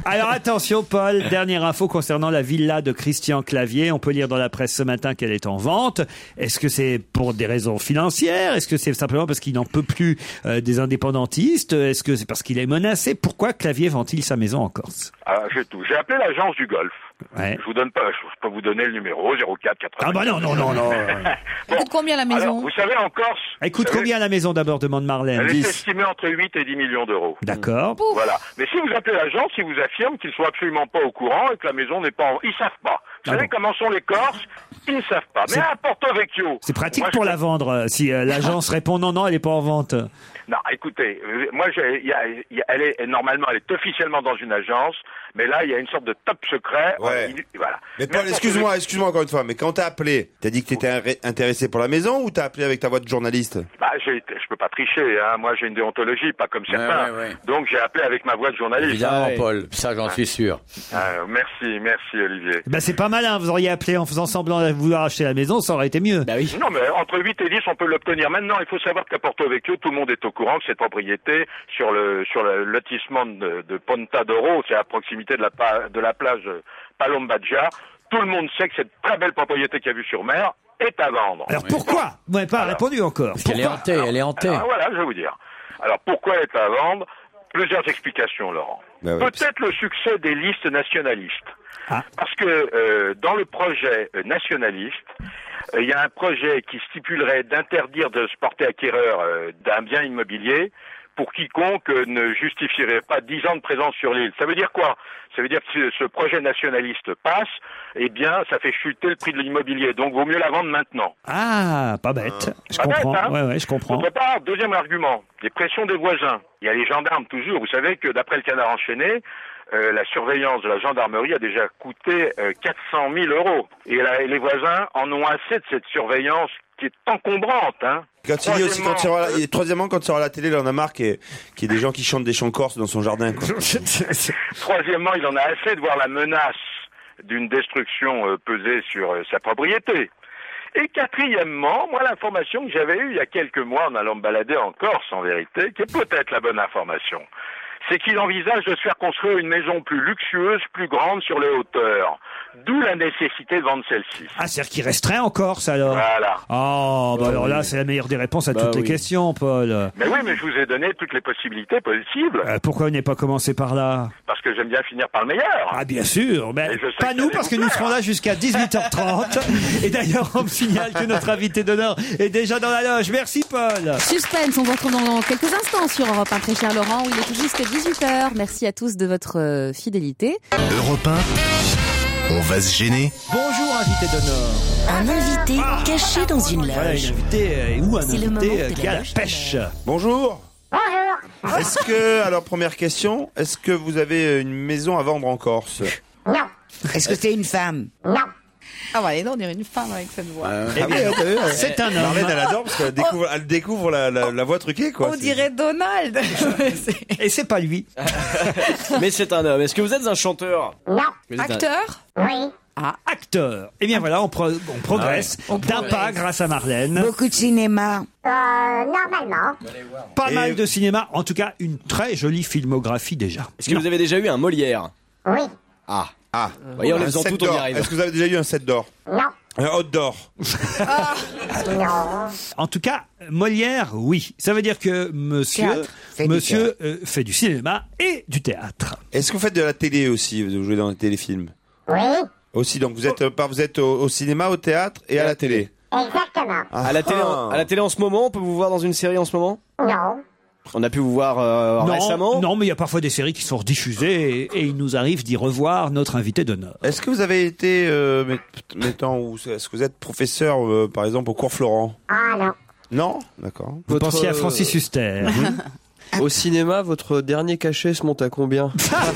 Alors attention Paul, dernière info concernant la villa de Christian Clavier. On peut lire dans la presse ce matin qu'elle est en vente. Est-ce que c'est pour des raisons financières? Est-ce que c'est simplement parce qu'il n'en peut plus euh, des indépendantistes? Est-ce que c'est parce qu'il est menacé? Pourquoi Clavier vend-il sa maison en Corse?
Ah, j'ai tout. J'ai appelé l'agence du Golfe.
Ouais.
Je vous donne pas, je peux vous donner le numéro zéro quatre quatre-vingt.
Ah bah non, non, non, non.
Elle coûte combien la maison?
Alors, vous savez, en Corse...
Elle coûte
vous savez,
combien la maison d'abord, demande Marlène?
Elle est estimée entre huit et dix millions d'euros.
D'accord.
Voilà. Mais si vous appelez l'agence, ils vous affirment qu'ils sont absolument pas au courant et que la maison n'est pas en... Ils savent pas. Vous
Ah
savez
bon.
comment sont les Corses? Ils ne savent pas. Mais à Porto Vecchio...
C'est pratique
moi,
pour
je-
la vendre euh, si euh, l'agence répond non, non, elle n'est pas en vente.
Non, écoutez, euh, moi, j'ai- il y a, il y a- elle est normalement, elle est officiellement dans une agence, mais là, il y a une sorte de top secret.
Ouais.
Il- voilà.
Mais Paul, excuse-moi, excuse-moi encore une fois, mais quand t'as appelé, t'as dit que t'étais inré- intéressé pour la maison ou t'as appelé avec ta voix de journaliste?
Bah, j'ai, je peux pas tricher, hein. Moi, j'ai une déontologie, pas comme certains.
ouais, ouais.
Donc, j'ai appelé avec ma voix de journaliste.
Évidemment,
Ah,
Paul, ça j'en suis sûr.
euh, merci, merci, Olivier.
Ben c'est pas malin, vous auriez appelé en faisant semblant de vouloir acheter la maison, ça aurait été mieux.
Bah oui.
Non, mais entre huit et dix, on peut l'obtenir. Maintenant, il faut savoir qu'à Porto Vecchio, tout le monde est au courant que cette propriété sur le sur le lotissement de, de Ponta d'Oro, c'est à proximité de la pa- de la plage Palombaggia. Tout le monde sait que cette très belle propriété qu'il y a vue sur mer est à vendre.
Alors pourquoi? Vous m'avez pas répondu encore.
Parce qu'elle est hantée, elle est hantée.
Alors, voilà, je vais vous dire. Alors pourquoi elle est à vendre? Plusieurs explications, Laurent.
Bah ouais.
Peut-être le succès des listes nationalistes.
Ah.
Parce que euh, dans le projet euh, nationaliste, euh, il y a un projet qui stipulerait d'interdire de se porter acquéreur euh, d'un bien immobilier pour quiconque euh, ne justifierait pas dix ans de présence sur l'île. Ça veut dire quoi? Ça veut dire que si ce projet nationaliste passe, eh bien, ça fait chuter le prix de l'immobilier. Donc, vaut mieux la vendre maintenant.
Ah, pas bête. Je
Pas
comprends.
bête, hein.
Ouais, ouais, je comprends.
D'autre part, deuxième argument, les pressions des voisins. Il y a les gendarmes toujours. Vous savez que d'après le Canard enchaîné, euh, la surveillance de la gendarmerie a déjà coûté euh, quatre cent mille euros. Et la- les voisins en ont assez de cette surveillance qui est encombrante. Hein.
Quand il dit aussi, quand il y aura la- et troisièmement, quand il y aura la télé, il en a marre qu'il y ait, qu'il y ait des gens qui chantent des chants corses dans son jardin, quoi.
Troisièmement, il en a assez de voir la menace d'une destruction euh, peser sur euh, sa propriété. Et quatrièmement, moi, l'information que j'avais eue il y a quelques mois en allant me balader en Corse, en vérité, qui est peut-être la bonne information, c'est qu'il envisage de se faire construire une maison plus luxueuse, plus grande sur les hauteurs. D'où la nécessité de vendre celle-ci.
Ah, c'est-à-dire qu'il resterait en Corse alors?
Voilà.
Oh, bah alors là, c'est la meilleure des réponses à
Bah
toutes les
oui.
questions, Paul.
Mais oui, mais je vous ai donné toutes les possibilités possibles,
Euh, pourquoi on n'est pas commencé par là?
parce que j'aime bien finir par le meilleur.
Ah, bien sûr, mais
Et je sais
pas
que
nous,
ça
parce
va
que
vous
nous
plaire.
serons là jusqu'à dix-huit heures trente. Et d'ailleurs, on me signale que notre invité d'honneur est déjà dans la loge. Merci, Paul.
Suspense, on vous retrouve dans quelques instants sur Europe un, très cher Laurent, où il est tout juste dix-huit heures. Merci à tous de votre euh, fidélité.
Europe un, on va se gêner.
Bonjour, invité d'honneur.
Un invité caché dans une
Voilà, une
loge.
invitée, euh, ou un
C'est le moment
invité
de
euh,
la
qui a la
loge
pêche.
Bonjour. Bonjour. Est-ce que, alors première question, est-ce que vous avez une maison à vendre en Corse?
Est-ce que c'est une femme?
Ah bah, allez, non, on dirait une femme avec cette voix.
Eh bien, c'est un homme.
Marlène, elle adore parce qu'elle découvre, elle découvre la, la, la voix truquée, quoi.
On
C'est-
dirait Donald.
Et c'est pas lui.
Mais c'est un homme. Est-ce que vous êtes un chanteur?
Non.
Vous êtes un-
Acteur?
Oui.
Ah, acteur. Eh bien voilà, on, pro- on progresse
On
d'un
progresse.
pas grâce à Marlène.
Beaucoup de cinéma.
Euh, normalement.
Pas
Et-
mal de cinéma, en tout cas une très jolie filmographie déjà.
Est-ce que vous avez déjà eu un Molière?
Oui.
Ah.
Ah.
Voyez, en les
Un
faisant
set
tout, on y
d'or.
arrive.
Est-ce que vous avez déjà eu un set d'or?
Non.
Un hot d'or?
Non.
En tout cas, Molière, oui. Ça veut dire que monsieur,
Théâtre. Fait du
monsieur euh, fait du cinéma et du théâtre.
Est-ce que vous faites de la télé aussi? Vous jouez dans les téléfilms?
Oui.
Aussi, donc vous êtes, euh, pas, vous êtes au, au cinéma, au théâtre et à la télé?
Exactement.
Ah,
À la, télé,
ah.
en, à la télé en ce moment, on peut vous voir dans une série en ce moment?
Non.
On a pu vous voir euh,
non,
récemment?
non, mais il y a parfois des séries qui sont rediffusées et, et il nous arrive d'y revoir notre invité d'honneur.
Est-ce que vous avez été, euh, met- mettons, ou est-ce que vous êtes professeur, euh, par exemple, au cours Florent?
Ah non.
Non? D'accord.
Vous
Votre,
pensiez à
euh,
Francis Huster.
Au cinéma, votre dernier cachet se monte à combien?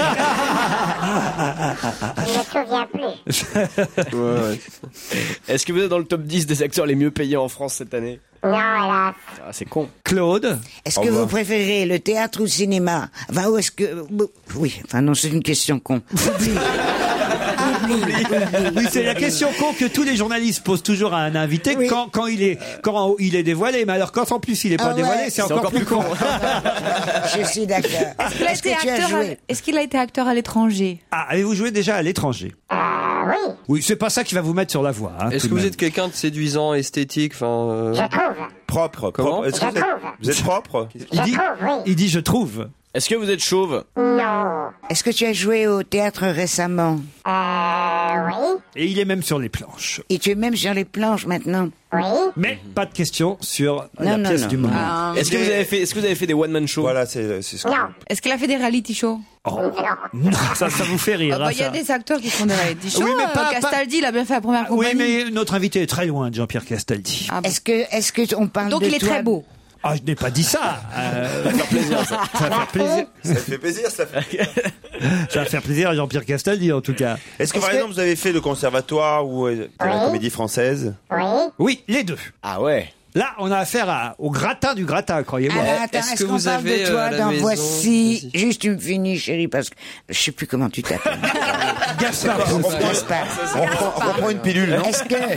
Je ne me souviens plus.
Ouais, ouais.
Est-ce que vous êtes dans le top dix des acteurs les mieux payés en France cette année?
Non, hélas.
Ah, c'est con.
Claude,
Est-ce
Au
que
revoir.
vous préférez le théâtre ou le cinéma? Enfin, où est-ce que... Oui, enfin non, c'est une question con. Oublie.
Oui, c'est la question con que tous les journalistes posent toujours à un invité
Oui.
quand, quand il est quand il est dévoilé. Mais alors quand en plus il est pas
Ah ouais.
dévoilé, c'est encore, plus con.
Je suis d'accord.
Est-ce qu'il a,
Est-ce
été
que tu as
acteur à-
joué
est-ce qu'il a été acteur à l'étranger?
Ah, avez-vous joué déjà à l'étranger?
oui.
Oui, c'est pas ça qui va vous mettre sur la voie. Hein,
Est-ce
tout
que
de
vous
même.
êtes quelqu'un de séduisant, esthétique, enfin euh,
Je trouve.
Propre,
Comment
propre. Est-ce que vous êtes, vous êtes propre?
Il dit,
trouve, oui.
il dit je trouve.
Est-ce que vous êtes chauve?
Non.
Est-ce que tu as joué au théâtre récemment?
Euh, oui.
Et il est même sur les planches.
Et tu es même sur les planches maintenant?
Oui.
Mais pas de question sur la
Non, non,
pièce
non.
du moment.
Ah.
Est-ce que vous avez fait, est-ce que vous avez fait des one man shows?
Voilà, c'est c'est ce que.
Non.
Est-ce qu'il a fait des reality shows?
Oh. Non, ça, ça vous fait rire.
Ah bah,
hein,
il y a
ça.
des acteurs qui font des reality shows.
Oui, mais
euh,
pas-
Castaldi, il a bien fait la première
Oui,
compagnie.
mais notre invité est très loin de Jean-Pierre Castaldi.
Ah bon.
Est-ce que, est-ce que on parle
Donc
de
il est
toi
très beau.
Ah, je n'ai pas dit ça. Euh, ça va faire plaisir, ça. Ça va faire plaisir.
Ça fait plaisir, ça fait.
Ça va faire plaisir à Jean-Pierre Castaldi, en tout cas.
Est-ce que par exemple vous avez fait le conservatoire ou euh, de la comédie française?
Oui.
Oui, les deux.
Ah ouais.
Là, on a affaire à, au gratin du gratin, croyez-moi.
Alors, attends,
Est-ce
est-ce,
que
qu'on
vous
parle
avez,
de
euh,
toi
à la
dans
maison-
Voici?
Vas-y.
Juste, tu me finis, chérie, parce que je sais plus comment tu t'appelles.
Gaspard.
On prend,
Gaspard.
on prend- on prend une pilule, non?
Est-ce que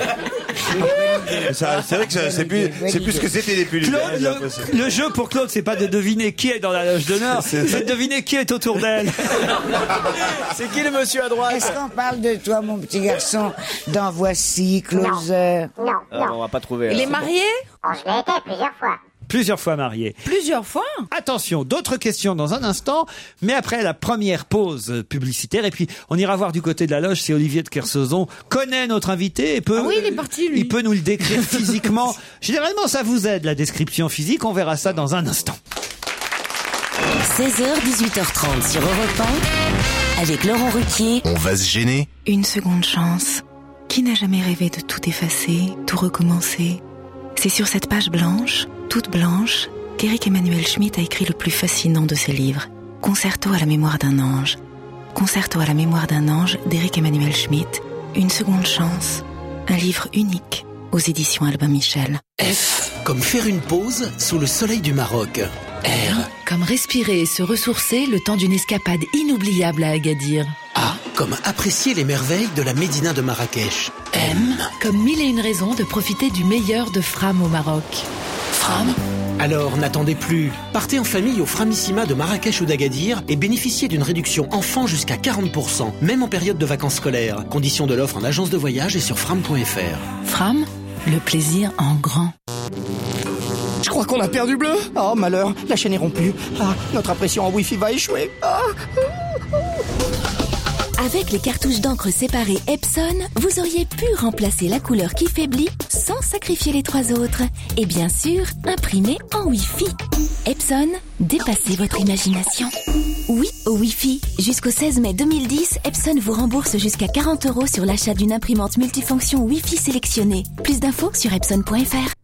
Ça, c'est vrai que ça- c'est plus, c'est plus ce que c'était les pilules.
Claude,
hein, j'ai l'impression.
le, le jeu pour Claude, c'est pas de deviner qui est dans la loge d'honneur, c'est de deviner qui est autour d'elle.
C'est qui le monsieur à droite?
est-ce qu'on parle de toi, mon petit garçon, dans Voici, Closer?
Non.
Ah,
Non.
on va pas trouver.
Il est
alors.
marié?
Oh, je l'ai été plusieurs fois.
Plusieurs fois marié.
Plusieurs fois.
Attention, d'autres questions dans un instant, mais après la première pause publicitaire, et puis on ira voir du côté de la loge si Olivier de Kersauzon connaît notre invité et peut,
Ah oui, il est parti, lui.
il peut nous le décrire physiquement. Généralement, ça vous aide, la description physique, on verra ça dans un instant.
seize heures, dix-huit heures trente sur Europe un, avec Laurent Ruquier.
On va se gêner.
Une seconde chance. Qui n'a jamais rêvé de tout effacer, tout recommencer? C'est sur cette page blanche, toute blanche, qu'Éric Emmanuel Schmitt a écrit le plus fascinant de ses livres. Concerto à la mémoire d'un ange. Concerto à la mémoire d'un ange d'Éric Emmanuel Schmitt. Une seconde chance. Un livre unique aux éditions Albin Michel.
F, comme faire une pause sous le soleil du Maroc. R,
Comme respirer et se ressourcer le temps d'une escapade inoubliable à Agadir.
A, comme apprécier les merveilles de la Médina de Marrakech. M,
Comme mille et une raisons de profiter du meilleur de Fram au Maroc.
Fram. Alors n'attendez plus. Partez en famille au Framissima de Marrakech ou d'Agadir et bénéficiez d'une réduction enfant jusqu'à quarante pour cent, même en période de vacances scolaires. Conditions de l'offre en agence de voyage et sur fram point f r.
Fram, le plaisir en grand.
Je crois qu'on a perdu bleu. Oh malheur, la chaîne est rompue. Ah, notre impression en Wi-Fi va échouer. Ah.
Avec les cartouches d'encre séparées Epson, vous auriez pu remplacer la couleur qui faiblit sans sacrifier les trois autres. Et bien sûr, imprimer en Wi-Fi. Epson, dépassez votre imagination. Oui au Wi-Fi. Jusqu'au seize mai deux mille dix, Epson vous rembourse jusqu'à quarante euros sur l'achat d'une imprimante multifonction Wi-Fi sélectionnée. Plus d'infos sur epson point f r.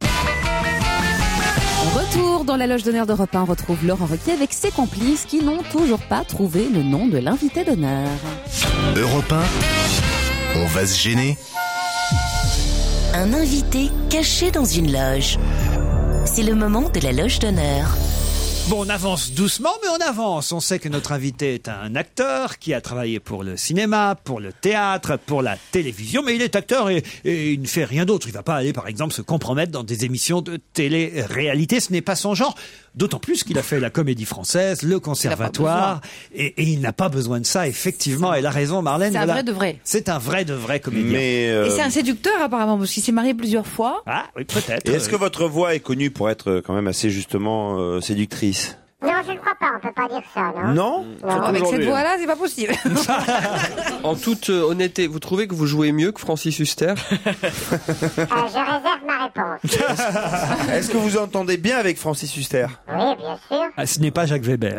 Retour dans la loge d'honneur d'Europe un, on retrouve Laurent Ruquier avec ses complices qui n'ont toujours pas trouvé le nom de l'invité d'honneur.
Europe un, on va se gêner.
Un invité caché dans une loge. C'est le moment de la loge d'honneur.
Bon, on avance doucement, mais on avance. On sait que notre invité est un acteur qui a travaillé pour le cinéma, pour le théâtre, pour la télévision, mais il est acteur et, et il ne fait rien d'autre. Il va pas aller, par exemple, se compromettre dans des émissions de télé-réalité. Ce n'est pas son genre. D'autant plus qu'il a fait la Comédie Française, le Conservatoire, et, et il n'a pas besoin de ça, effectivement. Elle a raison, Marlène.
C'est un
voilà.
vrai de vrai.
C'est un vrai de vrai comédien.
Mais euh,
Et c'est un séducteur apparemment parce qu'il s'est marié plusieurs fois.
Ah oui, peut-être.
et est-ce que votre voix est connue pour être euh, quand même assez justement euh, séductrice?
Non, je ne crois pas, on peut pas dire ça, non?
Non.
Non, avec cette
aujourd'hui,
voix-là, c'est pas possible.
En toute euh, honnêteté, vous trouvez que vous jouez mieux que Francis Huster?
Euh, je réserve ma réponse.
Est-ce que vous entendez bien avec Francis Huster?
Oui, bien sûr.
Ah, ce n'est pas Jacques Weber.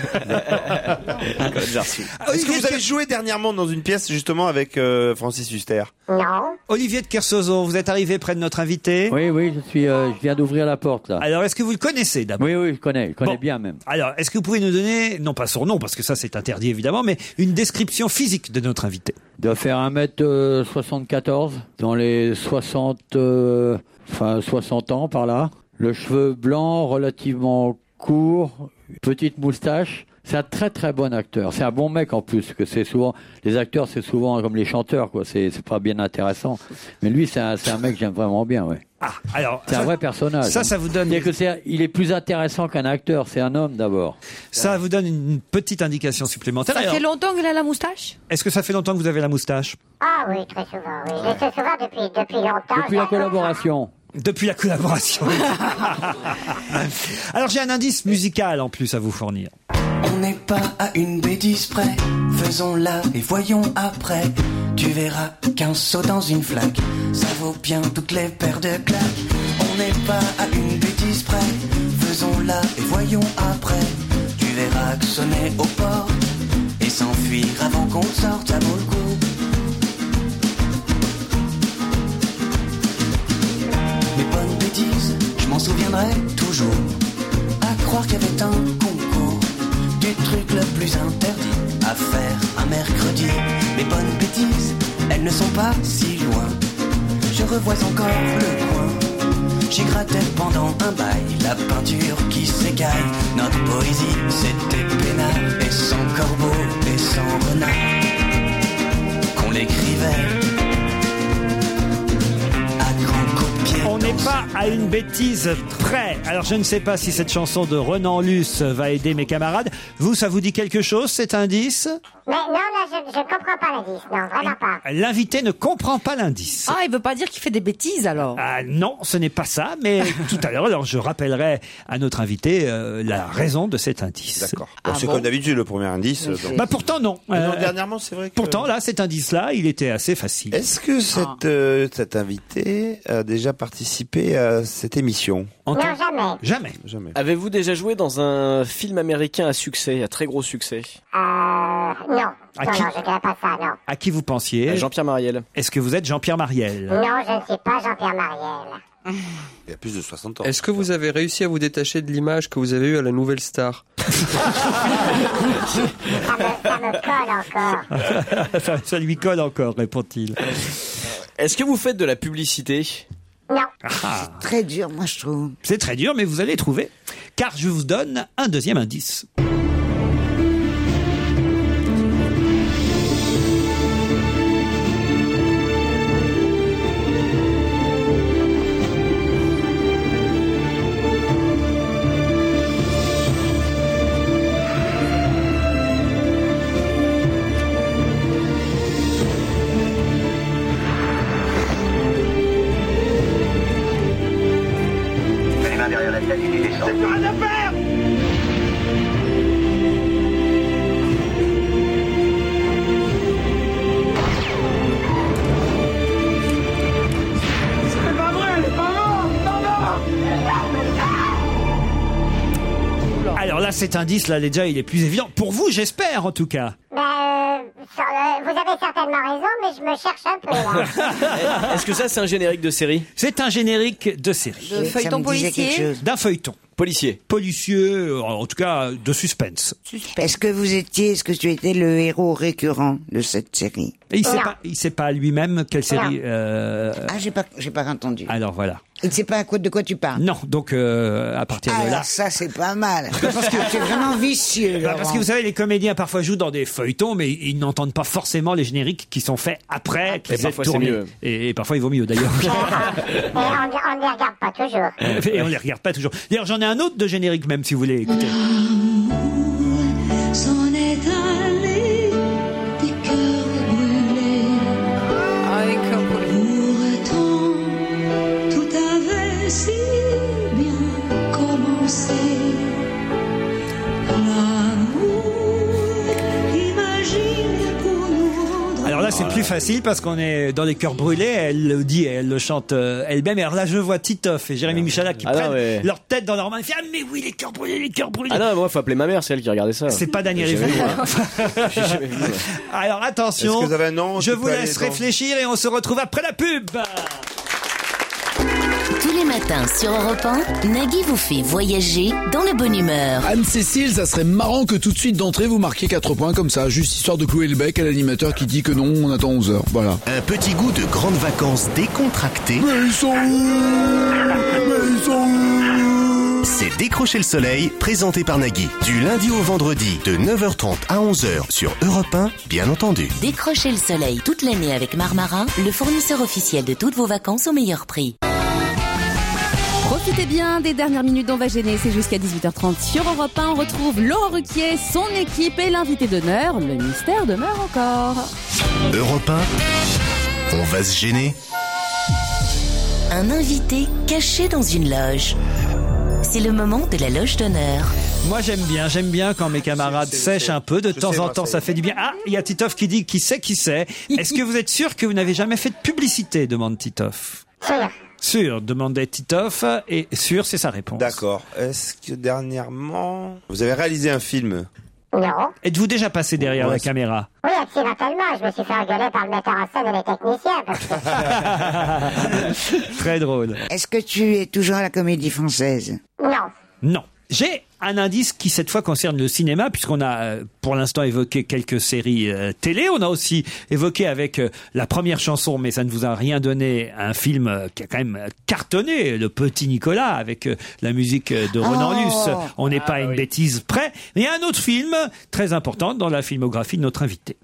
Est-ce que vous avez joué dernièrement dans une pièce justement avec euh, Francis Huster?
Non.
Olivier de Kersauzon, vous êtes arrivé près de notre invité.
Oui, oui, je suis, euh, je viens d'ouvrir la porte là.
Alors, est-ce que vous le connaissez d'abord?
Oui, oui, je connais, je connais
Bon.
bien même.
Alors, est-ce que vous pouvez nous donner, non pas son nom, parce que ça c'est interdit évidemment, mais une description physique de notre invité?
Il doit faire un mètre soixante-quatorze, dans les soixante, euh, enfin soixante ans par là. Le cheveu blanc, relativement court, petite moustache, C'est un très très bon acteur. C'est un bon mec en plus. Que c'est souvent les acteurs, c'est souvent comme les chanteurs, quoi. C'est c'est pas bien intéressant. Mais lui, c'est un c'est un mec que j'aime vraiment bien, ouais.
Ah, alors
c'est
ça,
un vrai personnage.
Ça,
hein.
ça vous donne.
C'est que c'est, il est plus intéressant qu'un acteur. C'est un homme d'abord.
Ça vous donne une petite indication supplémentaire.
Ça
Alors,
fait longtemps qu'il a la moustache?
est-ce que ça fait longtemps que vous avez la moustache?
Ah oui, très souvent, oui. Je sais souvent depuis, depuis longtemps.
Depuis la collaboration.
Depuis la collaboration. Alors j'ai un indice musical en plus à vous fournir.
On n'est pas à une bêtise près, faisons-la et voyons après. Tu verras qu'un saut dans une flaque, ça vaut bien toutes les paires de claques. On n'est pas à une bêtise près, faisons-la et voyons après. Tu verras que sonner au port et s'enfuir avant qu'on sorte, ça vaut le coup. Mes bonnes bêtises, je m'en souviendrai toujours. À croire qu'il y avait un concours du truc le plus interdit à faire un mercredi. Mes bonnes bêtises, elles ne sont pas si loin. Je revois encore le coin. J'y grattais pendant un bail la peinture qui s'écaille. Notre poésie, c'était peinard et sans corbeau et sans renard qu'on l'écrivait.
On n'est pas à une bêtise près. Alors je ne sais pas si cette chanson de Renan Luce va aider mes camarades. Vous, ça vous dit quelque chose, cet indice?
Mais non, là, je ne comprends pas l'indice. Non, vraiment pas.
L'invité ne comprend pas l'indice.
Ah, il veut pas dire qu'il fait des bêtises alors?
Ah non, ce n'est pas ça, mais tout à l'heure, alors je rappellerai à notre invité euh, la raison de cet indice.
D'accord. Bon, ah c'est bon comme d'habitude le premier indice. Donc...
Bah pourtant non.
Euh, non
euh,
dernièrement, c'est vrai que...
Pourtant là, cet indice-là, il était assez facile.
Est-ce que cette, ah. euh, cet invité a déjà participé à cette émission?
Non, jamais.
Jamais.
Jamais.
Avez-vous déjà joué dans un film américain à succès, à très gros succès?
Euh, non.
À
non,
qui...
non, je dirais pas ça, non.
À qui vous pensiez?
À Jean-Pierre Mariel.
Est-ce que vous êtes Jean-Pierre Mariel?
Non, je ne suis pas Jean-Pierre Mariel.
Il y a plus de soixante ans.
Est-ce que vous avez réussi à vous détacher de l'image que vous avez eue à la Nouvelle Star?
ça, me, ça me colle encore.
ça, ça lui colle encore, répond-il.
Est-ce que vous faites de la publicité?
Non.
Ah.
C'est très dur, moi, je trouve.
C'est très dur, mais vous allez trouver. Car je vous donne un deuxième indice. Alors là, cet indice-là, déjà, il est plus évident. Pour vous, j'espère, en tout cas.
Ben, euh, vous avez certainement raison, mais je me cherche un peu, là.
Est-ce que ça, c'est un générique de série?
C'est un générique de série.
De feuilleton policier?
D'un feuilleton.
Policier.
Policieux, en tout cas, de suspense.
Est-ce que vous étiez, est-ce que tu étais le héros récurrent de cette série?
Et il sait pas, il sait pas lui-même quelle série. Euh...
Ah, j'ai pas, j'ai pas entendu.
Alors voilà.
Il ne sait pas à quoi, de quoi tu parles.
Non, donc euh, à partir
Alors,
de là.
ça c'est pas mal. Parce que c'est vraiment vicieux.
Bah, parce que vous savez, les comédiens parfois jouent dans des feuilletons, mais ils n'entendent pas forcément les génériques qui sont faits après.
Et parfois c'est mieux.
Et, et parfois il vaut mieux d'ailleurs.
Et on ne les regarde pas toujours.
Et on les regarde pas toujours. D'ailleurs, j'en ai un autre de générique même si vous voulez écouter.
S'en est allé des cœurs brûlés.
Ah, les cœurs brûlés.
Pourtant, tout avait si bien commencé. L'amour, imagine pour nous.
Alors là, c'est plus facile parce qu'on est dans les cœurs brûlés. Elle le dit, elle le chante euh, elle-même. Et alors là, je vois Titoff et Jérémy Michalak qui
Ah non,
prennent
mais-
leur tête dans leurs mains. Ils font, ah, mais oui, les cœurs brûlés, les cœurs brûlés.
Ah non, moi, faut appeler ma mère, c'est elle qui regardait ça.
C'est pas Daniel
J'ai jamais
Evenou.
vu, moi. J'ai jamais vu, moi.
Alors attention,
Est-ce que vous avez un nom
je
qui
vous
peut
laisse
aller dans-
réfléchir et on se retrouve après la pub.
Tous les matins sur Europe un, Nagui vous fait voyager dans la bonne humeur.
Anne-Cécile, ça serait marrant que tout de suite d'entrée vous marquiez quatre points comme ça, juste histoire de clouer le bec à l'animateur qui dit que non, on attend onze heures. Voilà.
Un petit goût de grandes vacances décontractées.
Mais ils sont où? Mais ils sont où?
C'est Décrocher le soleil, présenté par Nagui. Du lundi au vendredi, de neuf heures trente à onze heures sur Europe un, bien entendu.
Décrochez le soleil toute l'année avec Marmarin, le fournisseur officiel de toutes vos vacances au meilleur prix.
Profitez bien des dernières minutes d'On va gêner, c'est jusqu'à dix-huit heures trente sur Europe un. On retrouve Laurent Ruquier, son équipe et l'invité d'honneur. Le mystère demeure encore.
Europe un, on va se gêner.
Un invité caché dans une loge. C'est le moment de la loge d'honneur.
Moi j'aime bien, j'aime bien quand mes camarades sèchent un peu, de temps en temps ça fait du bien. Ah, il y a Titoff qui dit qui sait qui sait. Est-ce que vous êtes sûr que vous n'avez jamais fait de publicité, demande Titoff.
Sûr.
Sûr, demandait Titoff, et sûr c'est sa réponse.
D'accord. Est-ce que dernièrement, vous avez réalisé un film?
Non.
Êtes-vous déjà passé derrière
Ouais,
la
c'est-
caméra?
Oui, accidentellement, je me suis fait engueuler par le metteur en scène et les techniciens. Parce que...
Très drôle.
Est-ce que tu es toujours à la Comédie Française?
Non.
Non. J'ai un indice qui cette fois concerne le cinéma, puisqu'on a euh, pour l'instant évoqué quelques séries euh, télé. On a aussi évoqué avec euh, la première chanson, mais ça ne vous a rien donné, un film euh, qui a quand même cartonné, Le Petit Nicolas, avec euh, la musique euh, de Ronan
Oh.
Luce. On n'est
Ah,
pas à une
oui.
bêtise près. Mais il y a un autre film très important dans la filmographie de notre invité.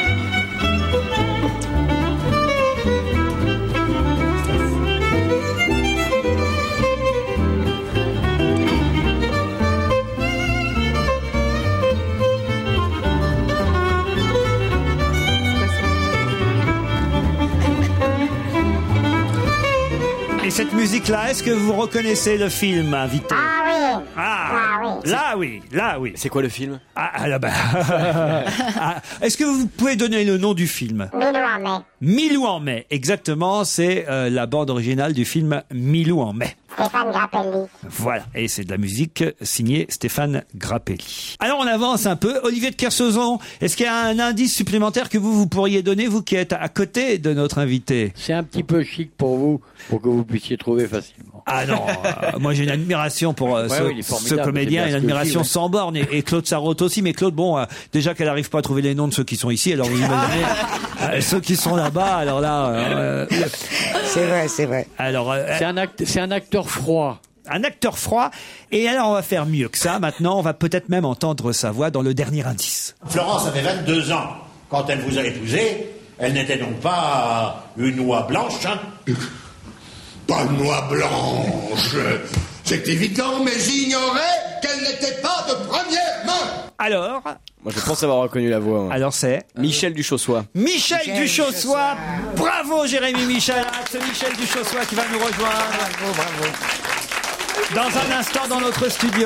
Et cette musique-là, est-ce que vous reconnaissez le film, invité?
Ah oui.
Ah,
Ah oui.
là oui, là oui.
C'est quoi le film?
Ah, ah, là, bah. Ah, est-ce que vous pouvez donner le nom du film?
Milou en mai.
Milou en mai, exactement, c'est euh, la bande originale du film Milou en mai.
Stéphane Grappelli.
Voilà, et c'est de la musique signée Stéphane Grappelli. Alors on avance un peu. Olivier de Kersauzon, est-ce qu'il y a un indice supplémentaire que vous, vous pourriez donner, vous qui êtes à côté de notre invité?
C'est un petit peu chic pour vous, pour que vous puissiez trouver facilement.
Ah non, euh, moi j'ai une admiration pour euh,
Ouais,
ce,
oui, il est
ce
formidable,
comédien,
c'est
une
bien ce que je
admiration
dis, ouais.
sans borne, et, et Claude Sarraute aussi. Mais Claude, bon, euh, déjà qu'elle n'arrive pas à trouver les noms de ceux qui sont ici, alors vous imaginez euh, ceux qui sont là-bas. Alors là, euh,
C'est vrai, c'est vrai.
alors euh,
C'est un, act- c'est un acteur froid.
un acteur froid. Et alors on va faire mieux que ça. Maintenant, on va peut-être même entendre sa voix dans le dernier indice.
Florence avait vingt-deux ans quand elle vous a épousé. Elle n'était donc pas une oie blanche, hein?
Pas de noix blanche. C'est évident, mais j'ignorais qu'elle n'était pas de première main.
Alors,
Moi, je pense avoir reconnu la voix. ouais.
alors c'est
Michel Duchossois.
Michel,
Michel
Duchossois. Bravo Jérémy Michel. C'est Michel Duchossois qui va nous rejoindre.
Bravo, bravo.
Dans un instant dans notre studio.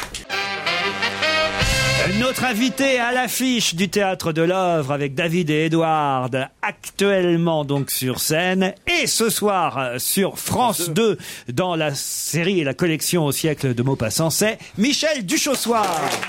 Notre invité à l'affiche du Théâtre de l'Œuvre avec David et Edouard, actuellement donc sur scène, et ce soir euh, sur France deux dans la série et la collection au siècle de Maupassant, c'est Michel Duchossois.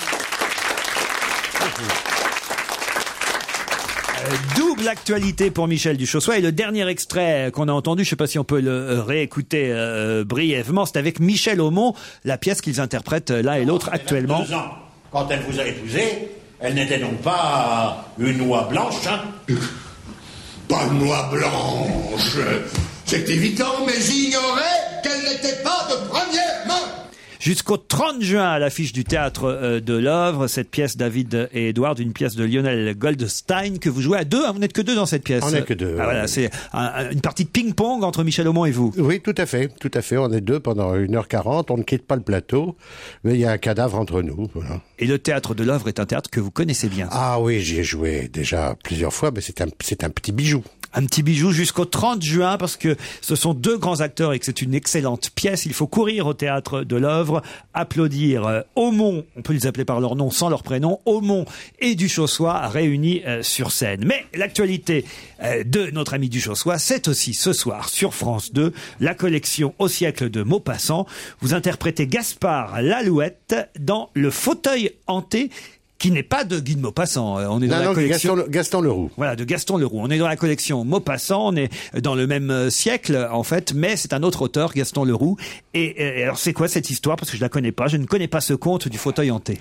Euh, Double actualité pour Michel Duchossois, et le dernier extrait qu'on a entendu, je ne sais pas si on peut le euh, réécouter euh, brièvement, c'est avec Michel Aumont, la pièce qu'ils interprètent euh, l'un et l'autre actuellement.
vingt-deux ans quand elle vous a épousé. Elle n'était donc pas une oie blanche, hein?
Pas de noix blanche. C'est évident, mais j'ignorais qu'elle n'était pas de première main.
Jusqu'au trente juin à l'affiche du Théâtre euh, de l'Œuvre, cette pièce David et Edouard, une pièce de Lionel Goldstein que vous jouez à deux, hein, vous n'êtes que deux dans cette pièce.
On n'est que deux.
Ah, voilà,
oui.
c'est un- une partie de ping-pong entre Michel Aumont et vous.
Oui, tout à fait, tout à fait. On est deux pendant une heure quarante, on ne quitte pas le plateau, mais il y a un cadavre entre nous. Voilà.
Et le Théâtre de l'Œuvre est un théâtre que vous connaissez bien.
Ah oui, j'y ai joué déjà plusieurs fois, mais c'est un, c'est un petit bijou.
Un petit bijou jusqu'au trente juin, parce que ce sont deux grands acteurs et que c'est une excellente pièce. Il faut courir au Théâtre de l'Œuvre, applaudir euh, Aumont, on peut les appeler par leur nom sans leur prénom, Aumont et Duchossois réunis euh, sur scène. Mais l'actualité euh, de notre ami Duchossois, c'est aussi ce soir sur France deux, la collection au siècle de Maupassant. Vous interprétez Gaspard Lalouette dans Le Fauteuil hanté, qui n'est pas de Guy de Maupassant. Euh, On est dans
Non,
la
non,
collection
Gaston, Gaston Leroux.
Voilà, de Gaston Leroux. On est dans la collection Maupassant, on est dans le même euh, siècle, en fait, mais c'est un autre auteur, Gaston Leroux. Et, et alors, c'est quoi cette histoire? Parce que je la connais pas. Je ne connais pas ce conte du fauteuil hanté.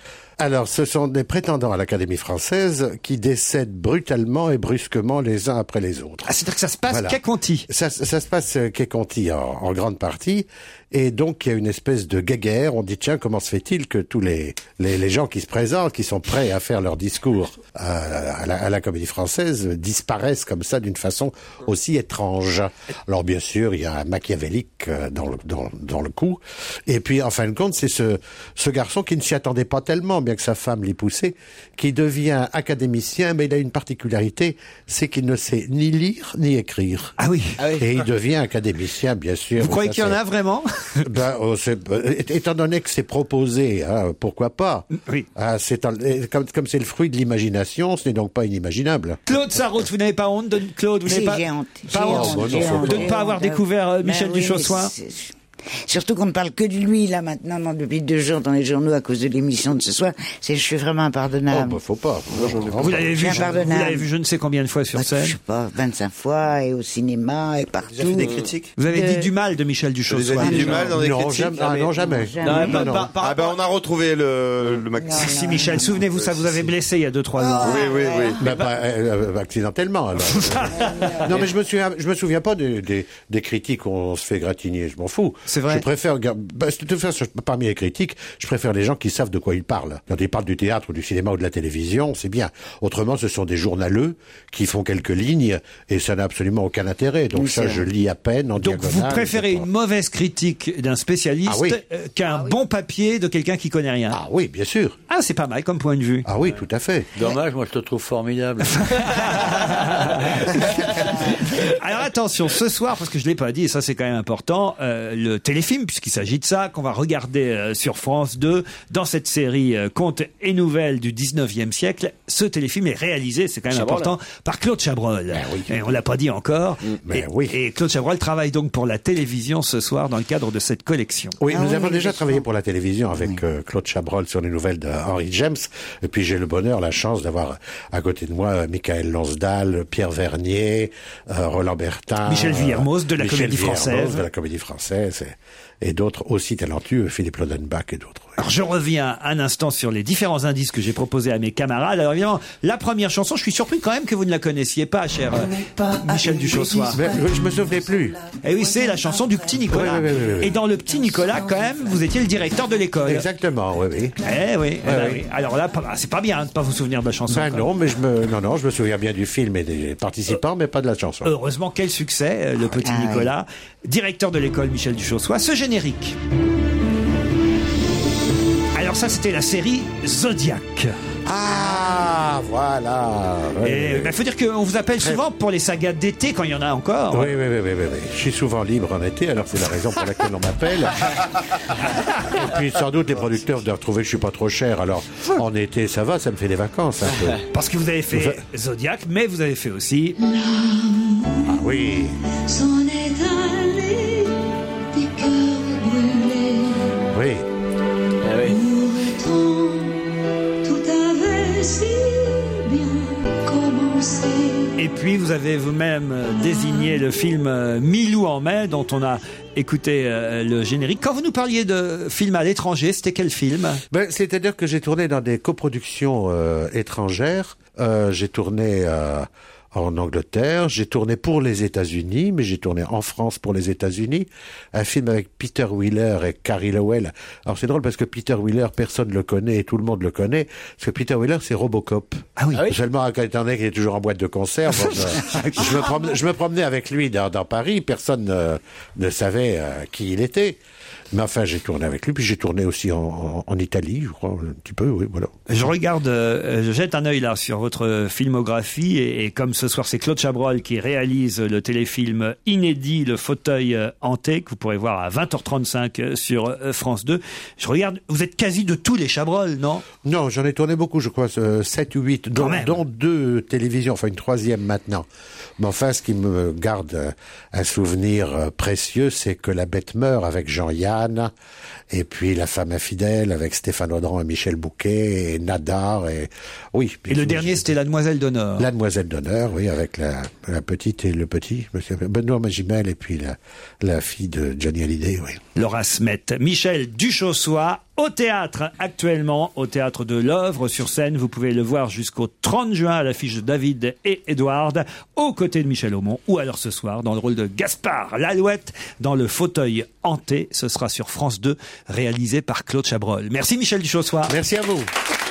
Alors, ce sont des prétendants à l'Académie française qui décèdent brutalement et brusquement les uns après les autres.
Ah, c'est-à-dire que ça se passe
Voilà.
qu'à Conti.
Ça, ça se passe euh, qu'à Conti en, en grande partie. Et donc, il y a une espèce de guéguerre. On dit, tiens, comment se fait-il que tous les, les, les gens qui se présentent, qui sont prêts à faire leur discours à, à, la, à la Comédie Française, disparaissent comme ça d'une façon aussi étrange. Alors, bien sûr, il y a un machiavélique euh, dans le, dans, dans le coup. Et puis, en fin de compte, c'est ce, ce garçon qui ne s'y attendait pas tellement, bien que sa femme l'y poussait, qui devient académicien, mais il a une particularité, c'est qu'il ne sait ni lire ni écrire.
Ah oui.
Ah oui. Et il devient académicien, bien sûr.
Vous croyez
Ça,
qu'il y en
c'est-
a vraiment?
Ben, oh, c'est- euh, étant donné que c'est proposé, hein, pourquoi pas?
Oui.
Ah, c'est un- et comme comme c'est le fruit de l'imagination, ce n'est donc pas inimaginable.
Claude Sarraute, vous n'avez pas honte de Claude, vous n'avez
Si,
pas,
j'ai honte.
pas
J'ai
honte,
honte, j'ai honte,
de ne
j'ai
pas
honte.
avoir découvert euh,
Ben
Michel
oui,
Duchossois.
mais c'est- Surtout qu'on ne parle que de lui, là, maintenant, dans- depuis deux jours, dans les journaux, à cause de l'émission de ce soir. C'est, je suis vraiment impardonnable.
Oh, bah, faut pas.
Vous l'avez vu,
Je suis
je, vous
impardonnable.
l'avez vu je ne sais combien de fois sur
Bah,
scène.
je sais pas, vingt-cinq fois, et au cinéma, et partout.
Vous avez fait des critiques
Vous avez
De-
dit du mal de Michel
Vous avez
Duchossois.
dit du mal dans les
Non,
critiques
jamais. Ah, non, jamais.
Jamais.
Non,
Non,
pas-
non.
pas- par
Ah ben
rapport-
on a retrouvé le, le max.
Si, si, Michel, souvenez-vous, ça vous avait blessé il y a deux trois ans.
Oui, oui, oui.
Ben, pas, euh, accidentellement, alors. Non, mais je me souviens, je me souviens pas des, des, des critiques où on se fait gratigner, je m'en fous.
C'est vrai.
Je préfère, gar- ben, de toute façon, parmi les critiques, je préfère les gens qui savent de quoi ils parlent. Quand ils parlent du théâtre ou du cinéma ou de la télévision, c'est bien. Autrement, ce sont des journaleux qui font quelques lignes et ça n'a absolument aucun intérêt. Donc
Oui,
ça,
c'est
je
vrai.
lis à peine en
Donc vous
diagonale.
préférez
je sais
une
pas.
mauvaise critique d'un spécialiste
Ah oui.
euh, qu'un bon papier de quelqu'un qui connaît rien.
Ah oui, bien sûr.
Ah, c'est pas mal comme point de vue.
Ah oui, tout à fait.
Dommage, moi je te trouve formidable.
Alors attention, ce soir, parce que je l'ai pas dit, et ça c'est quand même important, euh, le téléfilm, puisqu'il s'agit de ça, qu'on va regarder euh, sur France deux, dans cette série euh, Contes et Nouvelles du dix-neuvième siècle, ce téléfilm est réalisé, c'est quand même
Chabrol.
important, par Claude Chabrol.
Ben oui.
Et on l'a pas dit encore.
Ben
et,
oui.
et Claude Chabrol travaille donc pour la télévision ce soir dans le cadre de cette collection.
Oui,
Ah
nous
oui,
avons
oui,
déjà
bien
travaillé
sûr.
pour la télévision avec euh, Claude Chabrol sur les nouvelles de Henry James. Et puis j'ai le bonheur, la chance d'avoir à côté de moi euh, Michael Lonsdal, Pierre Vernier, euh, Roland Bertin,
Michel Villermoz de la
Michel
Comédie
Villermoz
Française.
de la Comédie Française et, et d'autres aussi talentueux, Philippe Lodenbach et d'autres.
Alors je reviens un instant sur les différents indices que j'ai proposés à mes camarades. Alors évidemment, la première chanson, je suis surpris quand même que vous ne la connaissiez pas, cher euh, Michel Duchossois.
Mais, euh, je me souvenais plus.
Et oui, c'est la chanson du petit Nicolas.
Oui, oui, oui, oui, oui.
Et dans le petit Nicolas, quand même, vous étiez le directeur de l'école.
Exactement, oui, oui.
Eh oui, eh ben
oui.
oui. Alors là, pas- c'est pas bien hein, de pas vous souvenir de la chanson.
Ben
quand
non,
même.
mais je me, non, non, je me souviens bien du film et des participants, mais pas de la chanson.
Heureusement, quel succès, euh, le petit
Ah oui.
Nicolas, directeur de l'école Michel Duchossois. Ce générique. Alors ça, c'était la série Zodiac.
Ah, voilà. Oui,
Et
oui,
il faut dire qu'on vous appelle souvent pour les sagas d'été quand il y en a encore.
Oui, oui, oui, oui, oui, oui. Je suis souvent libre en été, alors c'est la raison pour laquelle on m'appelle. Et puis sans doute les producteurs doivent trouver que je suis pas trop cher. Alors en été, ça va, ça me fait des vacances un peu.
Parce que vous avez fait Zodiac, mais vous avez fait aussi...
Ah oui.
S'en est allé des cœurs brûlés.
Oui.
Ah oui.
Pourtant, tout avait si bien commencé.
Et puis vous avez vous-même euh, désigné le film euh, Milou en mai, dont on a écouté euh, le générique. Quand vous nous parliez de films à l'étranger, c'était quel film?
Ben, c'est-à-dire que j'ai tourné dans des coproductions euh, étrangères. Euh, j'ai tourné euh, en Angleterre, j'ai tourné pour les États-Unis, mais j'ai tourné en France pour les États-Unis. Un film avec Peter Wheeler et Carrie Lowell. Alors c'est drôle parce que Peter Wheeler, personne le connaît et tout le monde le connaît. Parce que Peter Wheeler, c'est Robocop.
Ah oui.
Seulement, étant donné qu'il est toujours en boîte de conserve, bon, je, je me promenais, je me promenais avec lui dans, dans Paris. Personne ne, ne savait euh, qui il était. Mais enfin, j'ai tourné avec lui, puis j'ai tourné aussi en, en, en Italie, je crois, un petit peu, oui, voilà.
Je regarde, euh, je jette un œil là sur votre filmographie et, et comme ce soir c'est Claude Chabrol qui réalise le téléfilm inédit Le Fauteuil euh, hanté que vous pourrez voir à vingt heures trente-cinq euh, sur euh, France deux. Je regarde, vous êtes quasi de tous les Chabrol, non?
Non, j'en ai tourné beaucoup, je crois, euh, sept ou huit, dont,
même.
dont deux télévisions, enfin une troisième maintenant. Mais enfin, ce qui me garde euh, un souvenir euh, précieux, c'est que La Bête meurt avec Jean-Yann, et puis La Femme infidèle avec Stéphane Audran et Michel Bouquet, et Nadar, et oui.
Et le dernier c'était La Demoiselle d'honneur.
La Demoiselle d'honneur, oui, avec la, la petite et le petit, monsieur Benoît Magimel, et puis la, la fille de Johnny Hallyday, oui.
Laura Smet, Michel Duchossois, au théâtre actuellement, au théâtre de l'Œuvre sur scène. Vous pouvez le voir jusqu'au trente juin à l'affiche de David et Edward, aux côtés de Michel Aumont, ou alors ce soir dans le rôle de Gaspard l'Alouette dans Le fauteuil hanté. Ce sera sur France deux, réalisé par Claude Chabrol. Merci Michel Duchossoir.
Merci à vous.